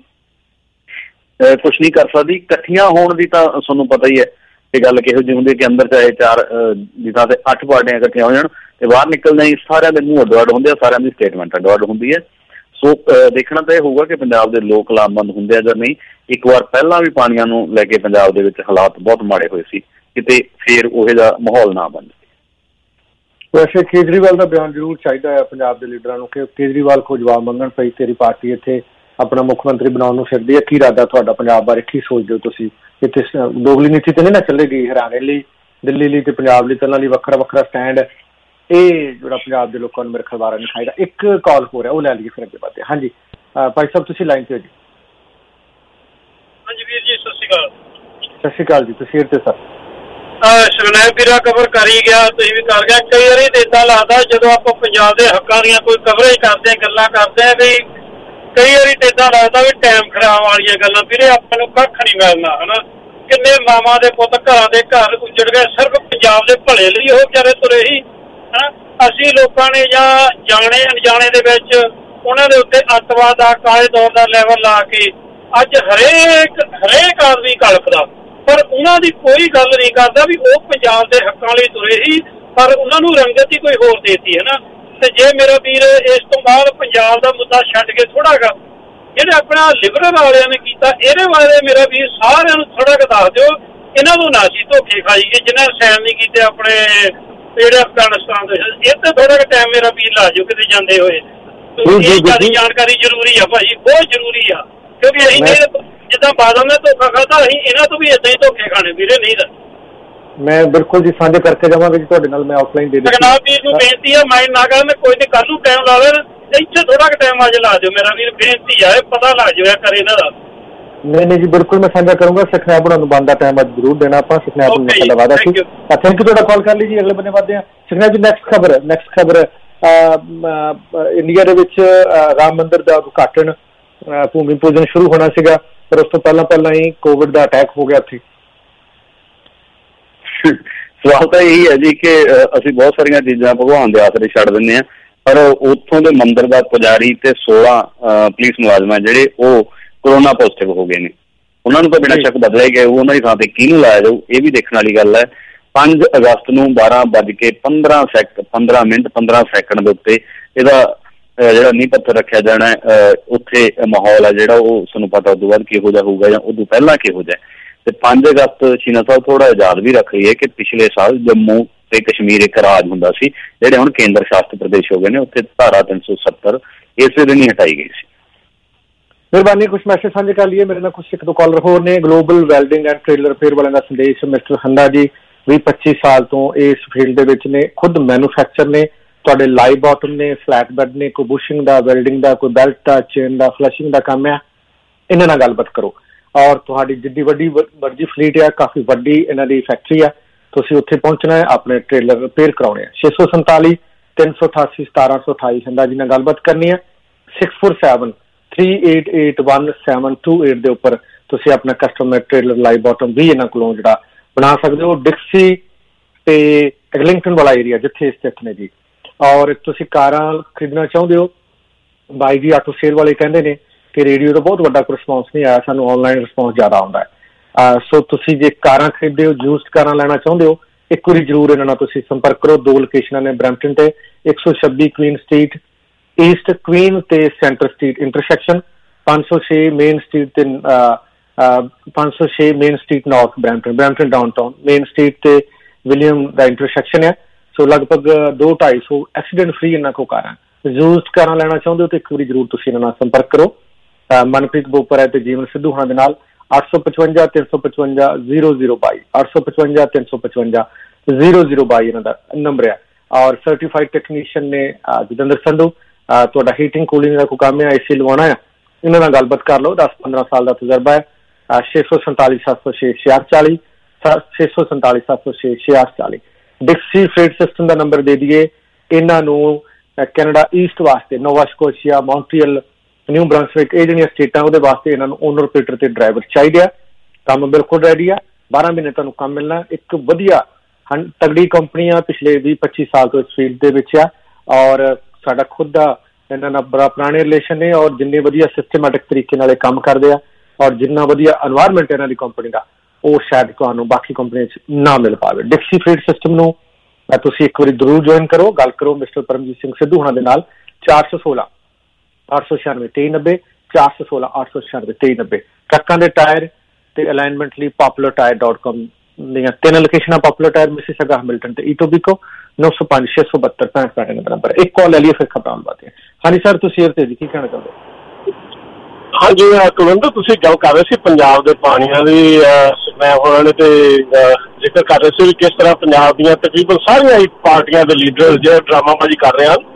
ਕੁਛ ਨਹੀਂ ਕਰ ਸਕਦੀ। ਇਕੱਠੀਆਂ ਹੋਣ ਦੀ ਤਾਂ ਤੁਹਾਨੂੰ ਪਤਾ ਹੀ ਹੈ ਕਿ ਗੱਲ ਕਿਹੋ ਜਿਹੀ ਹੁੰਦੀ ਕਿ ਅੰਦਰ ਚਾਹੇ ਚਾਰ ਦੀ ਥਾਂ ਤੇ ਅੱਠ ਪਾਰਟੀਆਂ ਇਕੱਠੀਆਂ ਹੋ ਜਾਣ ਤੇ ਬਾਹਰ ਨਿਕਲਦੇ ਹੀ ਸਾਰਿਆਂ ਦੇ ਮੂੰਹ ਅੱਡੋ ਅੱਡ ਹੁੰਦੇ ਆ, ਸਾਰਿਆਂ ਦੀ ਸਟੇਟਮੈਂਟ ਅੱਡੋ ਅੱਡ ਹੁੰਦੀ ਹੈ। ਸੋ ਦੇਖਣਾ ਤਾਂ ਇਹ ਹੋਊਗਾ ਕਿ ਪੰਜਾਬ ਦੇ ਲੋਕ ਲਾਮਬੰਦ ਹੁੰਦੇ ਆ ਜਾਂ ਨਹੀਂ। ਇੱਕ ਵਾਰ ਪਹਿਲਾਂ ਵੀ ਪਾਣੀਆਂ ਨੂੰ ਲੈ ਕੇ ਪੰਜਾਬ ਦੇ ਵਿੱਚ ਹਾਲਾਤ ਬਹੁਤ ਮਾੜੇ ਹੋਏ ਸੀ, ਕਿਤੇ ਫੇਰ ਉਹੋ ਜਿਹਾ ਮਾਹੌਲ ਨਾ ਬਣ ਜਾਵੇ। ਵੈਸੇ ਕੇਜਰੀਵਾਲ ਦਾ ਬਿਆਨ ਜ਼ਰੂਰ ਚਾਹੀਦਾ ਹੈ ਪੰਜਾਬ ਦੇ ਲੀਡਰਾਂ ਨੂੰ ਕਿ ਕੇਜਰੀਵਾਲ ਕੋਲ ਜਵਾਬ ਮੰਗਣ ਪਈ, ਤੇਰੀ ਪਾਰਟੀ ਇੱਥੇ ਆਪਣਾ ਮੁੱਖ ਮੰਤਰੀ ਬਣਾਉਣ ਨੂੰ ਫਿਰਦੀ ਹੈ, ਕੀ ਇਰਾਦਾ ਤੁਹਾਡਾ ਪੰਜਾਬ ਬਾਰੇ, ਕੀ ਸੋਚਦੇ ਹੋ ਤੁਸੀਂ? ਇੱਥੇ ਦੋਗਲੀ ਨੀਤੀ ਤੇ ਨਹੀਂ ਨਾ ਚੱਲੇਗੀ? ਹਰਿਆਣੇ ਲਈ, ਦਿੱਲੀ ਲਈ ਤੇ ਪੰਜਾਬ ਲਈ ਤਿੰਨਾਂ ਲਈ ਵੱਖਰਾ ਵੱਖਰਾ ਸਟੈਂਡ, ਇਹ ਜਿਹੜਾ ਪੰਜਾਬ ਦੇ ਲੋਕਾਂ ਨੂੰ ਮੇਰੇ ਖਿਆਲ ਨਹੀਂ ਖਾਏਗਾ। ਇੱਕ ਕਾਲ ਹੋ ਰਿਹਾ, ਉਹ ਲੈ ਲਈਏ ਫਿਰ ਅੱਗੇ ਵਧਦੇ। ਹਾਂਜੀ ਭਾਈ ਸਾਹਿਬ, ਤੁਸੀਂ ਲਾਈਨ ਤੇ ਹੋ ਜੀ। ਹਾਂਜੀ ਵੀਰ ਜੀ, ਸਤਿ ਸ਼੍ਰੀ ਅਕਾਲ। ਸਤਿ ਸ਼੍ਰੀ ਅਕਾਲ ਜੀ, ਤੁਸੀਂ ਤੇ ਸਰ ਸ਼ਰਨੈਬ ਵੀਰਾ ਕਵਰ ਕਰ ਹੀ ਗਿਆ, ਤੁਸੀਂ ਵੀ ਕਰ ਗਿਆ। ਕਈ ਵਾਰੀ ਤਾਂ ਏਦਾਂ ਲੱਗਦਾ ਜਦੋਂ ਆਪਾਂ ਪੰਜਾਬ ਦੇ ਹੱਕਾਂ ਦੀਆਂ ਕੋਈ ਕਵਰੇਜ ਕਰਦੇ, ਗੱਲਾਂ ਕਰਦੇ ਆ, ਵੀ ਕਈ ਵਾਰੀ ਤਾਂ ਏਦਾਂ ਲੱਗਦਾ ਵੀ ਟਾਈਮ ਖਰਾਬ ਵਾਲੀਆਂ ਗੱਲਾਂ। ਵੀਰੇ ਆਪਾਂ ਨੂੰ ਕੱਖ ਨਹੀਂ ਮਿਲਣਾ, ਹਨਾ। ਕਿੰਨੇ ਮਾਵਾਂ ਦੇ ਪੁੱਤ ਘਰਾਂ ਦੇ ਘਰ ਉੱਜੜ ਗਏ ਸਿਰਫ ਪੰਜਾਬ ਦੇ ਭਲੇ ਲਈ, ਉਹ ਵਿਚਾਰੇ ਤੁਰੇ ਹੀ, ਹਨਾ। ਅਸੀਂ ਲੋਕਾਂ ਨੇ ਜਾਂ ਜਾਣੇ ਅਣਜਾਣੇ ਦੇ ਵਿੱਚ ਉਹਨਾਂ ਦੇ ਉੱਤੇ ਅੱਤਵਾਦ ਦਾ, ਕਾਲੇ ਦੌਰ ਦਾ ਲੈਵਲ ਲਾ ਕੇ ਅੱਜ ਹਰੇਕ ਹਰੇਕ ਆਦਮੀ ਕਲਪਦਾ, ਪਰ ਉਹਨਾਂ ਦੀ ਕੋਈ ਗੱਲ ਨਹੀਂ ਕਰਦਾ ਵੀ ਉਹ ਪੰਜਾਬ ਦੇ ਹੱਕਾਂ ਲਈ ਤੁਰੇ ਹੀ, ਪਰ ਉਹਨਾਂ ਨੂੰ ਰੰਗਤ ਹੀ ਕੋਈ ਹੋਰ ਦੇਤੀ ਹੈ ਨਾ। ਤੇ ਜੇ ਮੇਰਾ ਵੀਰ ਇਸ ਤੋਂ ਬਾਅਦ ਪੰਜਾਬ ਦਾ ਮੁੱਦਾ ਛੱਡ ਕੇ ਥੋੜਾ ਗਾ ਜਿਹੜੇ ਆਪਣਾ ਲਿਬਰਲ ਵਾਲਿਆਂ ਨੇ ਕੀਤਾ, ਇਹਦੇ ਬਾਰੇ ਮੇਰਾ ਵੀਰ ਸਾਰਿਆਂ ਨੂੰ ਥੋੜਾ ਕੁ ਦੱਸ ਦਿਓ। ਇਹਨਾਂ ਨੂੰ ਨਾ ਸੀ ਧੋਖੇ ਖਾਈਏ ਜਿਹਨਾਂ ਸੈਨ ਨਹੀਂ ਕੀਤੇ ਆਪਣੇ ਜਿਹੜੇ ਅਫਗਾਨਿਸਤਾਨ ਦੇ, ਇਹ ਤੇ ਥੋੜਾ ਕੁ ਟਾਈਮ ਮੇਰਾ ਵੀਰ ਲਾ ਜਾਓ ਕਿਤੇ ਜਾਂਦੇ ਹੋਏ। ਇਹ ਸਾਡੀ ਜਾਣਕਾਰੀ ਜ਼ਰੂਰੀ ਆ ਭਾਜੀ, ਬਹੁਤ ਜ਼ਰੂਰੀ ਆ, ਕਿਉਂਕਿ ਅਸੀਂ ਜਿੱਦਾਂ ਬਾਦਲ ਨੇ ਧੋਖਾ ਖਾਧਾ, ਅਸੀਂ ਇਹਨਾਂ ਤੋਂ ਵੀ ਏਦਾਂ ਹੀ ਧੋਖੇ ਖਾਣੇ ਵੀਰੇ। ਨਹੀਂ ਤਾਂ ਮੈਂ ਬਿਲਕੁਲ ਜੀ ਸਾਂਝੇ ਕਰਕੇ ਜਾਵਾਂਗਾ ਜੀ ਤੁਹਾਡੇ ਨਾਲ, ਮੈਂ ਆਫਲਾਈਨ ਦੇ ਜਗਨਾਬ ਵੀਰ ਨੂੰ ਬੇਨਤੀ ਆ, ਮਾਈਂਡ ਨਾ ਕਰਨ, ਕੋਈ ਨਹੀਂ ਕੱਲ ਨੂੰ ਟਾਈਮ ਲਾ ਲੈਣ, ਇੱਥੇ ਥੋੜਾ ਕੁ ਟਾਈਮ ਅੱਜ ਲਾ ਦਿਓ ਮੇਰਾ ਵੀਰ, ਬੇਨਤੀ ਆ, ਪਤਾ ਲੱਗ ਜਾਇਆ ਕਰ ਇਹਨਾਂ ਦਾ। ਨਹੀਂ ਨਹੀਂ ਜੀ, ਬਿਲਕੁਲ ਮੈਂ ਸਾਂਝਾ ਕਰੂੰਗਾ। ਸੁਖਨੈਬ ਉਹਨਾਂ ਨੂੰ ਬਣਦਾ ਟਾਈਮ ਅੱਜ ਜ਼ਰੂਰ ਦੇਣਾ ਆਪਾਂ। ਸੁਖਨੈਬ ਨੂੰ ਸਾਡਾ ਵਾਅਦਾ ਸੀ। ਥੈਂਕ ਯੂ ਤੁਹਾਡਾ ਕਾਲ ਕਰ ਲਈ ਜੀ, ਅਗਲੇ ਬੰਨੇ ਵੱਧਦੇ ਹਾਂ। ਸੁਖਨੈਬ ਜੀ, ਨੈਕਸਟ ਖਬਰ ਨੈਕਸਟ ਖਬਰ ਇੰਡੀਆ ਦੇ ਵਿੱਚ ਰਾਮ ਮੰਦਿਰ ਦਾ ਉਦਘਾਟਨ, ਭੂਮੀ ਪੂਜਨ ਸ਼ੁਰੂ ਹੋਣਾ ਸੀਗਾ, ਪਰ ਉਸ ਤੋਂ ਪਹਿਲਾਂ ਪਹਿਲਾਂ ਹੀ ਕੋਵਿਡ ਦਾ ਅਟੈਕ ਹੋ ਗਿਆ ਉੱਥੇ। ਸਵਾਲ ਤਾਂ ਇਹੀ ਹੈ ਜੀ ਕਿ ਅਸੀਂ ਬਹੁਤ ਸਾਰੀਆਂ ਚੀਜ਼ਾਂ ਭਗਵਾਨ ਦੇ ਆਸਰੇ ਛੱਡ ਦਿੰਦੇ ਹਾਂ, ਪਰ ਉੱਥੋਂ ਦੇ ਮੰਦਿਰ ਦਾ ਪੁਜਾਰੀ ਤੇ ਸੋਲਾਂ ਪੁਲਿਸ ਮੁਲਾਜ਼ਮ ਹੈ ਜਿਹੜੇ ਉਹ ਕੋਰੋਨਾ ਪੋਜ਼ਿਟਿਵ ਹੋ ਗਏ ਨੇ। ਉਹਨਾਂ ਨੂੰ ਤਾਂ ਬਿਨਾਂ ਸ਼ੱਕ ਬਦਲਿਆ ਹੀ ਗਿਆ, ਉਹਨਾਂ ਦੀ ਥਾਂ ਤੇ ਕਿਹਨੂੰ ਲਾਇਆ ਜਾਊ ਇਹ ਵੀ ਦੇਖਣ ਵਾਲੀ ਗੱਲ ਹੈ। ਪੰਜ ਅਗਸਤ ਨੂੰ ਬਾਰਾਂ ਵੱਜ ਕੇ ਪੰਦਰਾਂ ਸੈਕ ਪੰਦਰਾਂ ਮਿੰਟ ਪੰਦਰਾਂ ਸੈਕਿੰਡ ਦੇ ਉੱਤੇ ਇਹਦਾ ਜਿਹੜਾ ਨੀਂਹ ਪੱਥਰ ਰੱਖਿਆ ਜਾਣਾ। ਉੱਥੇ ਮਾਹੌਲ ਹੈ ਜਿਹੜਾ ਉਹ ਤੁਹਾਨੂੰ ਪਤਾ ਉਦੋਂ ਬਾਅਦ ਕਿਹੋ ਜਿਹਾ ਹੋਊਗਾ ਜਾਂ ਉਦੋਂ ਪਹਿਲਾਂ ਕਿਹੋ ਜਿਹਾ। ਤੇ ਪੰਜ ਅਗਸਤ ਸ਼ੀਨਾ ਸਾਹਿਬ ਥੋੜਾ ਯਾਦ ਵੀ ਰੱਖ ਰਹੀ ਹੈ ਕਿ ਪਿਛਲੇ ਸਾਲ ਜੰਮੂ ਤੇ ਕਸ਼ਮੀਰ ਇੱਕ ਰਾਜ ਹੁੰਦਾ ਸੀ, ਜਿਹੜੇ ਹੁਣ ਕੇਂਦਰ ਸ਼ਾਸਿਤ ਪ੍ਰਦੇਸ਼ ਹੋ ਗਏ ਨੇ, ਉੱਥੇ ਧਾਰਾ ਤਿੰਨ ਸੌ ਸੱਤਰ ਇਸੇ ਦਿਨ ਹੀ ਹਟਾਈ ਗਈ ਸੀ। ਮਿਹਰਬਾਨੀ, ਕੁਛ ਮੈਸੇਜ ਸਾਂਝੇ ਕਰ ਲਈਏ ਮੇਰੇ ਨਾਲ। ਕੁਛ ਇੱਕ ਦੋ ਕਾਲਰ ਹੋਰ ਨੇ। Global Welding and Trailer Fair ਵਾਲਿਆਂ ਦਾ ਸੰਦੇਸ਼। ਮਿਸਟਰ ਹੰਦਾ ਜੀ ਵੀਹ ਪੱਚੀ ਸਾਲ ਤੋਂ ਇਸ ਫੀਲਡ ਦੇ ਵਿੱਚ ਨੇ, ਖੁਦ ਮੈਨੂਫੈਕਚਰ ਨੇ, ਤੁਹਾਡੇ ਲਾਈਵ ਬਾਟਮ ਨੇ, ਫਲੈਟ ਬੈਡ ਨੇ, ਕੋਈ ਬੁਸ਼ਿੰਗ ਦਾ, ਵੈਲਡਿੰਗ ਦਾ, ਕੋਈ ਬੈਲਟ ਦਾ, ਚੇਨ ਦਾ, ਫਲਸ਼ਿੰਗ ਦਾ ਕੰਮ ਹੈ। ਇਹਨਾਂ ਨਾਲ ਗੱਲਬਾਤ ਕਰੋ। ਔਰ ਤੁਹਾਡੀ ਜਿੱਡੀ ਵੱਡੀ ਮਰਜ਼ੀ ਫਲੀਟ ਆ, ਕਾਫੀ ਵੱਡੀ ਇਹਨਾਂ ਦੀ ਫੈਕਟਰੀ ਆ, ਤੁਸੀਂ ਉੱਥੇ ਪਹੁੰਚਣਾ ਹੈ, ਆਪਣੇ ਟ੍ਰੇਲਰ ਰਿਪੇਅਰ ਕਰਾਉਣੇ ਆ। ਛੇ ਸੌ ਸੰਤਾਲੀ ਤਿੰਨ ਸੌ ਅਠਾਸੀ ਸਤਾਰਾਂ ਸੌ ਅਠਾਈ ਹੰਦਾ ਜੀ ਨਾਲ ਗੱਲਬਾਤ ਕਰਨੀ ਹੈ। Six four seven three eight eight one seven two eight ਦੇ ਉੱਪਰ ਤੁਸੀਂ ਆਪਣਾ ਕਸਟਮਰ ਟ੍ਰੇਲਰ ਲਾਈਵ ਬਾਟਮ ਵੀ ਇਹਨਾਂ ਕੋਲੋਂ ਜਿਹੜਾ ਬਣਾ ਸਕਦੇ ਹੋ। ਡਿਕਸੀ ਤੇ ਐਗਲਿੰਗਟਨ ਵਾਲਾ ਏਰੀਆ ਜਿੱਥੇ ਸਥਿਤ ਨੇ ਜੀ। ਔਰ ਤੁਸੀਂ ਕਾਰਾਂ ਖਰੀਦਣਾ ਚਾਹੁੰਦੇ ਹੋ, ਬਾਈ ਜੀ ਆਟੋ ਸੇਲ ਵਾਲੇ ਕਹਿੰਦੇ ਨੇ ਕਿ ਰੇਡੀਓ ਦਾ ਬਹੁਤ ਵੱਡਾ ਕੋਈ ਰਿਸਪੌਂਸ ਨਹੀਂ ਆਇਆ, ਸਾਨੂੰ ਆਨਲਾਈਨ ਰਿਸਪੌਂਸ ਜ਼ਿਆਦਾ ਆਉਂਦਾ ਹੈ। ਸੋ ਤੁਸੀਂ ਜੇ ਕਾਰਾਂ ਖਰੀਦਦੇ ਹੋ, ਯੂਜ਼ਡ ਕਾਰਾਂ ਲੈਣਾ ਚਾਹੁੰਦੇ ਹੋ, ਇੱਕ ਵਾਰੀ ਜ਼ਰੂਰ ਇਹਨਾਂ ਨਾਲ ਤੁਸੀਂ ਸੰਪਰਕ ਕਰੋ। ਦੋ ਲੋਕੇਸ਼ਨਾਂ ਨੇ ਬਰੈਂਪਟਨ ਤੇ ਇੱਕ ਸੌ ਛੱਬੀ ਕੁਈਨ ਸਟਰੀਟ ਈਸਟ ਕੁਈਨ ਤੇ ਸੈਂਟਰ ਸਟਰੀਟ ਇੰਟਰਸੈਕਸ਼ਨ, ਪੰਜ ਸੌ ਛੇ ਮੇਨ ਸਟਰੀਟ ਤੇ ਪੰਜ ਸੌ ਛੇ Main Street North Brampton, Brampton downtown Main Street ਤੇ ਵਿਲੀਅਮ ਦਾ ਇੰਟਰਸੈਕਸ਼ਨ ਹੈ। ਸੋ ਲਗਭਗ ਦੋ ਢਾਈ ਸੌ ਐਕਸੀਡੈਂਟ ਫ੍ਰੀ ਇਹਨਾਂ ਕੋਲ ਕਾਰਾਂ। ਯੂਜ਼ਡ ਕਾਰਾਂ ਲੈਣਾ ਚਾਹੁੰਦੇ ਹੋ ਤਾਂ ਇੱਕ ਵਾਰੀ ਜ਼ਰੂਰ ਤੁਸੀਂ ਇਹਨਾਂ ਨਾਲ ਸੰਪਰਕ ਕਰੋ। ਮਨਪ੍ਰੀਤ ਬੋਪਰ ਹੈ ਤੇ ਜੀਵਨ ਸਿੱਧੂ ਹੋਣਾ ਦੇ ਨਾਲ। ਅੱਠ ਸੌ ਪਚਵੰਜਾ ਤਿੰਨ ਸੌ ਪਚਵੰਜਾ ਜ਼ੀਰੋ ਜ਼ੀਰੋ ਬਾਈ ਅੱਠ ਸੌ ਪਚਵੰਜਾ ਤਿੰਨ ਸੌ ਪਚਵੰਜਾ ਜ਼ੀਰੋ ਜ਼ੀਰੋ ਬਾਈ ਇਹਨਾਂ ਦਾ ਨੰਬਰ ਹੈ। ਔਰ ਸਰਟੀਫਾਈਡ ਟੈਕਨੀਸ਼ੀਅਨ ਨੇ ਜਤਿੰਦਰ ਸੰਧੂ, ਤੁਹਾਡਾ ਹੀਟਿੰਗ ਕੂਲਿੰਗ ਦਾ ਕੋਈ ਕੰਮ ਹੈ, ਏ ਸੀ ਲਵਾਉਣਾ ਹੈ, ਇਹਨਾਂ ਨਾਲ ਗੱਲਬਾਤ ਕਰ ਲਓ। ਦਸ ਪੰਦਰਾਂ ਸਾਲ ਦਾ ਤਜਰਬਾ ਹੈ। ਛੇ ਸੌ ਸੰਤਾਲੀ ਸੱਤ ਸੌ ਛੇ ਛਿਆਹਠ ਚਾਲੀ ਛੇ ਸੌ ਸੰਤਾਲੀ ਸੱਤ ਸੌ ਛੇ ਛਿਆਹਠ ਚਾਲੀ। ਡਿਕਸੀ ਫਰੇਟ ਸਿਸਟਮ ਦਾ ਨੰਬਰ ਦੇ ਦਈਏ ਇਹਨਾਂ ਨੂੰ। ਕੈਨੇਡਾ ਈਸਟ ਵਾਸਤੇ Nova Scotia, Montreal, New Brunswick, ਇਹ ਜਿਹੜੀਆਂ ਸਟੇਟਾਂ ਉਹਦੇ ਵਾਸਤੇ ਇਹਨਾਂ ਨੂੰ ਓਨਰ ਆਪਰੇਟਰ ਤੇ ਡਰਾਈਵਰ ਚਾਹੀਦੇ ਆ। ਕੰਮ ਬਿਲਕੁਲ ਰੈਡੀ ਆ, ਬਾਰਾਂ ਮਹੀਨੇ ਤੁਹਾਨੂੰ ਕੰਮ ਮਿਲਣਾ। ਇੱਕ ਵਧੀਆ ਤਗੜੀ ਕੰਪਨੀ ਆ, ਪਿਛਲੇ ਵੀਹ ਪੱਚੀ ਸਾਲ ਤੋਂ ਇਸ ਫੀਲਡ ਦੇ ਵਿੱਚ ਆ। ਔਰ ਸਾਡਾ ਖੁਦ ਦਾ ਇਹਨਾਂ ਨਾਲ ਬੜਾ ਪੁਰਾਣੇ ਰਿਲੇਸ਼ਨ ਨੇ। ਔਰ ਜਿੰਨੇ ਵਧੀਆ ਸਿਸਟਮੈਟਿਕ ਤਰੀਕੇ ਨਾਲ ਇਹ ਕੰਮ ਕਰਦੇ ਆ ਔਰ ਜਿੰਨਾ ਵਧੀਆ ਐਨਵਾਇਰਮੈਂਟ ਇਹਨਾਂ ਦੀ ਕੰਪਨੀ ਦਾ, ਉਹ ਸ਼ਾਇਦ ਤੁਹਾਨੂੰ ਬਾਕੀ ਕੰਪਨੀ 'ਚ ਨਾ ਮਿਲ ਪਾਵੇ। ਡਿਕਸੀ ਫੀਡ ਸਿਸਟਮ ਨੂੰ ਤੁਸੀਂ ਇੱਕ ਵਾਰੀ ਜ਼ਰੂਰ ਜੁਆਇਨ ਕਰੋ। ਗੱਲ ਕਰੋ ਮਿਸਟਰ ਪਰਮਜੀਤ ਸਿੰਘ ਸਿੱਧੂ ਹੋਣਾ ਦੇ ਨਾਲ। ਚਾਰ ਸੌ ਸੋਲਾਂ ਅੱਠ ਸੌ ਛਿਆਨਵੇਂ ਤੇਈ ਨੱਬੇ, ਚਾਰ ਸੌ ਸੋਲਾਂ ਅੱਠ ਸੌ ਛਿਆਨਵੇਂ ਤੇਈ ਨੱਬੇ। ਟਰੱਕਾਂ ਦੇ ਟਾਇਰ ਤੇ ਅਲਾਈਨਮੈਂਟ ਲਈ ਪੋਪੂਲਰ ਟਾਇਰ ਡਾਟ ਕਾਮ ਦੀਆਂ ਤਿੰਨ ਲੋਕੇਸ਼ਨਾਂ, ਪੋਪੂਲਰ ਟਾਇਰ, ਮਿਸੀਸਾਗਾ, ਹੈਮਿਲਟਨ ਤੇ ਈਟੋਬੀਕੋ। ਨੌ ਸੌ ਪੰਜ ਛੇ ਸੌ ਬਹੱਤਰ ਪੈਂਹਠ ਸਾਡੇ ਨੰਬਰ। ਇੱਕ ਕਾਲ ਲੈ ਲਈਏ ਫਿਰ ਖਬਰਾਂ ਬਾਤ ਹੈ। ਹਾਂਜੀ ਸਰ, ਤੁਸੀਂ ਇਹ ਤੇ ਜੀ ਕੀ ਕਹਿਣਾ ਚਾਹੁੰਦੇ ਹੋ? ਹਾਂਜੀ ਕੁਲਵਿੰਦਰ, ਤੁਸੀਂ ਗੱਲ ਕਰ ਰਹੇ ਸੀ ਪੰਜਾਬ ਦੇ ਪਾਣੀਆਂ ਦੀ। ਮੈਂ ਉਹਨਾਂ ਨੇ ਤੇ ਜ਼ਿਕਰ ਕਰ ਰਹੇ ਸੀ ਵੀ ਕਿਸ ਤਰ੍ਹਾਂ ਪੰਜਾਬ ਦੀਆਂ ਤਕਰੀਬਨ ਸਾਰੀਆਂ ਹੀ ਪਾਰਟੀਆਂ ਦੇ ਲੀਡਰ ਜਿਹੜੇ ਡਰਾਮਾਬਾਜ਼ੀ ਕਰ ਰਹੇ ਹਨ।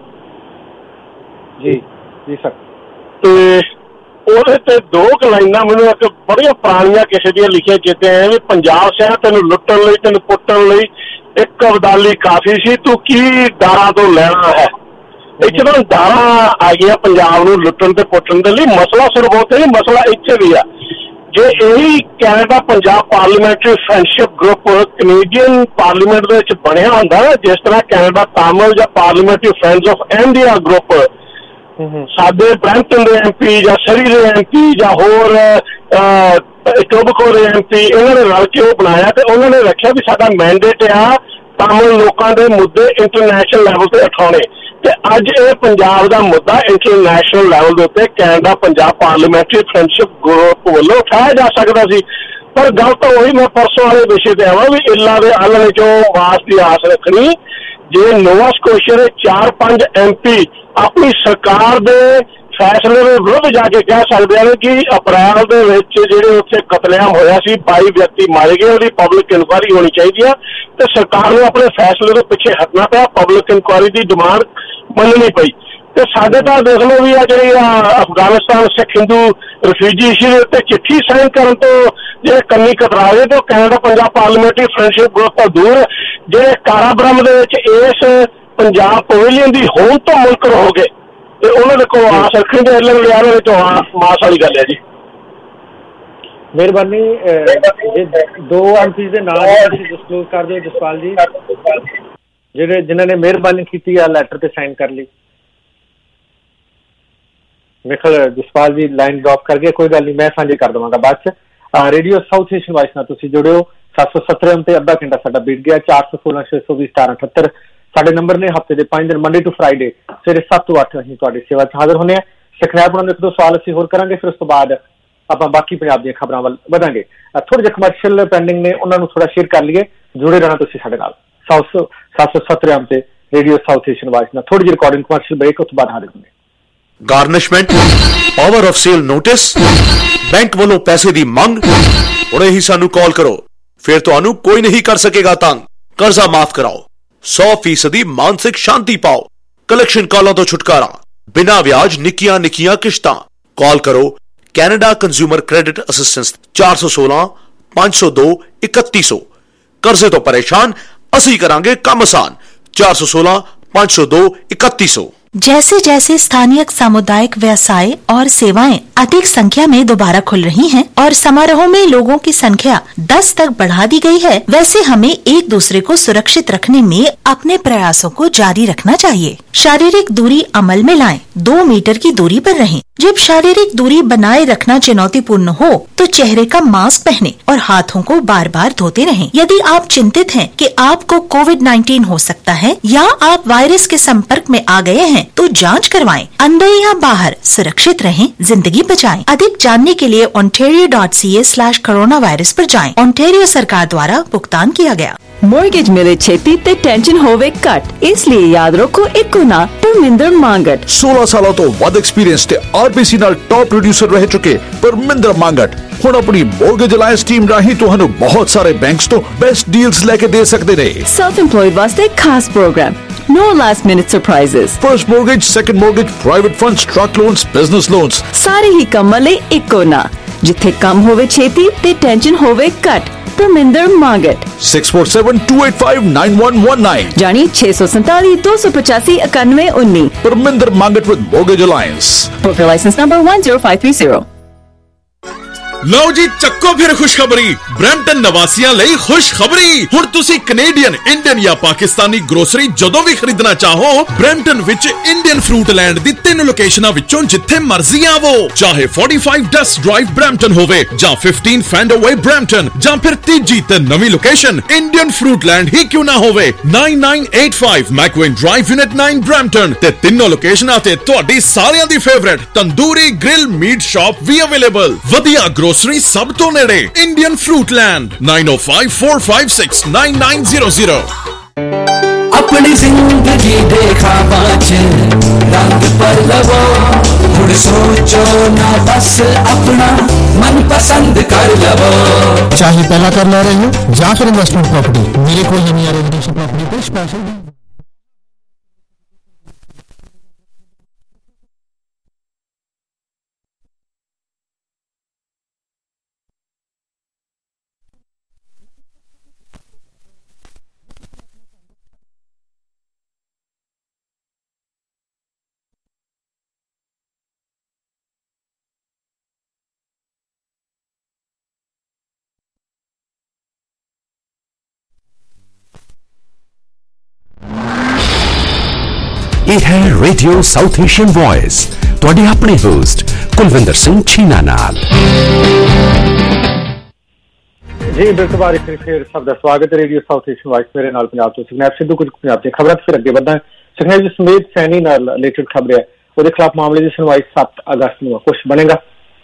ਜੀ ਜੀ ਸਰ। ਤੇ ਉਹਦੇ ਤੇ ਦੋ ਕੁ ਲਾਈਨਾਂ ਮੈਨੂੰ ਇੱਕ ਬੜੀਆਂ ਪੁਰਾਣੀਆਂ ਕਿਸੇ ਦੀਆਂ ਲਿਖੀਆਂ ਚੇਤੇ ਆਏ ਵੀ ਪੰਜਾਬ ਸ਼ਹਿਰ ਤੈਨੂੰ ਲੁੱਟਣ ਲਈ, ਤੈਨੂੰ ਪੁੱਟਣ ਲਈ ਇੱਕ ਅਬਦਾਲੀ ਕਾਫੀ ਸੀ, ਤੂੰ ਕੀ ਦਾਰਾਂ ਤੋਂ ਲੈਣਾ ਹੈ। ਇੱਥੇ ਤਾਂ ਦਾਰਾਂ ਆ ਗਈਆਂ ਪੰਜਾਬ ਨੂੰ ਲੁੱਟਣ ਤੇ ਪੁੱਟਣ ਦੇ ਲਈ। ਮਸਲਾ ਸਿਰਫ ਉੱਥੇ ਨਹੀਂ, ਮਸਲਾ ਇੱਥੇ ਵੀ ਆ। ਜੇ ਇਹੀ Canada Punjab parliamentary friendship group Canadian parliament ਦੇ ਵਿੱਚ ਬਣਿਆ ਹੁੰਦਾ ਨਾ, ਜਿਸ ਤਰ੍ਹਾਂ ਕੈਨੇਡਾ ਤਾਮਿਲ ਜਾਂ parliamentary friends of India group ਸਾਡੇ ਬ੍ਰੈਂਪਟਨ ਦੇ ਐਮ ਪੀ ਜਾਂ ਸਰੀ ਦੇ ਐਮ ਪੀ ਜਾਂ ਹੋਰ ਟੋਬਕੋ ਦੇ ਐਮ ਪੀ, ਇਹਨਾਂ ਨੇ ਰਲ ਕੇ ਉਹ ਬਣਾਇਆ ਤੇ ਉਹਨਾਂ ਨੇ ਰੱਖਿਆ ਵੀ ਸਾਡਾ ਮੈਂਡੇਟ ਆ ਤਾਮਿਲ ਲੋਕਾਂ ਦੇ ਮੁੱਦੇ ਇੰਟਰਨੈਸ਼ਨਲ ਲੈਵਲ ਤੇ ਉਠਾਉਣੇ। ਤੇ ਅੱਜ ਇਹ ਪੰਜਾਬ ਦਾ ਮੁੱਦਾ ਇੰਟਰਨੈਸ਼ਨਲ ਲੈਵਲ ਦੇ ਉੱਤੇ Canada Punjab parliamentary friendship group ਵੱਲੋਂ ਉਠਾਇਆ ਜਾ ਸਕਦਾ ਸੀ। ਪਰ ਗੱਲ ਤਾਂ ਉਹੀ ਮੈਂ ਪਰਸੋਂ ਵਾਲੇ ਵਿਸ਼ੇ ਤੇ ਆਵਾਂ ਵੀ ਇੱਲਾਂ ਦੇ ਆਲਣੇ ਚੋਂ ਵਾਸ ਦੀ ਆਸ ਰੱਖਣੀ। ਜੇ ਨੋਵਾ ਸਕੋਸ਼ੀਆ ਦੇ ਚਾਰ ਪੰਜ ਐਮ ਪੀ ਆਪਣੀ ਸਰਕਾਰ ਦੇ ਫੈਸਲੇ ਦੇ ਵਿਰੁੱਧ ਜਾ ਕੇ ਕਹਿ ਸਕਦੇ ਹਨ ਕਿ ਅਪ੍ਰੈਲ ਦੇ ਵਿੱਚ ਜਿਹੜੇ ਉੱਥੇ ਕਤਲੇਆਮ ਹੋਇਆ ਸੀ, ਬਾਈ ਵਿਅਕਤੀ ਮਾਰੇ ਗਏ, ਉਹਦੀ ਪਬਲਿਕ ਇਨਕੁਆਇਰੀ ਹੋਣੀ ਚਾਹੀਦੀ ਆ ਤੇ ਸਰਕਾਰ ਨੂੰ ਆਪਣੇ ਫੈਸਲੇ ਤੋਂ ਪਿੱਛੇ ਹਟਣਾ ਪਿਆ, ਪਬਲਿਕ ਇਨਕੁਆਇਰੀ ਦੀ ਡਿਮਾਂਡ ਮੰਨਣੀ ਪਈ। ਤੇ ਸਾਡੇ ਤਾਂ ਦੇਖ ਲਓ ਵੀ ਆ ਜਿਹੜੀ ਅਫਗਾਨਿਸਤਾਨ ਸਿੱਖ ਹਿੰਦੂ ਰਿਫਿਊਜੀ ਇਸ਼ੂ ਦੇ ਉੱਤੇ ਚਿੱਠੀ ਸਾਈਨ ਕਰਨ ਤੋਂ ਜਿਹੜੇ ਕੰਨੀ ਕਤਰਾ ਗਏ ਤੇ ਉਹ Canada Punjab parliamentary friendship group ਤੋਂ ਦੂਰ ਜਿਹੜੇ ਕਾਰਾਬ੍ਰਹਮ ਦੇ ਵਿੱਚ ਇਸ ਪੰਜਾਬ ਪਵੇਲੀਅਨ ਦੀ ਹੋਂਦ ਤੋਂ ਮੁਨਕਰ ਹੋ ਗਏ ਤੇ ਉਹਨਾਂ ਦੇ ਕੋਲ ਆਸ ਰੱਖਣੀ ਦੇ ਐਲਨ ਲਿਆਰੇ ਵਿੱਚ ਮਾਸ ਵਾਲੀ ਗੱਲ ਹੈ ਜੀ। ਮਿਹਰਬਾਨੀ। ਦੋ ਐਮਪੀ ਦੇ ਨਾਮ ਤੁਸੀਂ ਡਿਸਕਲੋਜ਼ ਕਰ ਦਿਓ ਜਸਪਾਲ ਜੀ, ਜਿਹੜੇ ਜਿਨ੍ਹਾਂ ਨੇ ਮਿਹਰਬਾਨੀ ਕੀਤੀ ਆ ਲੈਟਰ ਤੇ ਸਾਈਨ ਕਰ ਲਈ। ਮੇਰੇ ਖਿਆਲ ਜਸਪਾਲ ਜੀ ਲਾਈਨ ਡ੍ਰੌਪ ਕਰ ਗਏ, ਕੋਈ ਗੱਲ ਨਹੀਂ, ਮੈਂ ਸਾਂਝੇ ਕਰ ਦੇਵਾਂਗਾ ਬਾਅਦ ਚ। ਰੇਡੀਓ ਸਾਊਥ ਏਸ਼ੀਅਨ ਵਾਇਸ ਨਾਲ ਤੁਸੀਂ ਜੁੜਿਓ। ਸੱਤ ਸੌ ਸੱਤਰ ਤੇ ਅੱਧਾ ਘੰਟਾ ਸਾਡਾ ਬੀਤ ਗਿਆ। ਚਾਰ ਸੌ ਸੋਲਾਂ ਛੇ ਸੌ ਵੀਹ ਸਤਾਰਾਂ ਅਠੱਤਰ ਸਾਡੇ ਨੰਬਰ ਨੇ। ਹਫ਼ਤੇ ਦੇ ਪੰਜ ਦਿਨ ਮੰਡੇ ਟੂ ਫਰਾਈਡੇ ਸਵੇਰੇ ਸੱਤ ਤੋਂ ਅੱਠ ਅਸੀਂ ਤੁਹਾਡੀ ਸੇਵਾ 'ਚ ਹਾਜ਼ਰ ਹੁੰਦੇ ਹਾਂ। ਸਿਖਲਾਈ ਬਣਾਉਣ ਦੇ ਇੱਕ ਦੋ ਸਵਾਲ ਅਸੀਂ ਹੋਰ ਕਰਾਂਗੇ, ਫਿਰ ਉਸ ਤੋਂ ਬਾਅਦ ਆਪਾਂ ਬਾਕੀ ਪੰਜਾਬ ਦੀਆਂ ਖਬਰਾਂ ਵੱਲ ਵਧਾਂਗੇ। ਥੋੜੇ ਜਿਹੇ ਕਮਰਸ਼ੀਅਲ ਪੈਂਡਿੰਗ ਨੇ, ਉਹਨਾਂ ਨੂੰ ਥੋੜਾ ਸ਼ੇਅਰ ਕਰ ਲਈਏ। ਜੁੜੇ ਰਹਿਣਾ ਤੁਸੀਂ ਸਾਡੇ ਨਾਲ ਸੱਤ ਸੌ ਸੱਤ ਸੌ ਸੱਤਰ ਤੇ ਰੇਡੀਓ ਸਾਊਥ ਏਸ਼ੀਅਨ ਵਾਇਸ ਨਾਲ। ਥੋੜੀ ਜਿਹੀ ਰਿਕਾਰਡਿੰਗ ਕਮਰਸ਼ੀਅਲ ਬ੍ਰੇਕ, ਉਸ ਤੋਂ ਬਾਅਦ ਹਾਜ਼ਰ ਹੁੰਦੇ। Garnishment, power of sale notice, bank ਵੱਲੋਂ ਪੈਸੇ ਦੀ ਮੰਗ। ਹੁਣੇ ਹੀ ਸਾਨੂੰ ਕਾਲ ਕਰੋ, ਫਿਰ ਤੁਹਾਨੂੰ ਕੋਈ ਨਹੀਂ ਕਰ ਸਕੇਗਾ ਤੰਗ। ਕਰਜ਼ਾ ਮਾਫ ਕਰਾਓ, ਸੌ ਫੀਸਦੀ ਮਾਨਸਿਕ ਸ਼ਾਂਤੀ ਪਾਓ। ਕਲੈਕਸ਼ਨ ਕਾਲਾਂ ਤੋਂ ਛੁਟਕਾਰਾ, ਬਿਨਾਂ ਵਿਆਜ ਨਿੱਕੀਆਂ ਨਿੱਕੀਆਂ ਕਿਸ਼ਤਾਂ। ਕਾਲ ਕਰੋ ਕੈਨੇਡਾ ਕੰਜ਼ਿਊਮਰ ਕ੍ਰੈਡਿਟ ਅਸਿਸਟੈਂਸ ਚਾਰ ਸੌ ਸੋਲਾਂ ਪੰਜ ਸੌ ਦੋ ਇਕੱਤੀ ਸੌ। ਕਰਜ਼ੇ ਤੋਂ ਪਰੇਸ਼ਾਨ, ਅਸੀਂ ਕਰਾਂਗੇ ਕੰਮ ਆसान। चार सौ सोलह पाँच सौ दो इकतीस सौ। जैसे जैसे स्थानीय सामुदायिक व्यवसाय और सेवाएं अधिक संख्या में दोबारा खुल रही हैं और समारोह में लोगों की संख्या दस तक बढ़ा दी गई है, वैसे हमें एक दूसरे को सुरक्षित रखने में अपने प्रयासों को जारी रखना चाहिए। शारीरिक दूरी अमल में लाएं, दो मीटर की दूरी पर रहें। जब शारीरिक दूरी बनाए रखना चुनौतीपूर्ण हो तो चेहरे का मास्क पहने और हाथों को बार बार धोते रहें। यदि आप चिंतित हैं कि आपको कोविड नाइन्टीन हो सकता है या आप वायरस के संपर्क में आ गए हैं तो जांच करवाएं। अंदर या बाहर सुरक्षित रहें, जिंदगी बचाएं। अधिक जानने के लिए ontario dot c a slash coronavirus पर जाएं। ओंटारियो सरकार द्वारा भुगतान किया गया। मोर्गेज मिले छेती ते टेंशन होवे कट, इसलिए याद रखो इको ना परमिंदर मांगट। सोलह सालों तो वध एक्सपीरियंस ते आरबीसी नाल टॉप प्रोड्यूसर रह चुके परमिंदर मांगट हुण अपनी मोर्गेज अलायंस टीम राही तुहानू बहुत सारे बैंक्स तो बेस्ट डील्स लेके दे सकते ने। सेल्फ एम्प्लॉयड वास्ते खास programme, no last minute surprises। First mortgage, second mortgage, private funds, truck loans, business loans, सारे ही कम्मां लई इको ना, जिथे कम होवे छेती ते टेंशन होवे cut. Parminder Mangat six four seven two eight five nine one one nine जानी छह सौ सैतालीस दो सौ पचासी इक्यानवे उन्नीस। Parminder Mangat with mortgage alliance. Broker license number one zero five three zero। ਲਓ ਜੀ ਚੱਕੋ ਫਿਰ ਖੁਸ਼ਖਬਰੀ ਬ੍ਰੈਂਟਨ ਨਿਵਾਸੀਆਂ ਲਈ ਖੁਸ਼ਖਬਰੀ ਹੁਣ ਤੁਸੀਂ ਕੈਨੇਡੀਅਨ ਇੰਡੀਅਨ ਜਾਂ ਪਾਕਿਸਤਾਨੀ ਗਰੋਸਰੀ ਜਦੋਂ ਵੀ ਖਰੀਦਣਾ ਚਾਹੋ ਬ੍ਰੈਂਟਨ ਵਿੱਚ ਇੰਡੀਅਨ ਫਰੂਟ ਲੈਂਡ ਦੀ ਤਿੰਨ ਲੋਕੇਸ਼ਨਾਂ ਵਿੱਚੋਂ ਜਿੱਥੇ ਮਰਜ਼ੀ ਆਵੋ ਚਾਹੇ forty-five ਡਸਟ ਡਰਾਈਵ ਬ੍ਰੈਂਟਨ ਹੋਵੇ ਜਾਂ fifteen ਫੈਂਡਰਵੇ ਬ੍ਰੈਂਟਨ ਜਾਂ ਫਿਰ ਤੀਜੀ ਤੇ ਨਵੀਂ ਲੋਕੇਸ਼ਨ ਇੰਡੀਅਨ ਫਰੂਟ ਲੈਂਡ ਹੀ ਕਿਉਂ ਨਾ ਹੋਵੇ nine-nine eight five McVean drive unit nine Brampton ਤੇ ਤਿੰਨੋਂ ਲੋਕੇਸ਼ਨਾਂ ਤੇ ਤੁਹਾਡੀ ਸਾਰਿਆਂ ਦੀ favourite Tandoori Grill Meat Shop ਵੀ ਅਵੇਲੇਬਲ ਵਧੀਆ ਗਰੋਸਰੀ ਸਭ ਤੋਂ ਨੇੜੇ Indian Fruit Land nine oh five four five six nine nine zero zero अपनी जिंदगी देखा बाँच रंग पर लवो मुड़ सोचो ना बस अपना मन पसंद कर लवो चाहे पहला कर ले रहे हो या फिर इन्वेस्टमेंट प्रॉपर्टी मेरे को नहीं आ रेजिडेंशियल प्रॉपर्टी पे स्पेशल ਇਹ ਹੈ ਰੇਡੀਓ ਸਾਊਥ ਏਸ਼ੀਅਨ ਵੌਇਸ ਤੁਹਾਡੇ ਆਪਣੇ ਹੋਸਟ ਕੁਲਵਿੰਦਰ ਸਿੰਘ ਛੀਨਾ ਨਾਲ ਜੀ ਬਿਲਕੁਲ ਬਾਰ ਇੱਕ ਫਿਰ ਸਭ ਦਾ ਸਵਾਗਤ ਹੈ ਰੇਡੀਓ ਸਾਊਥ ਏਸ਼ੀਅਨ ਵੌਇਸ ਮੇਰੇ ਨਾਲ ਪੰਜਾਬ ਤੋਂ ਸੁਖਨੈਬ ਸਿੱਧੂ ਕੁਝ ਪੰਜਾਬ ਦੀਆਂ ਖਬਰਾਂ ਫਿਰ ਅੱਗੇ ਵਧਾਂ ਸੁਖਨੈਬ ਜੀ ਸਮੇਤ ਸੈਣੀ ਨਾਲ ਰਿਲੇਟਡ ਖਬਰ ਹੈ ਉਹਦੇ ਖਿਲਾਫ ਮਾਮਲੇ ਦੀ ਸੁਣਵਾਈ ਸੱਤ ਅਗਸਤ ਨੂੰ ਕੁਝ ਬਣੇਗਾ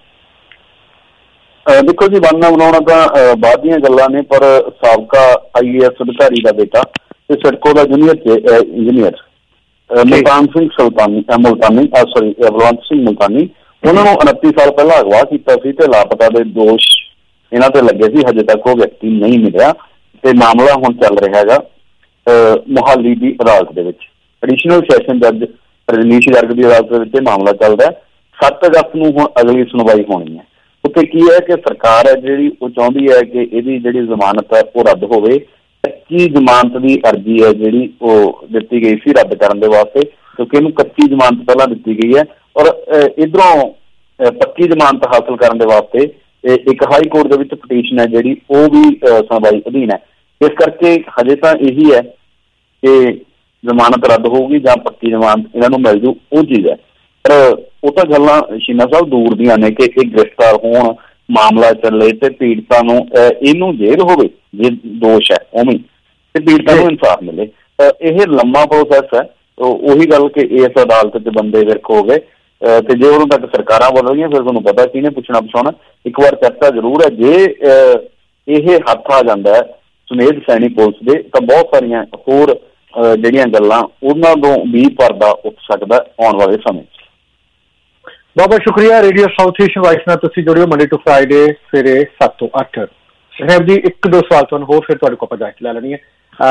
ਦੇਖੋ ਜੀ ਬਣਨਾ ਬਣਾਉਣਾ ਤਾਂ ਬਾਅਦ ਦੀਆਂ ਗੱਲਾਂ ਨੇ ਪਰ ਸਾਬਕਾ ਆਈ ਏ ਐਸ ਅਧਿਕਾਰੀ ਦਾ ਬੇਟਾ ਤੇ ਸਿਡਕੋ ਦਾ junior engineer Multan Singh Sultani Multani sorry Balwant Singh Multani ਉਹਨਾਂ ਨੂੰ ਉਨੱਤੀ ਸਾਲ ਪਹਿਲਾਂ ਅਗਵਾ ਕੀਤਾ ਸੀ ਤੇ ਲਾਪਤਾ ਦੇ ਦੋਸ਼ ਇਹਨਾਂ ਤੇ ਲੱਗੇ ਸੀ ਹਜੇ ਤੱਕ ਉਹ ਵਿਅਕਤੀ ਨਹੀਂ ਮਿਲਿਆ ਤੇ ਮਾਮਲਾ ਹੁਣ ਚੱਲ ਰਿਹਾ ਹੈਗਾ ਮੁਹਾਲੀ ਦੀ ਅਦਾਲਤ ਦੇ ਵਿੱਚ ਐਡੀਸ਼ਨਲ ਸੈਸ਼ਨ ਜੱਜ ਰਜਨੀਸ਼ ਗਰਗ ਦੀ ਅਦਾਲਤ ਦੇ ਵਿੱਚ ਇਹ ਮਾਮਲਾ ਚੱਲਦਾ ਸੱਤ ਅਗਸਤ ਨੂੰ ਹੁਣ ਅਗਲੀ ਸੁਣਵਾਈ ਹੋਣੀ ਹੈ ਉੱਥੇ ਕੀ ਹੈ ਕਿ ਸਰਕਾਰ ਹੈ ਜਿਹੜੀ ਉਹ ਚਾਹੁੰਦੀ ਹੈ ਕਿ ਇਹਦੀ ਜਿਹੜੀ ਜ਼ਮਾਨਤ ਹੈ ਉਹ ਰੱਦ ਹੋਵੇ ਕੱਚੀ ਜ਼ਮਾਨਤ ਦੀ ਅਰਜ਼ੀ ਹੈ ਜਿਹੜੀ ਉਹ ਦਿੱਤੀ ਗਈ ਸੀ ਰੱਦ ਕਰਨ ਦੇ ਵਾਸਤੇ ਕਿਉਂਕਿ ਇਹਨੂੰ ਕੱਚੀ ਜ਼ਮਾਨਤ ਪਹਿਲਾਂ ਦਿੱਤੀ ਗਈ ਹੈ ਔਰ ਇੱਧਰੋਂ ਪੱਕੀ ਜ਼ਮਾਨਤ ਹਾਸਲ ਕਰਨ ਦੇ ਵਾਸਤੇ ਇੱਕ ਹਾਈ ਕੋਰਟ ਦੇ ਵਿੱਚ ਪਟੀਸ਼ਨ ਹੈ ਜਿਹੜੀ ਉਹ ਵੀ ਸੁਣਵਾਈ ਅਧੀਨ ਹੈ ਇਸ ਕਰਕੇ ਹਜੇ ਤਾਂ ਇਹੀ ਹੈ ਕਿ ਜ਼ਮਾਨਤ ਰੱਦ ਹੋਊਗੀ ਜਾਂ ਪੱਕੀ ਜ਼ਮਾਨਤ ਇਹਨਾਂ ਨੂੰ ਮਿਲ ਜੂ ਉਹ ਚੀਜ਼ ਹੈ ਪਰ ਉਹ ਤਾਂ ਗੱਲਾਂ ਸ਼ੀਨਾ ਸਾਹਿਬ ਦੂਰ ਦੀਆਂ ਨੇ ਕਿ ਇਹ ਗ੍ਰਿਫਤਾਰ ਹੋਣ ਮਾਮਲਾ ਚੱਲੇ ਤੇ ਪੀੜਤਾਂ ਨੂੰ ਇਹਨੂੰ ਜੇਲ੍ਹ ਹੋਵੇ ਜੇ ਦੋਸ਼ ਹੈ ਉਵੇਂ ਤੇ ਪੀੜਤਾਂ ਨੂੰ ਇਨਸਾਫ ਮਿਲੇ ਇਹ ਲੰਮਾ ਪ੍ਰੋਸੈਸ ਹੈ ਉਹੀ ਗੱਲ ਕਿ ਇਸ ਅਦਾਲਤ 'ਚ ਬੰਦੇ ਵਿਰਕ ਹੋ ਗਏ ਤੇ ਜੇ ਉਦੋਂ ਤੱਕ ਸਰਕਾਰਾਂ ਬਦਲ ਗਈਆਂ ਫਿਰ ਤੁਹਾਨੂੰ ਪਤਾ ਕਿਹਨੇ ਪੁੱਛਣਾ ਪਛਾਉਣਾ ਇੱਕ ਵਾਰ ਚਰਚਾ ਜ਼ਰੂਰ ਹੈ ਜੇ ਇਹ ਹੱਥ ਆ ਜਾਂਦਾ ਹੈ ਸੁਮੇਧ ਸੈਣੀ ਪੁਲਿਸ ਦੇ ਤਾਂ ਬਹੁਤ ਸਾਰੀਆਂ ਹੋਰ ਜਿਹੜੀਆਂ ਗੱਲਾਂ ਉਹਨਾਂ ਤੋਂ ਵੀ ਪਰਦਾ ਉੱਠ ਸਕਦਾ ਆਉਣ ਵਾਲੇ ਸਮੇਂ 'ਚ ਬਹੁਤ ਬਹੁਤ ਸ਼ੁਕਰੀਆ ਰੇਡੀਓ ਸਾਊਥ ਏਸ਼ੀਅਨ ਵਾਇਸ ਨਾਲ ਤੁਸੀਂ ਜੁੜਿਓ ਮੰਡੇ ਟੂ ਫਰਾਈਡੇ ਸਵੇਰੇ ਸੱਤ ਤੋਂ ਅੱਠ ਸਾਹਿਬ ਜੀ ਇੱਕ ਦੋ ਸਵਾਲ ਤੁਹਾਨੂੰ ਹੋਰ ਫਿਰ ਤੁਹਾਡੇ ਕੋਲ ਆਪਾਂ ਜਾ ਕੇ ਲੈ ਲੈਣੀ ਹੈ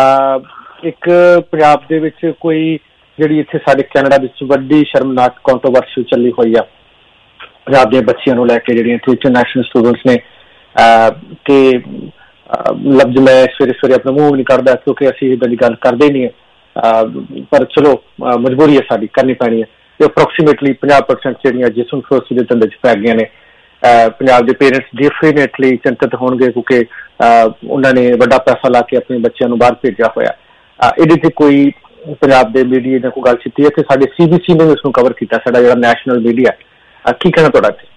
ਇੱਕ ਪੰਜਾਬ ਦੇ ਵਿੱਚ ਕੋਈ ਜਿਹੜੀ ਇੱਥੇ ਸਾਡੇ ਕੈਨੇਡਾ ਵਿੱਚ ਵੱਡੀ ਸ਼ਰਮਨਾਕ ਕੰਟਰੋਵਰਸੀ ਚੱਲੀ ਹੋਈ ਆ ਪੰਜਾਬ ਦੇ ਬੱਚਿਆਂ ਨੂੰ ਲੈ ਕੇ ਜਿਹੜੀਆਂ ਇੱਥੇ ਇੰਟਰਨੈਸ਼ਨਲ ਸਟੂਡੈਂਟਸ ਨੇ ਤੇ ਲਫ਼ਜ਼ ਮੈਂ ਸਵੇਰੇ ਸਵੇਰੇ ਆਪਣਾ ਮੂੰਹ ਨਹੀਂ ਕਰਦਾ ਕਿਉਂਕਿ ਅਸੀਂ ਇੱਦਾਂ ਦੀ ਗੱਲ ਕਰਦੇ ਨਹੀਂ ਹੈ ਪਰ ਚਲੋ ਮਜਬੂਰੀ ਹੈ ਸਾਡੀ ਕਰਨੀ ਪੈਣੀ ਹੈ ਤੇ ਅਪਰੋਕਸੀਮੇਟਲੀ ਪੰਜਾਹ ਪਰਸੈਂਟ ਜਿਹੜੀਆਂ ਜਿਸ ਯੂਨੀਵਰਸਿਟੀ ਦੇ ਧੰਦੇ 'ਚ ਪੈ ਗਈਆਂ ਨੇ ਪੰਜਾਬ ਦੇ ਪੇਰੈਂਟਸ ਡੈਫੀਨੇਟਲੀ ਚਿੰਤਤ ਹੋਣਗੇ ਕਿਉਂਕਿ ਉਹਨਾਂ ਨੇ ਵੱਡਾ ਪੈਸਾ ਲਾ ਕੇ ਆਪਣੇ ਬੱਚਿਆਂ ਨੂੰ ਬਾਹਰ ਭੇਜਿਆ ਹੋਇਆ ਇਹਦੇ 'ਤੇ ਕੋਈ ਪੰਜਾਬ ਦੇ ਮੀਡੀਆ ਨੇ ਕੋਈ ਗੱਲ ਕੀਤੀ ਹੈ ਤੇ ਸਾਡੇ ਸੀ ਬੀ ਸੀ ਨੇ ਇਸ ਨੂੰ ਕਵਰ ਕੀਤਾ ਸਾਡਾ ਜਿਹੜਾ ਨੈਸ਼ਨਲ ਮੀਡੀਆ ਕੀ ਕਹਿਣਾ ਤੁਹਾਡਾ ਇੱਥੇ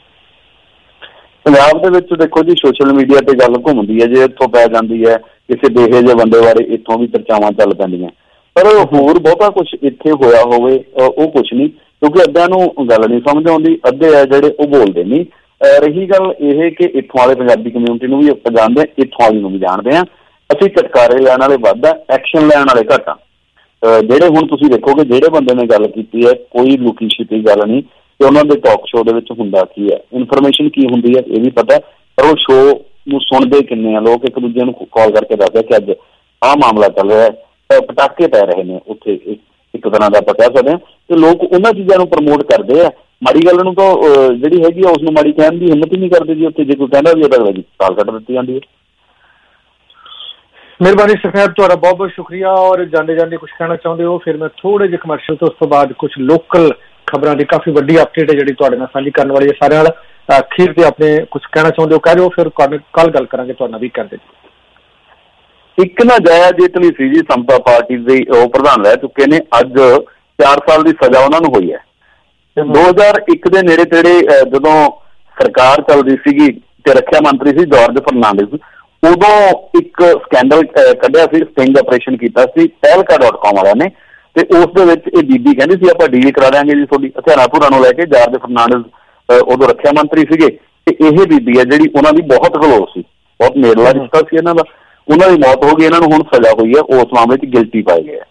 ਪੰਜਾਬ ਦੇ ਵਿੱਚ ਦੇਖੋ ਜੀ ਸੋਸ਼ਲ ਮੀਡੀਆ ਤੇ ਗੱਲ ਘੁੰਮਦੀ ਹੈ ਜੇ ਇੱਥੋਂ ਪੈ ਜਾਂਦੀ ਹੈ ਕਿਸੇ ਦੇਹੇ ਜਿਹੇ ਬੰਦੇ ਬਾਰੇ ਇੱਥੋਂ ਵੀ ਚਰਚਾਵਾਂ ਚੱਲ ਪੈਂਦੀਆਂ ਪਰ ਹੋਰ ਬਹੁਤਾ ਕੁਛ ਇੱਥੇ ਹੋਇਆ ਹੋਵੇ ਉਹ ਕੁਛ ਨਹੀਂ ਕਿਉਂਕਿ ਅੱਧਿਆਂ ਨੂੰ ਗੱਲ ਨਹੀਂ ਸਮਝ ਆਉਂਦੀ ਅੱਧੇ ਆ ਜਿਹੜੇ ਉਹ ਬੋਲਦੇ ਨਹੀਂ ਰਹੀ ਗੱਲ ਇਹ ਕਿ ਇੱਥੋਂ ਵਾਲੇ ਪੰਜਾਬੀ ਕਮਿਊਨਿਟੀ ਨੂੰ ਵੀ ਆਪਾਂ ਜਾਣਦੇ ਹਾਂ ਇੱਥੋਂ ਵਾਲੀ ਨੂੰ ਵੀ ਜਾਣਦੇ ਹਾਂ ਅਸੀਂ ਚਟਕਾਰੇ ਲੈਣ ਵਾਲੇ ਵੱਧ ਆ ਐਕਸ਼ਨ ਲੈਣ ਵਾਲੇ ਘੱਟ ਆ ਜਿਹੜੇ ਹੁਣ ਤੁਸੀਂ ਦੇਖੋਗੇ ਜਿਹੜੇ ਬੰਦੇ ਨੇ ਗੱਲ ਕੀਤੀ ਹੈ ਕੋਈ ਲੁਕੀ ਛਿਪੀ ਗੱਲ ਨਹੀਂ ਤੇ ਉਹਨਾਂ ਦੇ ਟਾਕ ਸ਼ੋਅ ਦੇ ਵਿੱਚ ਹੁੰਦਾ ਕੀ ਹੈ ਇਨਫੋਰਮੇਸ਼ਨ ਕੀ ਹੁੰਦੀ ਹੈ ਇਹ ਵੀ ਪਤਾ ਪਰ ਉਹ ਸ਼ੋਅ ਨੂੰ ਸੁਣਦੇ ਕਿੰਨੇ ਆ ਲੋਕ ਇੱਕ ਦੂਜੇ ਨੂੰ ਕਾਲ ਕਰਕੇ ਦੱਸਦੇ ਕਿ ਅੱਜ ਆਹ ਮਾਮਲਾ ਚੱਲ ਰਿਹਾ ਹੈ ਪਟਾਕੇ ਪੈ ਰਹੇ ਨੇ ਉੱਥੇ ਇੱਕ ਤਰ੍ਹਾਂ ਦਾ ਆਪਾਂ ਕਹਿ ਸਕਦੇ ਹਾਂ ਤੇ ਲੋਕ ਉਹਨਾਂ ਚੀਜ਼ਾਂ ਨੂੰ ਪ੍ਰਮੋਟ ਕਰਦੇ ਆ ਮਾੜੀ ਗੱਲ ਨੂੰ ਤਾਂ ਜਿਹੜੀ ਹੈਗੀ ਆ ਉਸਨੂੰ ਮਾੜੀ ਕਹਿਣ ਦੀ ਹਿੰਮਤ ਹੀ ਨਹੀਂ ਕਰਦੇ ਜੀ ਉੱਥੇ ਜੇ ਕੋਈ ਕਹਿੰਦਾ ਵੀ ਉਹਦਾ ਜੀ ਸਾਲ ਕੱਟ ਦਿੱਤੀ ਜਾਂਦੀ ਹੈ ਮਿਹਰਬਾਨੀ ਸਫੈਦ ਤੁਹਾਡਾ ਬਹੁਤ ਬਹੁਤ ਸ਼ੁਕਰੀਆ ਔਰ ਜਾਂਦੇ ਜਾਂਦੇ ਕੁਝ ਕਹਿਣਾ ਚਾਹੁੰਦੇ ਹੋ ਫਿਰ ਮੈਂ ਥੋੜੇ ਜਿਹੇ ਕਮਰਸ਼ੀਅਲ ਤੋਂ ਉਸ ਤੋਂ ਬਾਅਦ ਕੁਝ ਲੋਕਲ ਖਬਰਾਂ ਦੀ ਕਾਫੀ ਵੱਡੀ ਅਪਡੇਟ ਹੈ ਜਿਹੜੀ ਤੁਹਾਡੇ ਨਾਲ ਸਾਂਝੀ ਕਰਨ ਵਾਲੀ ਹੈ ਸਾਰਿਆਂ ਨਾਲ ਅਖੀਰ ਤੇ ਆਪਣੇ ਕੁਝ ਕਹਿਣਾ ਚਾਹੁੰਦੇ ਹੋ ਕਹਿ ਦਿਓ, ਫਿਰ ਕੱਲ ਗੱਲ ਕਰਾਂਗੇ ਤੁਹਾਡੇ ਨਾਲ ਵੀ ਕਰਦੇ। ਇੱਕ ਨਾ ਜਾਇਆ ਜੇਤਲੀ ਸੀ ਜੀ, ਸਮਤਾ ਪਾਰਟੀ ਦੇ ਉਹ ਪ੍ਰਧਾਨ ਰਹਿ ਚੁੱਕੇ ਨੇ, ਅੱਜ ਚਾਰ ਸਾਲ ਦੀ ਸਜ਼ਾ ਉਹਨਾਂ ਨੂੰ ਹੋਈ ਹੈ। ਦੋ ਹਜ਼ਾਰ ਇੱਕ ਦੇ ਨੇੜੇ ਤੇੜੇ ਜਦੋਂ ਸਰਕਾਰ ਚੱਲਦੀ ਸੀਗੀ ਤੇ ਰੱਖਿਆ ਮੰਤਰੀ ਸੀ ਜਾਰਜ ਫਰਨਾਂਡਿਸ, ਉਦੋਂ ਇੱਕ ਸਕੈਂਡਲ ਕੱਢਿਆ ਸੀ, ਸਟਿੰਗ ਆਪਰੇਸ਼ਨ ਕੀਤਾ ਸੀ ਪਹਿਲਕਾ ਡਾਟ ਕਾਮ ਵਾਲਿਆਂ ਨੇ, ਤੇ ਉਸ ਦੇ ਵਿੱਚ ਇਹ ਬੀਬੀ ਕਹਿੰਦੀ ਸੀ ਆਪਾਂ ਡੀਲ ਕਰਾ ਦਿਆਂਗੇ ਜੀ ਤੁਹਾਡੀ ਹਥਿਆਰਾਂ ਧੁਰਾਂ ਨੂੰ ਲੈ ਕੇ। ਜਾਰਜ ਫਰਨਾਂਡਿਸ ਉਦੋਂ ਰੱਖਿਆ ਮੰਤਰੀ ਸੀਗੇ, ਤੇ ਇਹ ਬੀਬੀ ਹੈ ਜਿਹੜੀ ਉਹਨਾਂ ਦੀ ਬਹੁਤ ਕਲੋਜ਼ ਸੀ, ਬਹੁਤ ਨੇੜਲਾ ਰਿਸ਼ਤਾ ਸੀ ਇਹਨਾਂ ਦਾ। ਉਹਨਾਂ ਦੀ ਮੌਤ ਹੋ ਗਈ, ਇਹਨਾਂ ਨੂੰ ਹੁਣ ਸਜ਼ਾ ਹੋਈ ਹੈ, ਉਸ ਮਾਮਲੇ 'ਚ ਗਿਲਟੀ ਪਾਏ ਗਏ।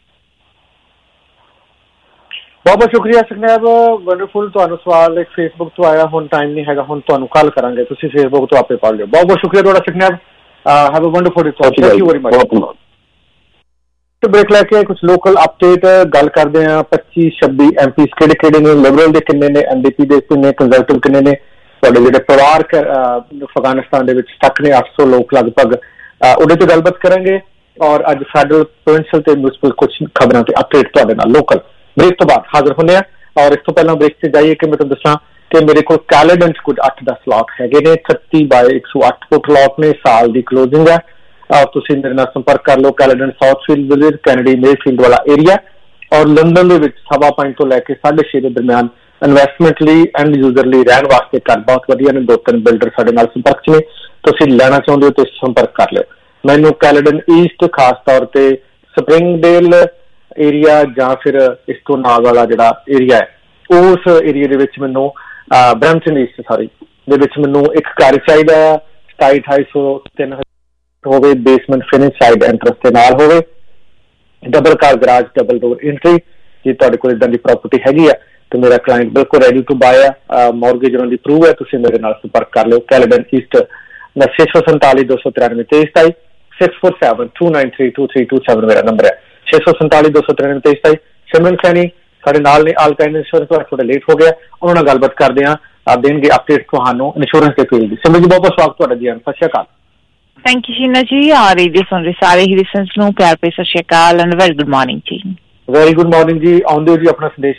ਬਹੁਤ ਬਹੁਤ ਸ਼ੁਕਰੀਆ ਸਕਨੈਬ, ਵੰਡਰਫੁਲ। ਤੁਹਾਨੂੰ ਸਵਾਲ ਇੱਕ ਫੇਸਬੁੱਕ ਤੋਂ ਆਇਆ, ਹੁਣ ਟਾਈਮ ਨਹੀਂ ਹੈਗਾ, ਹੁਣ ਤੁਹਾਨੂੰ ਕੱਲ ਕਰਾਂਗੇ, ਤੁਸੀਂ ਫੇਸਬੁੱਕ ਤੋਂ ਆਪੇ ਪੜ੍ਹ ਲਿਓ। ਬਹੁਤ ਬਹੁਤ ਸ਼ੁਕਰੀਆ ਤੁਹਾਡਾ ਸਕਨੈਬ, have a wonderful day. Thank you very much. Break ਲੈ ਕੇ ਕੁਝ ਲੋਕਲ ਅਪਡੇਟ ਗੱਲ ਕਰਦੇ ਹਾਂ। ਪੱਚੀ ਛੱਬੀ ਐਮ ਪੀ ਕਿਹੜੇ ਕਿਹੜੇ ਨੇ, ਲਿਬਰਲ ਦੇ ਕਿੰਨੇ ਨੇ, ਐਨ ਡੀ ਪੀ ਦੇ ਕਿੰਨੇ, ਕੰਜ਼ਰਵੇਟਿਵ ਕਿੰਨੇ ਨੇ, ਤੁਹਾਡੇ ਜਿਹੜੇ ਪਰਿਵਾਰ ਅਫਗਾਨਿਸਤਾਨ ਦੇ ਵਿੱਚ ਸਟਕ ਨੇ ਅੱਠ ਸੌ ਲੋਕ ਲਗਭਗ, ਉਹਦੇ ਤੇ ਗੱਲਬਾਤ ਕਰਾਂਗੇ। ਔਰ ਅੱਜ ਫੈਡਰਲ, ਪ੍ਰੋਵਿੰਸ਼ਲ ਤੇ ਮਿਊਨਿਸਪਲ ਕੁਝ ਖਬਰਾਂ ਤੇ ਅਪਡੇਟ ਤੁਹਾਡੇ ਨਾਲ ਲੋਕਲ ਬ੍ਰੇਕ ਤੋਂ ਬਾਅਦ ਹਾਜ਼ਰ ਹੁੰਦੇ ਆ। ਔਰ ਇਸ ਤੋਂ ਪਹਿਲਾਂ ਬ੍ਰੇਕ ਤੇ ਜਾਈਏ ਕਿ ਮੈਂ ਤੁਹਾਨੂੰ ਦੱਸਾਂ ਕਿ ਮੇਰੇ ਕੋਲ ਕੈਲੇਡਨ 'ਚ ਕੁਝ ਅੱਠ ਦਸ ਲਾਟ ਹੈਗੇ ਨੇ, ਛੱਤੀ ਬਾਏ ਇੱਕ ਸੌ ਅੱਠ ਫੁੱਟ ਲਾਟ ਨੇ, ਸਾਲ ਦੀ ਕਲੋਜ਼ਿੰਗ ਹੈ। ਤੁਸੀਂ ਮੇਰੇ ਨਾਲ ਸੰਪਰਕ ਕਰ ਲਓ। Caledon Southfield village, Kennedy Mayfield ਵਾਲਾ ਏਰੀਆ, ਔਰ ਲੰਡਨ ਦੇ ਵਿੱਚ ਸਵਾ ਪੰਜ ਤੋਂ ਲੈ ਕੇ ਸਾਢੇ ਛੇ ਦੇ ਦਰਮਿਆਨ ਇਨਵੈਸਟਮੈਂਟ ਲਈ, ਐਂਡ ਯੂਜ਼ਰ ਲਈ ਰਹਿਣ ਵਾਸਤੇ ਘਰ ਬਹੁਤ ਵਧੀਆ ਨੇ। ਦੋ ਤਿੰਨ ਬਿਲਡਰ ਸਾਡੇ ਨਾਲ ਸੰਪਰਕ 'ਚ ਨੇ, ਤੁਸੀਂ ਲੈਣਾ ਚਾਹੁੰਦੇ ਹੋ ਤਾਂ ਸੰਪਰਕ ਕਰ ਲਿਓ ਮੈਨੂੰ। ਕੈਲੇਡਨ ਈਸਟ, ਖਾਸ ਤੌਰ ਤੇ ਸਪਰਿੰਗਡੇਲ ਏਰੀਆ ਜਾਂ ਫਿਰ ਇਸ ਤੋਂ ਨਾਲ ਵਾਲਾ ਜਿਹੜਾ ਏਰੀਆ ਹੈ, ਉਸ ਏਰੀਆ ਦੇ ਵਿੱਚ ਮੈਨੂੰ ਬਰੈਂਪਟਨ ਈਸਟ ਸਾਰੀ ਦੇ ਵਿੱਚ ਮੈਨੂੰ ਇੱਕ ਘਰ ਚਾਹੀਦਾ ਆ, ਸਤਾਈ ਅਠਾਈ ਸੌ ਤਿੰਨ ਹੋਵੇ, ਬੇਸਮੈਂਟ ਫਿਨਿਸ਼, ਸਾਈਡ ਐਂਟਰਸ ਦੇ ਨਾਲ ਹੋਵੇ, double car garage, double door entry. ਜੇ ਤੁਹਾਡੇ ਕੋਲ ਇਦਾਂ ਦੀ ਪ੍ਰਾਪਰਟੀ ਹੈਗੀ ਆ ਤੇ ਮੇਰਾ ਕਲਾਇੰਟ ਬਿਲਕੁਲ ਰੈਡੀ ਟੂ ਬਾਏ ਆ, ਮੌਰਗੇਜ ਉਹਨਾਂ ਦੀ ਪ੍ਰੂਵ ਹੈ, ਤੁਸੀਂ ਮੇਰੇ ਨਾਲ ਸੰਪਰਕ ਕਰ ਲਿਓ। ਕੈਲੇਡਨ ਈਸਟ ਛੇ ਸੌ ਸੰਤਾਲੀ ਦੋ ਸੌ ਤਰਾਨਵੇਂ ਤੇਈ ਸਤਾਈ, six four seven two nine three two three two seven ਮੇਰਾ ਨੰਬਰ ਹੈ, ਛੇ ਸੌ ਸੰਤਾਲੀ ਦੋ ਸੌ ਤਰਾਨਵੇਂ ਤੇਈ ਸਤਾਈ। ਸਿਮਰਨ ਸੈਣੀ ਸਾਡੇ ਨਾਲ ਨੇ, ਆਲ ਕਾਇੰਡ ਇੰਸ਼ੋਰੈਂਸ ਵਾਲੇ, ਥੋੜਾ ਲੇਟ ਹੋ ਗਿਆ, ਉਹਨਾਂ ਨਾਲ ਗੱਲਬਾਤ ਕਰਦੇ ਹਾਂ, ਦੇਣਗੇ ਅਪਡੇਟ ਤੁਹਾਨੂੰ ਇੰਸ਼ੋਰੈਂਸ ਦੇ ਫੀਲਡ ਦੀ। ਸਿਮਰਨ ਜੀ ਬਹੁਤ ਬਹੁਤ ਸਵਾਗਤ ਤੁਹਾਡਾ ਜੀ, ਸਤਿ ਸ਼੍ਰੀ ਅਕਾਲ। Thank you Sheena ji. ਆ ਰੇਡੀਓ ਸੁਣ ਰਹੇ ਸਾਰੇ ਹੀ ਲਿਸਨਰਸ ਨੂੰ ਪਿਆਰ ਭਰੀ ਸਤਿ ਸ਼੍ਰੀ ਅਕਾਲ ਐਂਡ ਵੈਰੀ ਗੁੱਡ ਮਾਰਨਿੰਗ ਜੀ। ਵੈਰੀ ਗੁੱਡ ਮਾਰਨਿੰਗ ਜੀ। ਆਉਂਦੇ ਹੋ ਜੀ ਆਪਣਾ ਸੰਦੇਸ਼।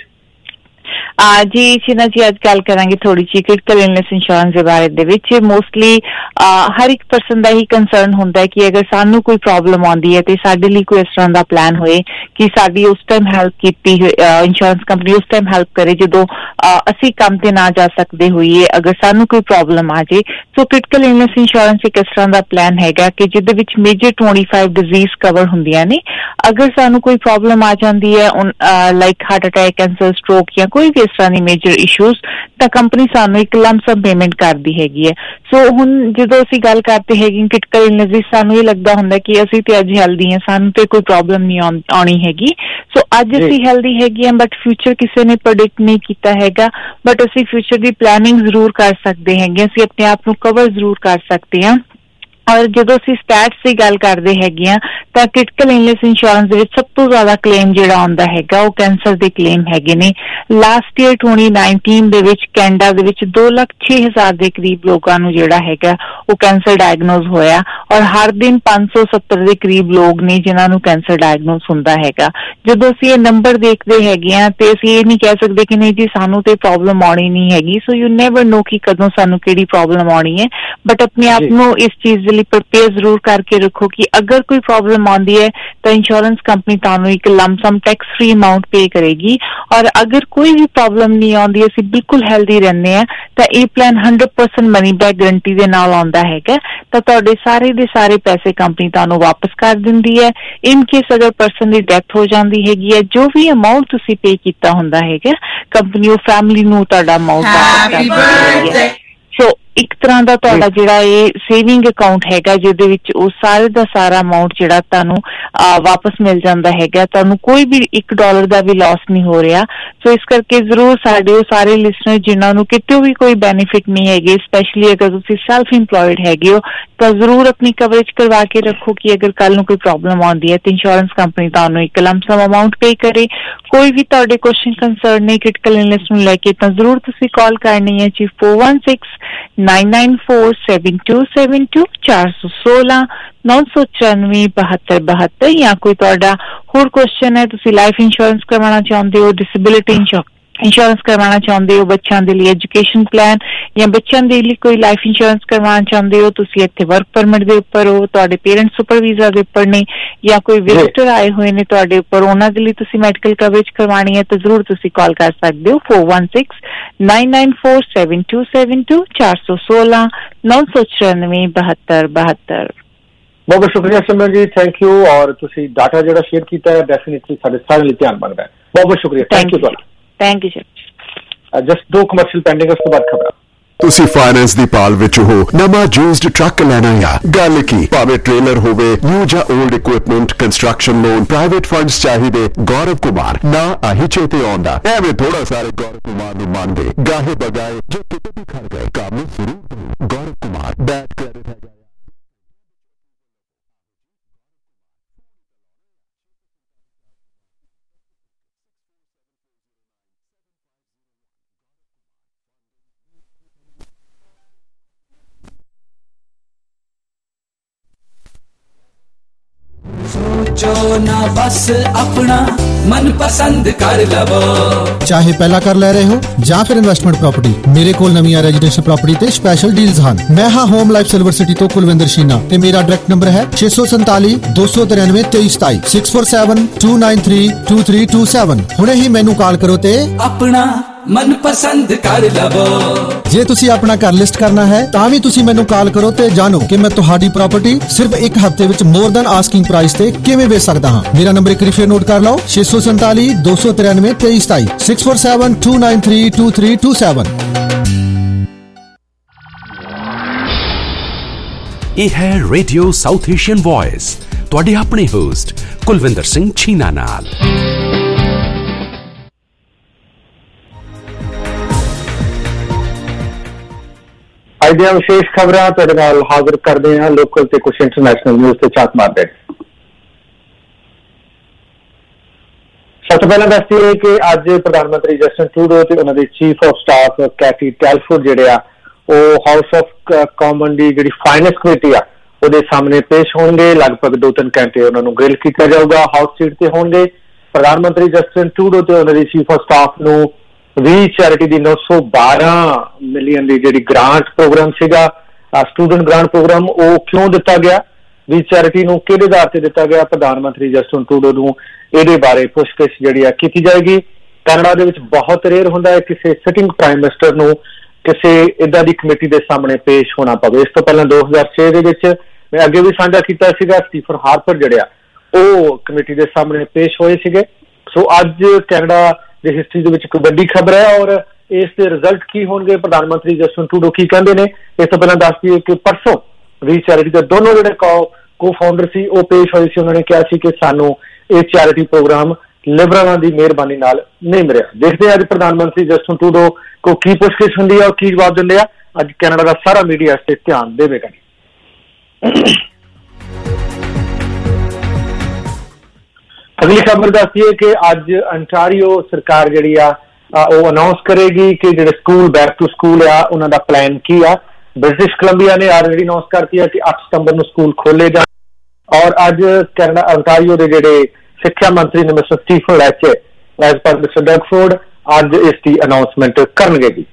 ਜੀ ਸ਼ੀਨਾ ਜੀ, ਅੱਜ ਗੱਲ ਕਰਾਂਗੇ ਥੋੜੀ ਜਿਹੀ ਕ੍ਰਿਟੀਕਲ ਇਲਨੈਸ ਇੰਸ਼ੋਰੈਂਸ ਦੇ ਬਾਰੇ ਦੇ ਵਿੱਚ। ਮੋਸਟਲੀ ਹਰ ਇੱਕ ਪਰਸਨ ਦਾ ਹੀ ਕੰਸਰਨ ਹੁੰਦਾ ਹੈ ਕਿ ਅਗਰ ਸਾਨੂੰ ਕੋਈ ਪ੍ਰੋਬਲਮ ਆਉਂਦੀ ਹੈ ਤੇ ਸਾਡੇ ਲਈ ਕੋਈ ਇਸ ਤਰ੍ਹਾਂ ਦਾ ਪਲਾਨ ਹੋਏ ਕਿ ਸਾਡੀ ਉਸ ਟਾਈਮ ਹੈਲਪ ਕੀਤੀ, ਇੰਸ਼ੋਰੈਂਸ ਕੰਪਨੀ ਉਸ ਟਾਈਮ ਹੈਲਪ ਕਰੇ ਜਦੋਂ ਅਸੀਂ ਕੰਮ ਤੇ ਨਾ ਜਾ ਸਕਦੇ ਹੋਈਏ, ਅਗਰ ਸਾਨੂੰ ਕੋਈ ਪ੍ਰੋਬਲਮ ਆ ਜੇ। ਸੋ ਕ੍ਰਿਟੀਕਲ ਇਲਨੈਸ ਇੰਸ਼ੋਰੈਂਸ ਇੱਕ ਇਸ ਤਰ੍ਹਾਂ ਦਾ ਪਲਾਨ ਹੈਗਾ ਕਿ ਜਿਹਦੇ ਵਿੱਚ major twenty five disease cover ਹੁੰਦੀਆਂ ਨੇ। ਅਗਰ ਸਾਨੂੰ ਕੋਈ ਪ੍ਰੋਬਲਮ ਆ ਜਾਂਦੀ ਹੈ like heart attack, cancer, stroke ਜਾਂ ਕੋਈ ਵੀ ਇਸ ਤਰ੍ਹਾਂ ਦੀ ਮੇਜਰ ਇਸ਼ੂਜ਼, ਤਾਂ ਕੰਪਨੀ ਸਾਨੂੰ ਇੱਕ ਲੰਮਸਮ ਪੇਮੈਂਟ ਕਰਦੀ ਹੈਗੀ ਹੈ। ਸੋ ਹੁਣ ਜਦੋਂ ਅਸੀਂ ਗੱਲ ਕਰਦੇ ਹੈਗੇ ਕ੍ਰਿਟੀਕਲ ਇਲਨੈਸ ਦੀ, ਸਾਨੂੰ ਇਹ ਲੱਗਦਾ ਹੁੰਦਾ ਕਿ ਅਸੀਂ ਤੇ ਅੱਜ ਹੈਲਦੀ ਹਾਂ, ਸਾਨੂੰ ਤੇ ਕੋਈ ਪ੍ਰੋਬਲਮ ਨਹੀਂ ਆਉਣੀ ਹੈਗੀ। ਸੋ ਅੱਜ ਅਸੀਂ ਹੈਲਦੀ ਹੈਗੇ ਹਾਂ, ਬਟ ਫਿਊਚਰ ਕਿਸੇ ਨੇ ਪ੍ਰੈਡਿਕਟ ਨਹੀਂ ਕੀਤਾ ਹੈਗਾ, ਬਟ ਅਸੀਂ ਫਿਊਚਰ ਦੀ ਪਲੈਨਿੰਗ ਜ਼ਰੂਰ ਕਰ ਸਕਦੇ ਹੈਗੇ, ਅਸੀਂ ਆਪਣੇ ਆਪ ਨੂੰ ਕਵਰ ਜ਼ਰੂਰ ਕਰ ਸਕਦੇ ਹਾਂ। ਔਰ ਜਦੋਂ ਅਸੀਂ ਸਟੈਟਸ ਦੀ ਗੱਲ ਕਰਦੇ ਹੈਗੇ ਆ ਤਾਂ ਕ੍ਰਿਟੀਕਲ ਇਲਨੈਸ ਇੰਸ਼ੋਰੈਂਸ ਦੇ ਵਿੱਚ ਸਭ ਤੋਂ ਜ਼ਿਆਦਾ ਕਲੇਮ ਜਿਹੜਾ ਆਉਂਦਾ ਹੈਗਾ ਉਹ ਕੈਂਸਰ ਦੇ ਕਲੇਮ ਹੈਗੇ ਨੇ। ਲਾਸਟ ਈਅਰ ਟਵੈਂਟੀ ਨਾਈਨਟੀਨ ਦੇ ਵਿੱਚ ਕੈਨੇਡਾ ਦੇ ਵਿੱਚ ਦੋ ਲੱਖ ਛੇ ਹਜ਼ਾਰ ਦੇ ਕਰੀਬ ਲੋਕਾਂ ਨੂੰ ਜਿਹੜਾ ਹੈਗਾ ਉਹ ਕੈਂਸਰ ਡਾਇਗਨੋਜ਼ ਹੋਇਆ, ਔਰ ਹਰ ਦਿਨ ਪੰਜ ਸੌ ਸੱਤਰ ਦੇ ਕਰੀਬ ਲੋਕ ਨੇ ਜਿਨ੍ਹਾਂ ਨੂੰ ਕੈਂਸਰ ਡਾਇਗਨੋਜ਼ ਹੁੰਦਾ ਹੈਗਾ। ਜਦੋਂ ਅਸੀਂ ਇਹ ਨੰਬਰ ਦੇਖਦੇ ਹੈਗੇ ਆ ਤੇ ਅਸੀਂ ਇਹ ਨਹੀਂ ਕਹਿ ਸਕਦੇ ਕਿ ਨਹੀਂ ਜੀ ਸਾਨੂੰ ਤੇ ਪ੍ਰੋਬਲਮ ਆਉਣੀ ਨਹੀਂ ਹੈਗੀ। ਸੋ ਯੂ ਨੈਵਰ ਨੋ ਕਿ ਕਦੋਂ ਸਾਨੂੰ ਕਿਹੜੀ ਪ੍ਰੋਬਲਮ ਆਉਣੀ ਹੈ, ਬਟ ਆਪਣੇ ਆਪ ਨੂੰ ਇਸ ਚੀਜ਼ ਲਈ ਪ੍ਰਪੇਅਰ ਜ਼ਰੂਰ ਕਰਕੇ ਰੱਖੋ ਕਿ ਅਗਰ ਕੋਈ ਪ੍ਰੋਬਲਮ ਆਉਂਦੀ ਹੈ ਤਾਂ ਇੰਸ਼ੋਰੈਂਸ ਕੰਪਨੀ ਤੁਹਾਨੂੰ ਇੱਕ lump sum tax free amount pay ਕਰੇਗੀ, ਔਰ ਅਗਰ ਕੋਈ ਵੀ ਪ੍ਰੋਬਲਮ ਨਹੀਂ ਆਉਂਦੀ, ਅਸੀਂ ਬਿਲਕੁਲ ਹੈਲਦੀ ਰਹਿੰਦੇ ਹਾਂ, ਤਾਂ ਇਹ plan hundred percent money back guarantee ਦੇ ਨਾਲ ਆਉਂਦਾ ਹੈਗਾ। ਤਾਂ ਤੁਹਾਡੇ ਸਾਰੇ ਦੇ ਸਾਰੇ ਪੈਸੇ ਕੰਪਨੀ ਤੁਹਾਨੂੰ ਵਾਪਸ ਕਰ ਦਿੰਦੀ ਹੈ। ਇਨ ਕੇਸ ਅਗਰ ਪਰਸਨ ਦੀ ਡੈਥ ਹੋ ਜਾਂਦੀ ਹੈਗੀ ਹੈ, ਜੋ ਵੀ ਅਮਾਊਂਟ ਤੁਸੀਂ ਪੇ ਕੀਤਾ ਹੁੰਦਾ ਹੈਗਾ, ਕੰਪਨੀ ਉਹ ਫੈਮਿਲੀ ਨੂੰ ਤੁਹਾਡਾ ਅਮਾਊਂਟ ਵਾਪਸ ਕਰ ਦਿੰਦੀ ਹੈ। ਸੋ ਇੱਕ ਤਰ੍ਹਾਂ ਦਾ ਤੁਹਾਡਾ ਜਿਹੜਾ ਇਹ ਸੇਵਿੰਗ ਅਕਾਊਂਟ ਹੈਗਾ ਜਿਹਦੇ ਵਿੱਚ ਉਹ ਸਾਰੇ ਦਾ ਸਾਰਾ ਅਮਾਊਂਟ ਜਿਹੜਾ ਤੁਹਾਨੂੰ ਵਾਪਸ ਮਿਲ ਜਾਂਦਾ ਹੈਗਾ, ਤੁਹਾਨੂੰ ਕੋਈ ਵੀ ਇੱਕ ਡਾਲਰ ਦਾ ਵੀ ਲਾਸ ਨਹੀਂ ਹੋ ਰਿਹਾ। ਸੋ ਇਸ ਕਰਕੇ ਜ਼ਰੂਰ ਸਾਡੇ ਉਹ ਸਾਰੇ ਲਿਸਨਰ ਜਿਨ੍ਹਾਂ ਨੂੰ ਕਿਤੇ ਵੀ ਕੋਈ ਬੈਨੀਫਿਟ ਨਹੀਂ ਹੈਗੇ, ਸਪੈਸ਼ਲੀ ਅਗਰ ਤੁਸੀਂ ਸੈਲਫ ਇੰਪਲੋਇਡ ਹੈਗੇ ਹੋ, ਤਾਂ ਜ਼ਰੂਰ ਆਪਣੀ ਕਵਰੇਜ ਕਰਵਾ ਕੇ ਰੱਖੋ ਕਿ ਅਗਰ ਕੱਲ ਨੂੰ ਕੋਈ ਪ੍ਰੋਬਲਮ ਆਉਂਦੀ ਹੈ ਤਾਂ ਇੰਸ਼ੋਰੈਂਸ ਕੰਪਨੀ ਤੁਹਾਨੂੰ ਇੱਕ ਲੰਮਸਮ ਅਮਾਊਂਟ ਪੇ ਕਰੇ। ਕੋਈ ਵੀ ਤੁਹਾਡੇ ਕੁਐਸਚਨ ਕੰਸਰਨ ਨੇ ਕ੍ਰਿਟੀਕਲ ਇਲਨੈਸ ਨੂੰ ਲੈ ਕੇ ਤਾਂ ਜ਼ਰੂਰ ਤੁਸੀਂ ਕਾਲ ਕਰਨੀ ਹੈ ਜੀ four one six nine nine four seven two seven two ਚਾਰ ਸੌ ਸੋਲਾਂ ਨੌ ਸੌ ਚੁਰਾਨਵੇਂ ਬਹੱਤਰ ਬਹੱਤਰ। ਜਾਂ ਕੋਈ ਤੁਹਾਡਾ ਹੋਰ ਕੁਐਸਚਨ ਹੈ, ਤੁਸੀਂ ਲਾਈਫ ਇੰਸ਼ੋਰੈਂਸ ਕਰਵਾਉਣਾ ਚਾਹੁੰਦੇ ਹੋ, ਡਿਸੇਬਿਲਿਟੀ ਇੰਸ਼ੋਰੈਂਸ ਕਰਵਾਉਣਾ ਚਾਹੁੰਦੇ ਹੋ, ਬੱਚਿਆਂ ਦੇ ਲਈ ਐਜੂਕੇਸ਼ਨ ਪਲਾਨ ਜਾਂ ਬੱਚਿਆਂ ਦੇ ਲਈ ਕੋਈ ਲਾਈਫ ਇੰਸ਼ੋਰੈਂਸ ਕਰਵਾਉਣਾ ਚਾਹੁੰਦੇ ਹੋ, ਤੁਸੀਂ ਇੱਥੇ ਵਰਕ ਪਰਮਿਟ ਦੇ ਉੱਪਰ ਹੋ, ਤੁਹਾਡੇ ਪੇਰੈਂਟਸ ਸੁਪਰ ਵੀਜ਼ਾ ਦੇ ਉੱਪਰ ਨੇ ਜਾਂ ਕੋਈ ਵਿਜ਼ਿਟਰ ਆਏ ਹੋਏ ਨੇ ਤੁਹਾਡੇ ਉੱਪਰ, ਉਹਨਾਂ ਦੇ ਲਈ ਤੁਸੀਂ ਮੈਡੀਕਲ ਕਵਰੇਜ ਕਰਵਾਉਣੀ ਹੈ ਤਾਂ ਜ਼ਰੂਰ ਤੁਸੀਂ ਕਾਲ ਕਰ ਸਕਦੇ ਹੋ four one six nine nine four seven two seven two ਚਾਰ ਸੌ ਸੋਲਾਂ ਨੌ ਸੌ ਚੁਰਾਨਵੇਂ ਬਹੱਤਰ ਬਹੱਤਰ। ਬਹੁਤ ਬਹੁਤ ਸ਼ੁਕਰੀਆ ਸਿਮਰਨ ਜੀ, ਥੈਂਕ ਯੂ। ਔਰ ਤੁਸੀਂ ਡਾਟਾ ਜਿਹੜਾ ਸ਼ੇਅਰ ਕੀਤਾ ਹੈ ਡੈਫੀਨਿਟਲੀ ਸਾਡੇ ਸਾਰਿਆਂ ਲਈ ਧਿਆਨ ਮੰਗਦਾ ਹੈ। ਬਹੁਤ ਬਹੁਤ ਸ਼ੁਕਰੀਆ, ਥੈਂਕ ਯੂ ਤੁਹਾਡਾ। Thank you sir. ਜਸਟ ਦੋ ਕਮਰਸ਼ੀਅਲ ਪੈਂਡਿੰਗ, ਉਸ ਤੋਂ ਬਾਅਦ ਖਬਰਾਂ। ਤੁਸੀਂ ਫਾਈਨੈਂਸ ਦੀ ਪਾਲ ਵਿੱਚ ਹੋ, ਨਵਾਂ ਯੂਜ਼ਡ ਟਰੱਕ ਲੈਣਾ ਆ, ਗੱਲ ਕੀ ਭਾਵੇਂ ਟ੍ਰੇਲਰ ਹੋਵੇ, ਨਿਊ ਜਾਂ old equipment, construction loan, private funds ਚਾਹੀਦੇ, ਗੌਰਵ ਕੁਮਾਰ ਨਾ ਆਹੀ ਚੇਤੇ ਆਉਂਦਾ। ਐਵੇਂ ਥੋੜਾ ਸਾਰੇ ਗੌਰਵ ਕੁਮਾਰ ਨੂੰ ਮੰਨਦੇ, ਗਾਹੇ ਬਗਾਏ ਜੋ ਕਿਤੇ ਵੀ ਖੜ ਗਏ, ਕੰਮ ਜ਼ਰੂਰ ਕਰੋ। ਗੌਰਵ ਕੁਮਾਰ ਬੈਡ ਕ੍ਰੈਡਿਟ ਹੈਗਾ। सोचो ना बस अपना मन पसंद कर लवो, ਚਾਹੇ ਪਹਿਲਾਂ ਕਰ ਲੈ ਰਹੇ ਹੋ ਜਾਂ ਫਿਰ ਇਨਵੈਸਟਮੈਂਟ ਪ੍ਰਾਪਰਟੀ, ਮੇਰੇ ਕੋਲ ਨਵੀਆਂ ਰੈਜ਼ੀਡੈਂਸ਼ੀਅਲ ਪ੍ਰਾਪਰਟੀ ਤੇ ਸਪੈਸ਼ਲ ਡੀਲਸ ਹਨ। ਮੈਂ ਹਾਂ ਹੋਮ ਲਾਈਫ ਸਿਲਵਰ ਸਿਟੀ ਤੋਂ ਕੁਲਵਿੰਦਰ ਸ਼ੀਨਾ ਤੇ ਮੇਰਾ ਡਾਇਰੈਕਟ ਨੰਬਰ ਹੈ ਛੇ ਸੌ ਸੰਤਾਲੀ ਦੋ ਸੌ ਤਿਰਾਨਵੇਂ ਤੇਈ ਸਤਾਈ six four seven two nine three two three two seven। ਹੁਣੇ ਹੀ ਮੈਨੂੰ ਕਾਲ ਕਰੋ ਤੇ ਆਪਣਾ ਮਨ ਪਸੰਦ ਕਰ ਲਵੋ। ਜੇ ਤੁਸੀਂ ਆਪਣਾ ਘਰ ਲਿਸਟ ਕਰਨਾ ਹੈ ਤਾਂ ਵੀ ਤੁਸੀਂ ਮੈਨੂੰ ਕਾਲ ਕਰੋ ਤੇ ਜਾਣੋ ਕਿ ਮੈਂ ਤੁਹਾਡੀ ਪ੍ਰਾਪਰਟੀ ਸਿਰਫ ਇੱਕ ਹਫ਼ਤੇ ਵਿੱਚ ਮੋਰ ਦੈਨ ਆਸਕਿੰਗ ਪ੍ਰਾਈਸ ਤੇ ਕਿਵੇਂ ਵੇਚ ਸਕਦਾ ਹਾਂ। ਮੇਰਾ ਨੰਬਰ ਇੱਕ ਵਾਰੀ ਫਿਰ ਨੋਟ ਕਰ ਲਓ ਛੇ ਸੌ ਸੰਤਾਲੀ ਦੋ ਸੌ ਤਿਰਾਨਵੇਂ ਤੇਈ ਸਤਾਈ six four seven two nine three two three two seven। ਇਹ ਹੈ ਰੇਡੀਓ ਸਾਊਥ ਏਸ਼ੀਅਨ ਵੌਇਸ, ਤੁਹਾਡੇ ਆਪਣੇ ਹੋਸਟ ਕੁਲਵਿੰਦਰ ਸਿੰਘ ਛੀਨਾ ਨਾਲ। ਅੱਜ ਦੀਆਂ ਵਿਸ਼ੇਸ਼ ਖਬਰਾਂ ਤੁਹਾਡੇ ਨਾਲ ਹਾਜ਼ਰ ਕਰਦੇ ਹਾਂ, ਲੋਕਲ ਤੇ ਕੁਝ ਇੰਟਰਨੈਸ਼ਨਲ ਨਿਊਜ਼ ਤੇ ਝਾਤ ਮਾਰਦੇ। ਸਭ ਤੋਂ ਪਹਿਲਾਂ ਦੱਸਦੀ ਹੈ ਕਿ ਅੱਜ ਪ੍ਰਧਾਨ ਮੰਤਰੀ ਜਸਟਿਨ ਟਰੂਡੋ ਤੇ ਉਹਨਾਂ ਦੇ chief of staff Katie Telford ਜਿਹੜੇ ਆ ਉਹ ਹਾਊਸ ਆਫ ਕਾਮਨ ਦੀ ਜਿਹੜੀ ਫਾਈਨੈਂਸ ਕਮੇਟੀ ਆ ਉਹਦੇ ਸਾਹਮਣੇ ਪੇਸ਼ ਹੋਣਗੇ। ਲਗਭਗ ਦੋ ਤਿੰਨ ਘੰਟੇ ਉਹਨਾਂ ਨੂੰ ਗ੍ਰਿਲ ਕੀਤਾ ਜਾਊਗਾ, ਹਾਊਸ ਸੀਟ ਤੇ ਹੋਣਗੇ। ਪ੍ਰਧਾਨ ਮੰਤਰੀ ਜਸਟਿਨ ਟਰੂਡੋ ਤੇ ਉਹਨਾਂ ਦੇ ਚੀਫ ਆਫ ਸਟਾਫ ਨੂੰ ਵੀ ਚੈਰਿਟੀ ਦੀ ਨੌ ਸੌ ਬਾਰਾਂ ਮਿਲੀਅਨ ਦੀ ਜਿਹੜੀ ਗ੍ਰਾਂਟ ਪ੍ਰੋਗਰਾਮ ਸੀਗਾ, ਸਟੂਡੈਂਟ ਗ੍ਰਾਂਟ ਪ੍ਰੋਗਰਾਮ, ਉਹ ਕਿਉਂ ਦਿੱਤਾ ਗਿਆ, ਵੀ ਚੈਰਿਟੀ ਨੂੰ ਕਿਹੜੇ ਆਧਾਰ ਤੇ ਦਿੱਤਾ ਗਿਆ, ਪ੍ਰਧਾਨ ਮੰਤਰੀ ਜਸਟਿਨ ਟਰੂਡੋ ਨੂੰ ਇਹਦੇ ਬਾਰੇ ਪੁੱਛਗਿੱਛ ਜਿਹੜੀ ਆ ਕੀਤੀ ਜਾਏਗੀ। ਕੈਨੇਡਾ ਦੇ ਵਿੱਚ ਬਹੁਤ ਰੇਅਰ ਹੁੰਦਾ ਹੈ ਕਿਸੇ ਸਿਟਿੰਗ ਪ੍ਰਾਈਮ ਮਿਨਿਸਟਰ ਨੂੰ ਕਿਸੇ ਏਦਾਂ ਦੀ ਕਮੇਟੀ ਦੇ ਸਾਹਮਣੇ ਪੇਸ਼ ਹੋਣਾ ਪਵੇ। ਇਸ ਤੋਂ ਪਹਿਲਾਂ ਦੋ ਹਜ਼ਾਰ ਛੇ ਦੇ ਵਿੱਚ ਮੈਂ ਅੱਗੇ ਵੀ ਸਾਂਝਾ ਕੀਤਾ ਸੀਗਾ, ਸਟੀਫਨ ਹਾਰਪਰ ਜਿਹੜੇ ਆ ਉਹ ਕਮੇਟੀ ਦੇ ਸਾਹਮਣੇ ਪੇਸ਼ ਹੋਏ ਸੀਗੇ। ਸੋ ਅੱਜ ਕੈਨੇਡਾ ਦੀ ਹਿਸਟਰੀ ਦੇ ਵਿੱਚ ਇੱਕ ਵੱਡੀ ਖਬਰ ਹੈ ਔਰ ਇਸ ਦੇ ਰਿਜ਼ਲਟ ਕੀ ਹੋਣਗੇ, ਪ੍ਰਧਾਨ ਮੰਤਰੀ ਜਸਟਿਨ ਟਰੂਡੋ ਕੀ ਕਹਿੰਦੇ ਨੇ। ਇਸ ਤੋਂ ਪਹਿਲਾਂ ਦੱਸ ਦਈਏ ਕਿ ਪਰਸੋਂ ਵੀ ਚੈਰਿਟੀ ਦੇ ਦੋਨੋਂ ਜਿਹੜੇ ਕੋ ਫਾਊਂਡਰ ਸੀ ਉਹ ਪੇਸ਼ ਹੋਏ ਸੀ। ਉਹਨਾਂ ਨੇ ਕਿਹਾ ਸੀ ਕਿ ਸਾਨੂੰ ਇਹ ਚੈਰਿਟੀ ਪ੍ਰੋਗਰਾਮ ਲਿਬਰਲਾਂ ਦੀ ਮਿਹਰਬਾਨੀ ਨਾਲ ਨਹੀਂ ਮਿਲਿਆ। ਦੇਖਦੇ ਹਾਂ ਅੱਜ ਪ੍ਰਧਾਨ ਮੰਤਰੀ ਜਸਟਿਨ ਟਰੂਡੋ ਕੋ ਕੀ ਪੁੱਛਗਿੱਛ ਹੁੰਦੀ ਹੈ ਔਰ ਕੀ ਜਵਾਬ ਦਿੰਦੇ ਆ। ਅੱਜ ਕੈਨੇਡਾ ਦਾ ਸਾਰਾ ਮੀਡੀਆ ਇਸ ਤੇ ਧਿਆਨ ਦੇਵੇਗਾ। ਅਗਲੀ ਖਬਰ ਦੱਸਦੀ ਹੈ ਕਿ ਅੱਜ ਅੰਟਾਰੀਓ ਸਰਕਾਰ ਜਿਹੜੀ ਆ ਉਹ ਅਨਾਉਂਸ ਕਰੇਗੀ ਕਿ ਜਿਹੜੇ ਸਕੂਲ ਬੈਕ ਟੂ ਸਕੂਲ ਆ ਉਹਨਾਂ ਦਾ ਪਲਾਨ ਕੀ ਆ। ਬ੍ਰਿਟਿਸ਼ ਕੋਲੰਬੀਆ ਨੇ ਆਲਰੇਡੀ ਅਨਾਉਂਸ ਕਰਤੀ ਹੈ ਕਿ ਅੱਠ ਸਤੰਬਰ ਨੂੰ ਸਕੂਲ ਖੋਲੇ ਜਾਣ ਔਰ ਅੱਜ ਕੈਨੇਡਾ ਅੰਟਾਰੀਓ ਦੇ ਜਿਹੜੇ ਸਿੱਖਿਆ ਮੰਤਰੀ ਨੇ mister Stephen Lecce as per mister Doug Ford ਅੱਜ ਇਸ ਦੀ ਅਨਾਉਂਸਮੈਂਟ ਕਰਨਗੇ ਜੀ।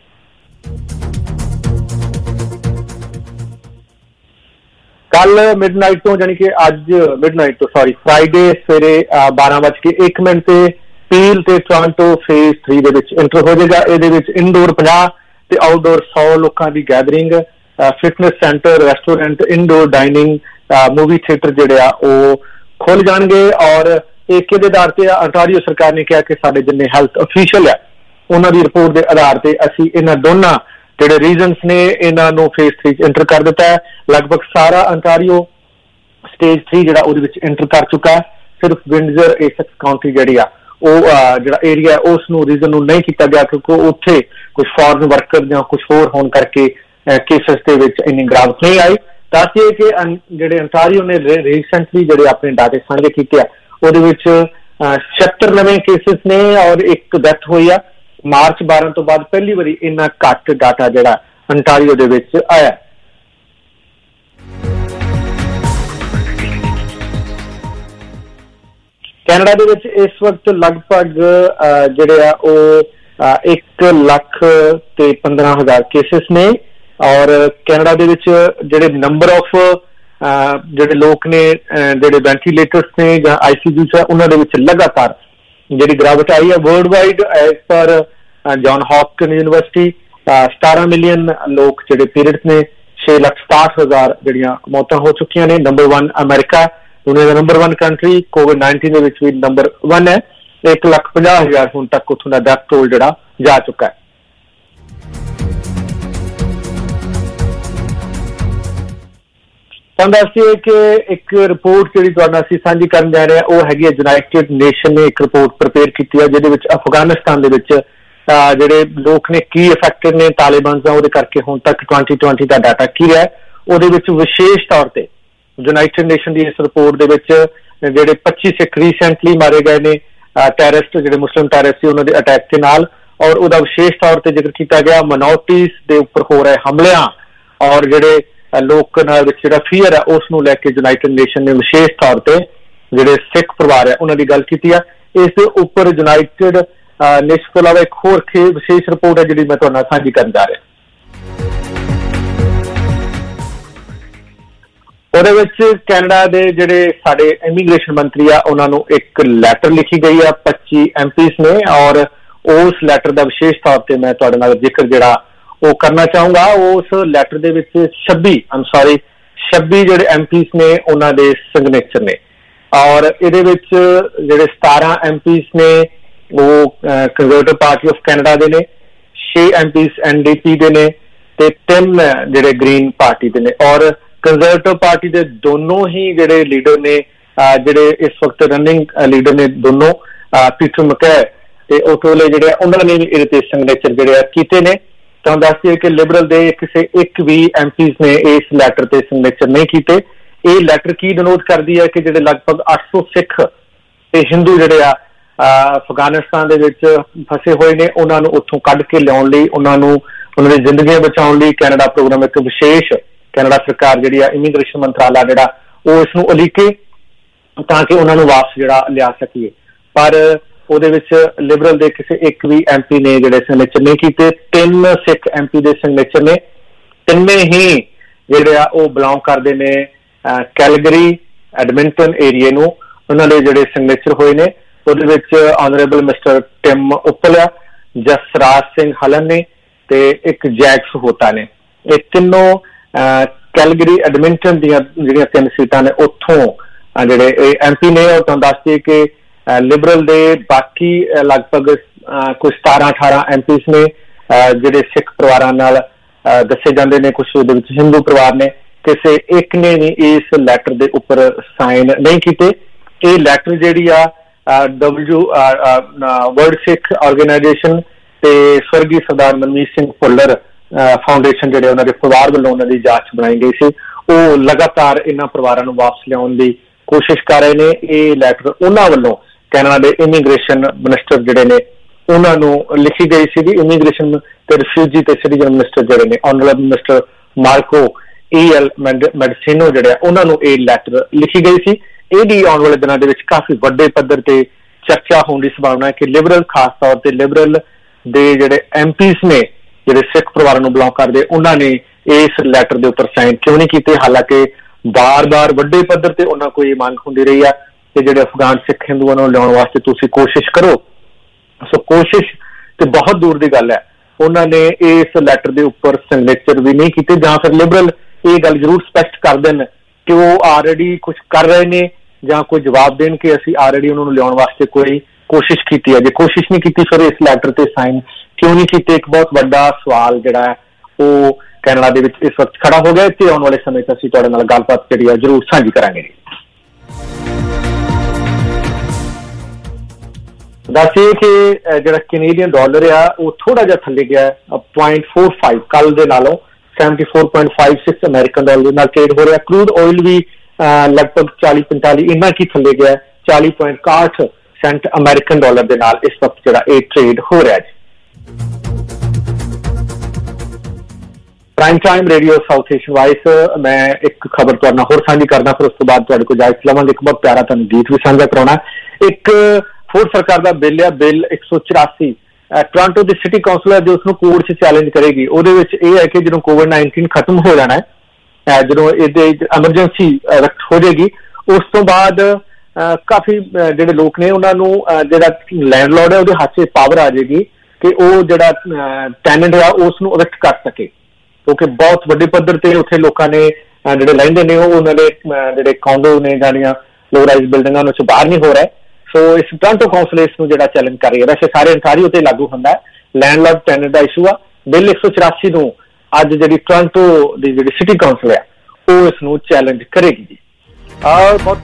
ਕੱਲ ਮਿਡਨਾਈਟ ਤੋਂ ਜਾਨੀ ਕਿ ਅੱਜ ਮਿਡਨਾਈਟ ਤੋਂ ਸੌਰੀ ਫਰਾਈਡੇ ਸਵੇਰੇ ਬਾਰਾਂ ਵੱਜ ਕੇ ਇੱਕ ਮਿੰਟ ਤੇ ਪੀਲ ਤੇ ਟੋਰਾਂਟੋ ਫੇਜ਼ ਥ੍ਰੀ ਦੇ ਵਿੱਚ ਐਂਟਰ ਹੋ ਜਾਏਗਾ। ਇਹਦੇ ਵਿੱਚ ਇਨਡੋਰ ਪੰਜਾਹ ਤੇ ਆਊਟਡੋਰ ਸੌ ਲੋਕਾਂ ਦੀ gathering, fitness centre, restaurant, indoor dining, movie theatre ਜਿਹੜੇ ਆ ਉਹ ਖੁੱਲ ਜਾਣਗੇ ਔਰ ਇਹ ਕਿਹਦੇ ਆਧਾਰ ਤੇ ਅੰਟਾਰੀਓ ਸਰਕਾਰ ਨੇ ਕਿਹਾ ਕਿ ਸਾਡੇ ਜਿੰਨੇ ਹੈਲਥ ਅਫੀਸ਼ੀਅਲ ਆ ਉਹਨਾਂ ਦੀ ਰਿਪੋਰਟ ਦੇ ਆਧਾਰ ਤੇ ਅਸੀਂ ਇਹਨਾਂ ਦੋਨਾਂ ਜਿਹੜੇ ਰੀਜ਼ਨਸ ਨੇ ਇਹਨਾਂ ਨੂੰ ਫੇਜ਼ ਥ੍ਰੀ ਚ ਐਂਟਰ ਕਰ ਦਿੱਤਾ ਹੈ। ਲਗਭਗ ਸਾਰਾ ਅੰਟਾਰੀਓ ਸਟੇਜ ਥ੍ਰੀ ਜਿਹੜਾ ਉਹਦੇ ਵਿੱਚ ਐਂਟਰ ਕਰ ਚੁੱਕਾ ਹੈ। ਸਿਰਫ ਵਿੰਡਜ਼ਰ ਏਸੈਕਸ ਕਾਉਂਟੀ ਜਿਹੜੀ ਆ ਉਹ ਜਿਹੜਾ ਏਰੀਆ ਉਸ ਨੂੰ ਰੀਜ਼ਨ ਨੂੰ ਨਹੀਂ ਕੀਤਾ ਗਿਆ ਕਿਉਂਕਿ ਉੱਥੇ ਕੁਝ ਫੋਰਨ ਵਰਕਰ ਜਾਂ ਕੁਝ ਹੋਰ ਹੋਣ ਕਰਕੇ ਕੇਸਿਸ ਦੇ ਵਿੱਚ ਇੰਨੀ ਗਿਰਾਵਟ ਨਹੀਂ ਆਈ। ਦੱਸਦੇ ਕਿ ਜਿਹੜੇ ਅੰਟਾਰੀਓ ਨੇ ਰੀਸੈਂਟਲੀ ਜਿਹੜੇ ਆਪਣੇ ਡਾਟੇ ਸਾਂਝੇ ਕੀਤੇ ਆ ਉਹਦੇ ਵਿੱਚ ਛਿਹੱਤਰ ਨਵੇਂ ਕੇਸਿਸ ਨੇ ਔਰ ਇੱਕ ਡੈਥ ਹੋਈ ਆ। ਮਾਰਚ ਬਾਰਾਂ ਤੋਂ ਬਾਅਦ ਪਹਿਲੀ ਵਾਰੀ ਇੰਨਾ ਘੱਟ ਡਾਟਾ ਜਿਹੜਾ ਅੰਟਾਰੀਓ ਦੇ ਵਿੱਚ ਆਇਆ। ਕੈਨੇਡਾ ਦੇ ਵਿੱਚ ਇਸ ਵਕਤ ਲਗਭਗ ਜਿਹੜੇ ਆ ਉਹ ਇੱਕ ਲੱਖ ਤੇ ਪੰਦਰਾਂ ਹਜ਼ਾਰ ਕੇਸਿਸ ਨੇ, ਔਰ ਕੈਨੇਡਾ ਦੇ ਵਿੱਚ ਜਿਹੜੇ ਨੰਬਰ ਆਫ ਜਿਹੜੇ ਲੋਕ ਨੇ ਜਿਹੜੇ ਵੈਂਟੀਲੇਟਰਸ ਨੇ ਜਾਂ ਆਈਸੀਯੂ ਚ ਉਹਨਾਂ ਦੇ ਵਿੱਚ ਲਗਾਤਾਰ ਜਿਹੜੀ ਗਿਰਾਵਟ ਆਈ ਹੈ। World wide as per John Hopkin university ਸਤਾਰਾਂ ਮਿਲੀਅਨ ਲੋਕ ਜਿਹੜੇ ਪੀਰੀਅਡਸ ਨੇ, ਛੇ ਲੱਖ ਸਤਾਹਠ ਹਜ਼ਾਰ ਜਿਹੜੀਆਂ ਮੌਤਾਂ ਹੋ ਚੁੱਕੀਆਂ ਨੇ। ਨੰਬਰ ਵਨ ਅਮਰੀਕਾ, ਦੁਨੀਆ ਦਾ number one country, COVID nineteen ਦੇ ਵਿੱਚ ਵੀ ਨੰਬਰ ਵਨ ਹੈ। ਇੱਕ ਲੱਖ ਪੰਜਾਹ ਹਜ਼ਾਰ ਹੁਣ ਤੱਕ ਉੱਥੋਂ ਦਾ ਡੈਥ ਟੋਲ ਜਿਹੜਾ ਜਾ ਚੁੱਕਾ ਹੈ। ਤੁਹਾਨੂੰ ਦੱਸ ਦਈਏ ਕਿ ਇੱਕ ਰਿਪੋਰਟ ਜਿਹੜੀ ਤੁਹਾਡੇ ਨਾਲ ਅਸੀਂ ਸਾਂਝੀ ਕਰਨ ਜਾ ਰਹੇ ਹਾਂ ਉਹ ਹੈਗੀ ਹੈ ਯੂਨਾਈਟਿਡ ਨੇਸ਼ਨ ਨੇ ਇੱਕ ਰਿਪੋਰਟ ਪ੍ਰਿਪੇਅਰ ਕੀਤੀ ਹੈ, ਜਿਹਦੇ ਵਿੱਚ ਅਫਗਾਨਿਸਤਾਨ ਦੇ ਵਿੱਚ ਜਿਹੜੇ ਲੋਕ ਨੇ ਕੀ ਇਫੈਕਟਡ ਨੇ ਤਾਲਿਬਾਨ ਦਾ, ਉਹਦੇ ਕਰਕੇ ਹੁਣ ਤੱਕ ਟਵੈਂਟੀ ਟਵੈਂਟੀ ਦਾ ਡਾਟਾ ਕੀ ਰਿਹਾ। ਉਹਦੇ ਵਿੱਚ ਵਿਸ਼ੇਸ਼ ਤੌਰ ਤੇ ਯੂਨਾਈਟਿਡ ਨੇਸ਼ਨ ਦੀ ਇਸ ਰਿਪੋਰਟ ਦੇ ਵਿੱਚ ਜਿਹੜੇ ਪੱਚੀ ਸਿੱਖ ਰੀਸੈਂਟਲੀ ਮਾਰੇ ਗਏ ਨੇ ਟੈਰਰਿਸਟ, ਜਿਹੜੇ ਮੁਸਲਿਮ ਟੈਰਰਿਸਟ ਸੀ ਉਹਨਾਂ ਦੇ ਅਟੈਕ ਦੇ ਨਾਲ, ਔਰ ਉਹਦਾ ਵਿਸ਼ੇਸ਼ ਤੌਰ ਤੇ ਜ਼ਿਕਰ ਕੀਤਾ ਗਿਆ ਮਾਈਨੋਰਟੀਜ਼ ਦੇ ਉੱਪਰ ਹੋ ਰਹੇ ਹਮਲਿਆਂ ਔਰ ਜਿਹੜੇ ਲੋਕ ਨਾਲ ਵਿੱਚ ਜਿਹੜਾ ਫੀਅਰ ਹੈ ਉਸ ਨੂੰ ਲੈ ਕੇ ਯੂਨਾਈਟਿਡ ਨੇਸ਼ਨ ਨੇ ਵਿਸ਼ੇਸ਼ ਤੌਰ ਤੇ ਜਿਹੜੇ ਸਿੱਖ ਪਰਿਵਾਰ ਹੈ ਉਹਨਾਂ ਦੀ ਗੱਲ ਕੀਤੀ ਆ। ਇਸ ਦੇ ਉੱਪਰ ਯੂਨਾਈਟਿਡ ਨੇਸ਼ਨ ਤੋਂ ਇਲਾਵਾ ਇੱਕ ਹੋਰ ਵਿਸ਼ੇਸ਼ ਰਿਪੋਰਟ ਹੈ ਜਿਹੜੀ ਮੈਂ ਤੁਹਾਡੇ ਨਾਲ ਸਾਂਝੀ ਕਰਨ ਜਾ ਰਿਹਾ। ਉਹਦੇ ਵਿੱਚ ਕੈਨੇਡਾ ਦੇ ਜਿਹੜੇ ਸਾਡੇ ਇਮੀਗ੍ਰੇਸ਼ਨ ਮੰਤਰੀ ਆ ਉਹਨਾਂ ਨੂੰ ਇੱਕ ਲੈਟਰ ਲਿਖੀ ਗਈ ਆ ਪੱਚੀ ਐਮ ਪੀਸ ਨੇ, ਔਰ ਉਸ ਲੈਟਰ ਦਾ ਵਿਸ਼ੇਸ਼ ਤੌਰ ਤੇ ਮੈਂ ਤੁਹਾਡੇ ਨਾਲ ਜ਼ਿਕਰ ਜਿਹੜਾ ਉਹ ਕਰਨਾ ਚਾਹੂੰਗਾ। ਉਸ ਲੈਟਰ ਦੇ ਵਿੱਚ ਛੱਬੀ ਆਮ ਸੌਰੀ ਛੱਬੀ ਜਿਹੜੇ ਐਮ ਪੀਸ ਨੇ ਉਹਨਾਂ ਦੇ ਸਿਗਨੇਚਰ ਨੇ, ਔਰ ਇਹਦੇ ਵਿੱਚ ਜਿਹੜੇ ਸਤਾਰਾਂ ਐਮ ਪੀਸ ਨੇ ਉਹ ਕੰਜ਼ਰਵੇਟਿਵ ਪਾਰਟੀ ਆਫ ਕੈਨੇਡਾ ਦੇ ਨੇ, ਛੇ MPs N D P ਦੇ ਨੇ ਤੇ ਤਿੰਨ ਜਿਹੜੇ ਗ੍ਰੀਨ ਪਾਰਟੀ ਦੇ ਨੇ। ਔਰ ਕੰਜ਼ਰਵੇਟਿਵ ਪਾਰਟੀ ਦੇ ਦੋਨੋਂ ਹੀ ਜਿਹੜੇ ਲੀਡਰ ਨੇ, ਜਿਹੜੇ ਇਸ ਵਕਤ ਰਨਿੰਗ ਲੀਡਰ ਨੇ ਦੋਨੋਂ, ਪੀਟਰ ਮੈਕੈ ਤੇ ਓਟੋਲੇ ਜਿਹੜੇ ਉਹਨਾਂ ਨੇ ਵੀ ਇਹਦੇ ਤੇ ਸਿਗਨੇਚਰ ਜਿਹੜੇ ਆ ਕੀਤੇ ਨੇ। ਤੁਹਾਨੂੰ ਦੱਸ ਦਈਏ ਕਿ ਲਿਬਰਲ ਦੇ ਕਿਸੇ ਇੱਕ ਵੀ ਐਮ ਪੀਸ ਨੇ ਇਸ ਲੈਟਰ ਤੇ ਸਿਗਨੇਚਰ ਨਹੀਂ ਕੀਤੇ। ਇਹ ਲੈਟਰ ਕੀ ਡਿਨੋਟ ਕਰਦੀ ਹੈ ਕਿ ਜਿਹੜੇ ਲਗਭਗ ਅੱਠ ਸੌ ਸਿੱਖ ਤੇ ਹਿੰਦੂ ਜਿਹੜੇ ਆ ਅਫਗਾਨਿਸਤਾਨ ਦੇ ਵਿੱਚ ਫਸੇ ਹੋਏ ਨੇ, ਉਹਨਾਂ ਨੂੰ ਉੱਥੋਂ ਕੱਢ ਕੇ ਲਿਆਉਣ ਲਈ, ਉਹਨਾਂ ਨੂੰ ਉਹਨਾਂ ਦੀ ਜ਼ਿੰਦਗੀਆਂ ਬਚਾਉਣ ਲਈ ਕੈਨੇਡਾ ਪ੍ਰੋਗਰਾਮ ਇੱਕ ਵਿਸ਼ੇਸ਼ ਕੈਨੇਡਾ ਸਰਕਾਰ ਜਿਹੜੀ ਆ ਇਮੀਗ੍ਰੇਸ਼ਨ ਮੰਤਰਾਲਾ ਜਿਹੜਾ ਉਹ ਇਸ ਨੂੰ ਉਲੀਕੇ ਤਾਂ ਕਿ ਉਹਨਾਂ ਨੂੰ ਵਾਪਸ ਜਿਹੜਾ ਲਿਆ ਸਕੀਏ। ਪਰ ਉਹਦੇ ਵਿੱਚ ਲਿਬਰਲ ਦੇ ਕਿਸੇ ਇੱਕ ਵੀ ਐਮ ਪੀ ਨੇ ਜਿਹੜੇ ਸਿਗਨੇਚਰ ਨਹੀਂ ਕੀਤੇ। ਤਿੰਨ ਸਿੱਖ ਐਮ ਪੀ ਦੇ ਸਿਗਨੇਚਰ ਨੇ, ਤਿੰਨੇ ਹੀ ਜਿਹੜੇ ਆ ਉਹ ਬਿਲੋਂਗ ਕਰਦੇ ਨੇ ਕੈਲਗਰੀ ਐਡਮਿੰਟਨ ਏਰੀਏ ਨੂੰ। ਉਹਨਾਂ ਦੇ ਜਿਹੜੇ ਸਿਗਨੇਚਰ ਹੋਏ ਨੇ ਉਹਦੇ ਵਿੱਚ ਆਨਰੇਬਲ ਮਿਸਟਰ ਟਿਮ ਉਪਲਿਆ, ਜਸਰਾਜ ਸਿੰਘ ਹਲਨ ਨੇ ਤੇ ਇੱਕ ਜੈਕਸ ਹੋਤਾ ਨੇ। ਇਹ ਤਿੰਨੋਂ ਕੈਲਗਰੀ ਐਡਮਿੰਟਨ ਦੀਆਂ ਜਿਹੜੀਆਂ ਤਿੰਨ ਸੀਟਾਂ ਨੇ ਉੱਥੋਂ ਜਿਹੜੇ ਇਹ ਐਮ ਪੀ ਨੇ। ਉਹ ਤੁਹਾਨੂੰ ਦੱਸਦੇ ਕਿ ਲਿਬਰਲ ਦੇ ਬਾਕੀ ਲਗਭਗ ਕੁਝ ਸਤਾਰਾਂ ਅਠਾਰਾਂ ਐਮ ਪੀਸ ਨੇ ਜਿਹੜੇ ਸਿੱਖ ਪਰਿਵਾਰਾਂ ਨਾਲ ਦੱਸੇ ਜਾਂਦੇ ਨੇ, ਕੁਛ ਉਹਦੇ ਵਿੱਚ ਹਿੰਦੂ ਪਰਿਵਾਰ ਨੇ। ਕਿਸੇ ਇੱਕ ਨੇ ਵੀ ਇਸ ਲੈਟਰ ਦੇ ਉੱਪਰ ਸਾਈਨ ਨਹੀਂ ਕੀਤੇ। ਇਹ ਲੈਟਰ ਜਿਹੜੀ ਆ ਡਬਲਯੂ ਵਰਲਡ ਸਿੱਖ ਆਰਗੇਨਾਈਜੇਸ਼ਨ ਤੇ ਸਵਰਗੀ ਸਰਦਾਰ ਮਨਮੀਤ ਸਿੰਘ ਭੁੱਲਰ ਫਾਊਂਡੇਸ਼ਨ ਜਿਹੜੇ ਉਹਨਾਂ ਦੇ ਪਰਿਵਾਰ ਵੱਲੋਂ ਉਹਨਾਂ ਦੀ ਜਾਂਚ ਬਣਾਈ ਗਈ ਸੀ, ਉਹ ਲਗਾਤਾਰ ਇਹਨਾਂ ਪਰਿਵਾਰਾਂ ਨੂੰ ਵਾਪਸ ਲਿਆਉਣ ਦੀ ਕੋਸ਼ਿਸ਼ ਕਰ ਰਹੇ ਨੇ। ਇਹ ਲੈਟਰ ਉਹਨਾਂ ਵੱਲੋਂ ਕੈਨੇਡਾ ਦੇ ਇਮੀਗ੍ਰੇਸ਼ਨ ਮਿਨਿਸਟਰ ਜਿਹੜੇ ਨੇ ਉਹਨਾਂ ਨੂੰ ਲਿਖੀ ਗਈ ਸੀਗੀ। ਇਮੀਗ੍ਰੇਸ਼ਨ ਤੇ ਰਿਫਿਊਜੀ ਤੇ ਸਿਟੀਜ਼ਨ ਮਿਨਿਸਟਰ ਜਿਹੜੇ ਨੇ honourable mister Marco E L Mendicino ਜਿਹੜੇ ਉਹਨਾਂ ਨੂੰ ਇਹ ਲੈਟਰ ਲਿਖੀ ਗਈ ਸੀ। ਇਹਦੀ ਆਉਣ ਵਾਲੇ ਦਿਨਾਂ ਦੇ ਵਿੱਚ ਕਾਫੀ ਵੱਡੇ ਪੱਧਰ ਤੇ ਚਰਚਾ ਹੋਣ ਦੀ ਸੰਭਾਵਨਾ ਹੈ ਕਿ ਲਿਬਰਲ, ਖਾਸ ਤੌਰ ਤੇ ਲਿਬਰਲ ਦੇ ਜਿਹੜੇ ਐਮ ਪੀਸ ਨੇ ਜਿਹੜੇ ਸਿੱਖ ਪਰਿਵਾਰਾਂ ਨੂੰ ਬਿਲੋਂਗ ਕਰਦੇ, ਉਹਨਾਂ ਨੇ ਇਸ ਲੈਟਰ ਦੇ ਉੱਪਰ ਸਾਈਨ ਕਿਉਂ ਨਹੀਂ ਕੀਤੇ। ਹਾਲਾਂਕਿ ਬਾਰ-ਬਾਰ ਵੱਡੇ ਪੱਧਰ ਤੇ ਉਹਨਾਂ ਕੋਲ ਇਹ ਮੰਗ ਹੁੰਦੀ ਰਹੀ ਆ ਕਿ ਜਿਹੜੇ ਅਫਗਾਨ ਸਿੱਖ ਹਿੰਦੂਆਂ ਨੂੰ ਲਿਆਉਣ ਵਾਸਤੇ ਤੁਸੀਂ ਕੋਸ਼ਿਸ਼ ਕਰੋ। ਸੋ ਕੋਸ਼ਿਸ਼ ਤੇ ਬਹੁਤ ਦੂਰ ਦੀ ਗੱਲ ਹੈ, ਉਹਨਾਂ ਨੇ ਇਸ ਲੈਟਰ ਦੇ ਉੱਪਰ ਸਿਗਨੇਚਰ ਵੀ ਨਹੀਂ ਕੀਤੇ। ਜਾਂ ਫਿਰ ਲਿਬਰਲ ਇਹ ਗੱਲ ਜ਼ਰੂਰ ਸਪਸ਼ਟ ਕਰ ਦੇਣ ਕਿ ਉਹ ਆਲਰੇਡੀ ਕੁਝ ਕਰ ਰਹੇ ਨੇ ਜਾਂ ਕੋਈ ਜਵਾਬ ਦੇਣ ਕਿ ਅਸੀਂ ਆਲਰੇਡੀ ਉਹਨਾਂ ਨੂੰ ਲਿਆਉਣ ਵਾਸਤੇ ਕੋਈ ਕੋਸ਼ਿਸ਼ ਕੀਤੀ ਹੈ। ਜੇ ਕੋਸ਼ਿਸ਼ ਨਹੀਂ ਕੀਤੀ ਫਿਰ ਇਸ ਲੈਟਰ ਤੇ ਸਾਈਨ ਕਿਉਂ ਨਹੀਂ ਕੀਤੇ? ਇੱਕ ਬਹੁਤ ਵੱਡਾ ਸਵਾਲ ਜਿਹੜਾ ਹੈ ਉਹ ਕੈਨੇਡਾ ਦੇ ਵਿੱਚ ਇਸ ਵਕਤ ਖੜਾ ਹੋ ਗਿਆ ਤੇ ਆਉਣ ਵਾਲੇ ਸਮੇਂ 'ਚ ਅਸੀਂ ਤੁਹਾਡੇ ਨਾਲ ਗੱਲਬਾਤ ਜਿਹੜੀ ਆ ਜ਼ਰੂਰ ਸਾਂਝੀ ਕਰਾਂਗੇ। ਦੱਸੀਏ ਕਿ ਜਿਹੜਾ ਕੈਨੇਡੀਅਨ ਡਾਲਰ ਆ ਉਹ ਥੋੜਾ ਜਿਹਾ ਥੱਲੇ ਗਿਆ ਪੁਆਇੰਟ ਫੋਰ ਫਾਈਵ ਕੱਲ ਦੇ ਨਾਲੋਂ seventy four point five six American dollar ਦੇ ਨਾਲ ਟ੍ਰੇਡ ਹੋ ਰਿਹਾ। ਕਰੂਡ ਆਇਲ ਵੀ ਲਗਭਗ ਚਾਲੀ ਪੰਤਾਲੀ ਇੰਨਾ ਕੀ ਥੱਲੇ ਗਿਆ, ਚਾਲੀ ਪੁਆਇੰਟ ਇਕਾਹਠ ਸੈਂਟ ਅਮਰੀਕਨ ਡਾਲਰ ਦੇ ਨਾਲ ਇਸ ਵਕਤ ਜਿਹੜਾ ਇਹ ਟ੍ਰੇਡ ਹੋ ਰਿਹਾ ਜੀ। Prime time radio south Asian voice, ਮੈਂ ਇੱਕ ਖਬਰ ਤੁਹਾਡੇ ਨਾਲ ਹੋਰ ਸਾਂਝੀ ਕਰਦਾ, ਫਿਰ ਉਸ ਤੋਂ ਬਾਅਦ ਤੁਹਾਡੇ ਕੋਲ ਇਜਾਜ਼ਤ ਲਵਾਂਗੇ। ਇੱਕ ਬਹੁਤ ਪਿਆਰਾ ਤੁਹਾਨੂੰ ਗੀਤ ਵੀ ਸਾਂਝਾ ਕਰਾਉਣਾ। ਇੱਕ ਫੋਰਡ ਸਰਕਾਰ ਦਾ ਬਿੱਲ ਆ, ਬਿੱਲ ਇੱਕ ਸੌ ਚੁਰਾਸੀ, ਟੋਰਾਂਟੋ ਦੀ ਸਿਟੀ ਕਾਉਂਸਲ ਹੈ ਜੋ ਉਸਨੂੰ ਕੋਰਟ 'ਚ ਚੈਲੰਜ ਕਰੇਗੀ। ਉਹਦੇ ਵਿੱਚ ਇਹ ਹੈ ਕਿ ਜਦੋਂ ਕੋਵਿਡ ਨਾਈਨਟੀਨ ਖਤਮ ਹੋ ਜਾਣਾ ਹੈ, ਜਦੋਂ ਇਹਦੇ ਐਮਰਜੈਂਸੀ ਹੋ ਜਾਏਗੀ, ਉਸ ਤੋਂ ਬਾਅਦ ਕਾਫੀ ਜਿਹੜੇ ਲੋਕ ਨੇ ਉਹਨਾਂ ਨੂੰ ਜਿਹੜਾ ਲੈਂਡਲੋਰਡ ਹੈ ਉਹਦੇ ਹੱਥ 'ਚ ਪਾਵਰ ਆ ਜਾਏਗੀ ਕਿ ਉਹ ਜਿਹੜਾ ਟੈਨੈਂਟ ਆ ਉਸ ਨੂੰ ਇਵੈਕਟ ਕਰ ਸਕੇ, ਕਿਉਂਕਿ ਬਹੁਤ ਵੱਡੇ ਪੱਧਰ ਤੇ ਉੱਥੇ ਲੋਕਾਂ ਨੇ ਜਿਹੜੇ ਰਹਿੰਦੇ ਨੇ ਉਹ ਉਹਨਾਂ ਦੇ ਜਿਹੜੇ ਕੌਂਡੋ ਨੇ ਜਿਹੜੀਆਂ ਲੋ ਰਾਈਜ਼ ਬਿਲਡਿੰਗਾਂ ਉਹਨਾਂ 'ਚ ਬਾਹਰ ਨਹੀਂ ਹੋ ਰਹੇ। ਸੋ ਇਸ ਟੋਰਾਂਟੋ ਕਾਉਂਸਲ ਇਸ ਨੂੰ ਜਿਹੜਾ ਚੈਲੰਜ ਕਰ ਰਹੀ ਹੈ। ਵੈਸੇ ਸਾਰੇ ਅੰਟਾਰੀਓ ਤੇ ਲਾਗੂ ਹੁੰਦਾ ਹੈ, ਲੈਂਡਲੋਰਡ ਟੈਨੈਂਟ ਦਾ ਇਸ਼ੂ ਆ। ਬਿੱਲ ਇੱਕ ਸੌ ਚੁਰਾਸੀ ਨੂੰ ਅੱਜ ਜਿਹੜੀ ਟੋਰਾਂਟੋ ਦੀ ਜਿਹੜੀ ਸਿਟੀ ਕਾਉਂਸਲ ਹੈ ਉਹ ਇਸ ਨੂੰ ਚੈਲੰਜ ਕਰੇਗੀ ਜੀ। ਬਹੁਤ ਬਹੁਤ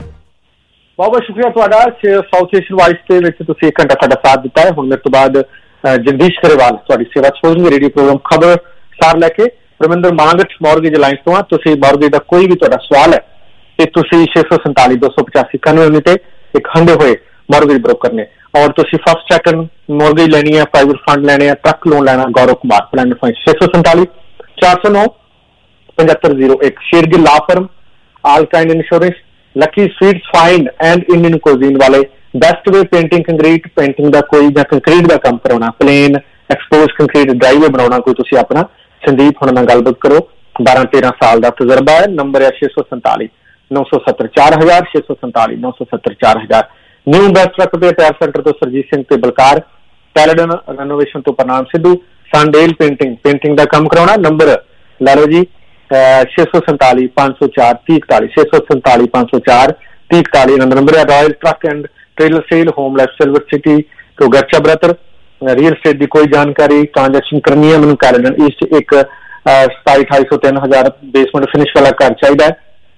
ਬਹੁਤ ਸ਼ੁਕਰੀਆ ਤੁਹਾਡਾ ਸਾਊਥ ਏਸ਼ੀਅਨ ਵਾਇਸ ਦੇ ਵਿੱਚ ਤੁਸੀਂ ਇੱਕ ਘੰਟਾ ਸਾਡਾ ਸਾਥ ਦਿੱਤਾ ਹੈ। ਹੁਣ ਮੇਰੇ ਤੋਂ ਬਾਅਦ ਜਗਦੀਸ਼ ਕਰੇਵਾਲ ਤੁਹਾਡੀ ਸੇਵਾ 'ਚ ਹੋਣਗੇ ਰੇਡੀਓ ਪ੍ਰੋਗਰਾਮ ਖਬਰ ਸਾਰ ਲੈ ਕੇ। ਰਮਿੰਦਰ ਮਾਂਗਟ ਮੌਰਗੇਜ ਅਲਾਇੰਸ ਤੋਂ ਆ। ਤੁਸੀਂ ਮੌਰਗੇਜ ਦਾ ਕੋਈ ਵੀ ਤੁਹਾਡਾ ਸਵਾਲ ਹੈ ਤੇ ਤੁਸੀਂ ਛੇ ਸੌ ਸੰਤਾਲੀ ਦੋ ਸੌ ਪਚਾਸੀ ਇਕਾਨਵੇਂ ਤੇ ਇੱਕ ਹੰਡੇ ਹੋਏ ਮੌਰਗੇਜ ਬ੍ਰੋਕਰ ਨੇ। ਔਰ ਤੁਸੀਂ ਫਸਟ ਸੈਕੰਡ ਮੌਰਗੇਜ ਲੈਣੀ ਹੈ, ਪ੍ਰਾਈਵੇਟ ਫੰਡ ਲੈਣੇ ਆ, ਟਰੱਕ ਲੋਨ ਲੈਣਾ, ਗੌਰਵ ਕੁਮਾਰ ਪਲਾਨ ਫਾਈਨ ਛੇ ਸੌ ਸੰਤਾਲੀ ਚਾਰ ਸੌ ਨੌ ਪਝੱਤਰ ਜ਼ੀਰੋ ਇੱਕ। Shergill law firm, all kind insurance, lucky sweets fine and Indian cuisine वाले, best way painting concrete, painting का कोई या कंक्रीट का काम कराना, प्लेन एक्सपोज कंक्रीट ड्राइवे बनाना कोई, तुसी अपना संदीप हुण नाल गलबात करो। बारह तेरह साल का तजर्बा है। नंबर है छे सौ संताली नौ सौ सत्तर चार हजार छे सौ संताली नौ सौ सत्तर चार हजार। न्यू बेस्ट ट्रक पे टायर सेंटर तो सरजीत सिंह ते बलकार, पैराडन रेनोवेशन तो प्रणाम सिद्धू, सांडेल पेंटिंग पेंटिंग का काम कराना। नंबर ला लो जी छे सौ संताली पांच सौ चार तीह इकताली छे सौ संताली पांच सौ चार तीह इकताली। नंबर है royal truck and trailer sale, home life silver city तो गर्चा ब्रदर। रियल स्टेट की कोई जानकारी ट्रांजेक्शन करनी है, मैं कैलेंडर ईस्ट एक सताई अठाई सौ तीन हजार बेसमेंट फिनिश वाला घर चाहिए,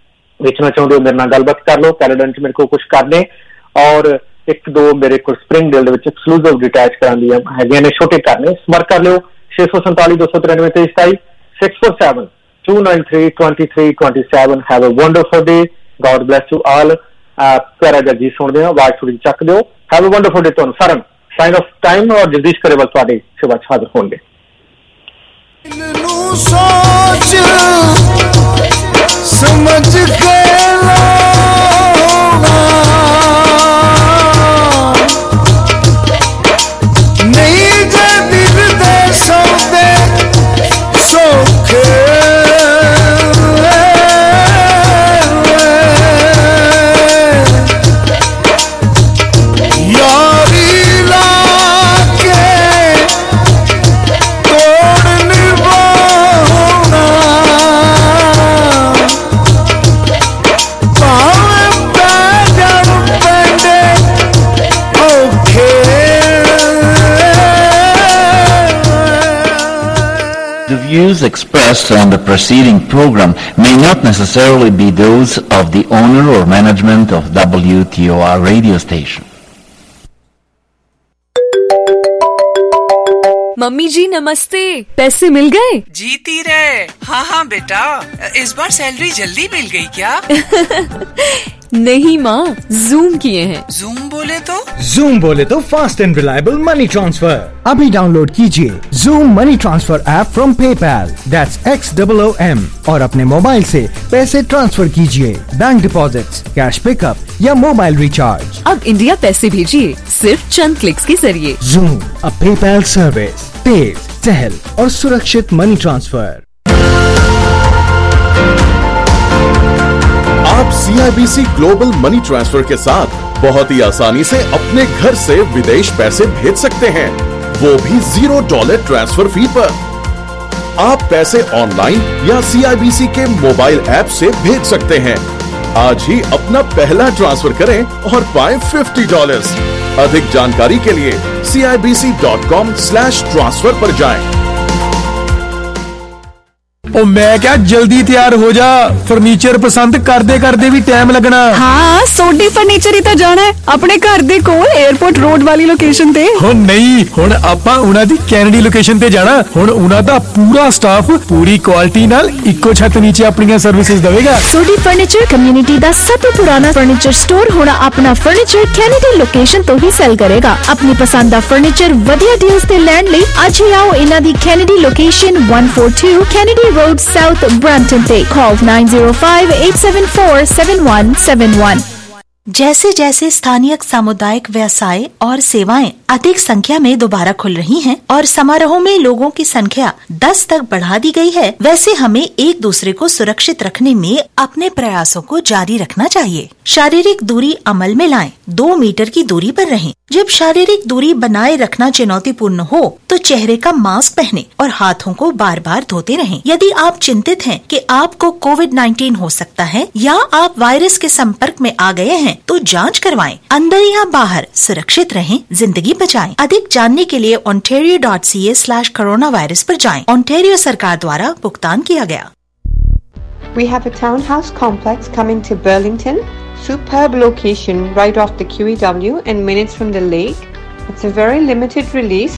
बेचना चाहते हो मेरे नाल गलबात कर लो। कैलेंडर च मेरे को कुछ करने और एक दो मेरे को स्प्रिंग डील एक्सक्लूसिव डिटैच करानी है ने छोटे करने, संपर्क कर लो छे सौ संताली दो सौ तिरानवे तेईस सताई six four seven two nine three two three two seven। Have a wonderful day. God bless you all. प्यारा जा गीत सुनते हैं, आवाज थोड़ी चक दो। Have a wonderful day ਤੁਹਾਨੂੰ ਸਾਰਿਆਂ ਨੂੰ। ਸਾਈਨ ਆਫ ਟਾਈਮ ਔਰ ਜਗਦੀਸ਼ ਕਰੇਵਾਲ ਤੁਹਾਡੇ ਸੇਵਾ 'ਚ ਹਾਜ਼ਰ ਹੋਣਗੇ। ਨੂੰ ਸੋਚ ਸਮਝ ਕੇ ਨਹੀਂ ਜੇ ਦਿਲ ਦੇ ਸੌਦੇ ਸੌਖੇ views expressed on the preceding program may not necessarily be those of the owner or management of W T O R radio station. Mummy ji namaste, पैसे मिल गए? जीती रहे। हाँ हाँ बेटा, इस बार सैलरी जल्दी मिल गई क्या? नहीं माँ, जूम किए हैं। जूम बोले तो? जूम बोले तो fast and reliable money transfer. अभी डाउनलोड कीजिए Xoom money transfer app from PayPal, that's X double O M, और अपने मोबाइल से पैसे ट्रांसफर कीजिए, बैंक डिपॉजिट्स, कैश पिकअप या मोबाइल रिचार्ज। अब इंडिया पैसे भेजिए सिर्फ चंद क्लिक्स के जरिए। जूम, अ पेपैल सर्विस, तेज, सहल और सुरक्षित मनी ट्रांसफर। आप C I B C global money transfer के साथ बहुत ही आसानी से अपने घर से विदेश पैसे भेज सकते हैं, वो भी जीरो डॉलर ट्रांसफर फी पर। आप पैसे ऑनलाइन या सी आई बी सी के मोबाइल ऐप से भेज सकते हैं। आज ही अपना पहला ट्रांसफर करें और पाएं फिफ्टी डॉलर्स। अधिक जानकारी के लिए C I B C dot com slash transfer पर जाएं। ओ मैं क्या जल्दी तैयार हो जा, फर्नीचर पसंद करदे करदे भी टाइम लगना। हाँ, सोडी फर्नीचर ही तो जाना है अपने घर दे कोल एयरपोर्ट रोड वाली लोकेशन ते। हो नहीं, हुण आपां उना दी कैनेडी लोकेशन ते जाना। हुण उना दा पूरा स्टाफ पूरी क्वालिटी नाल इक्को छत नीचे अपनी सर्विसेज देवेगा। सोडी फर्नीचर कम्युनिटी दा सब तो पुराना फर्नीचर स्टोर हुण अपना फर्नीचर कैनेडी लोकेशन तो ही सेल करेगा। अपनी पसंद दा फर्नीचर वधिया डील्स ते लैंड लई अज ही आओ इना दी Kennedy location one forty-two Kennedy Road South Brampton Bay. Call nine zero five eight seven four seven one seven one. जैसे जैसे स्थानीय सामुदायिक व्यवसाय और सेवाएं अधिक संख्या में दोबारा खुल रही हैं और समारोहों में लोगों की संख्या दस तक बढ़ा दी गई है, वैसे हमें एक दूसरे को सुरक्षित रखने में अपने प्रयासों को जारी रखना चाहिए। शारीरिक दूरी अमल में लाएं, दो मीटर की दूरी पर रहें। जब शारीरिक दूरी बनाए रखना चुनौतीपूर्ण हो तो चेहरे का मास्क पहने और हाथों को बार बार धोते रहें। यदि आप चिंतित हैं कि आपको कोविड नाइन्टीन हो सकता है या आप वायरस के संपर्क में आ गए हैं, तो जांच करवाएं। अंदर या बाहर सुरक्षित रहें, जिंदगी बचाएं। अधिक जानने के लिए ontario dot c a slash coronavirus पर जाएं। ओंटारियो सरकार द्वारा भुगतान किया गया। We have a townhouse complex coming to Burlington. Superb location right off the Q E W and minutes from the lake. It's a very limited release.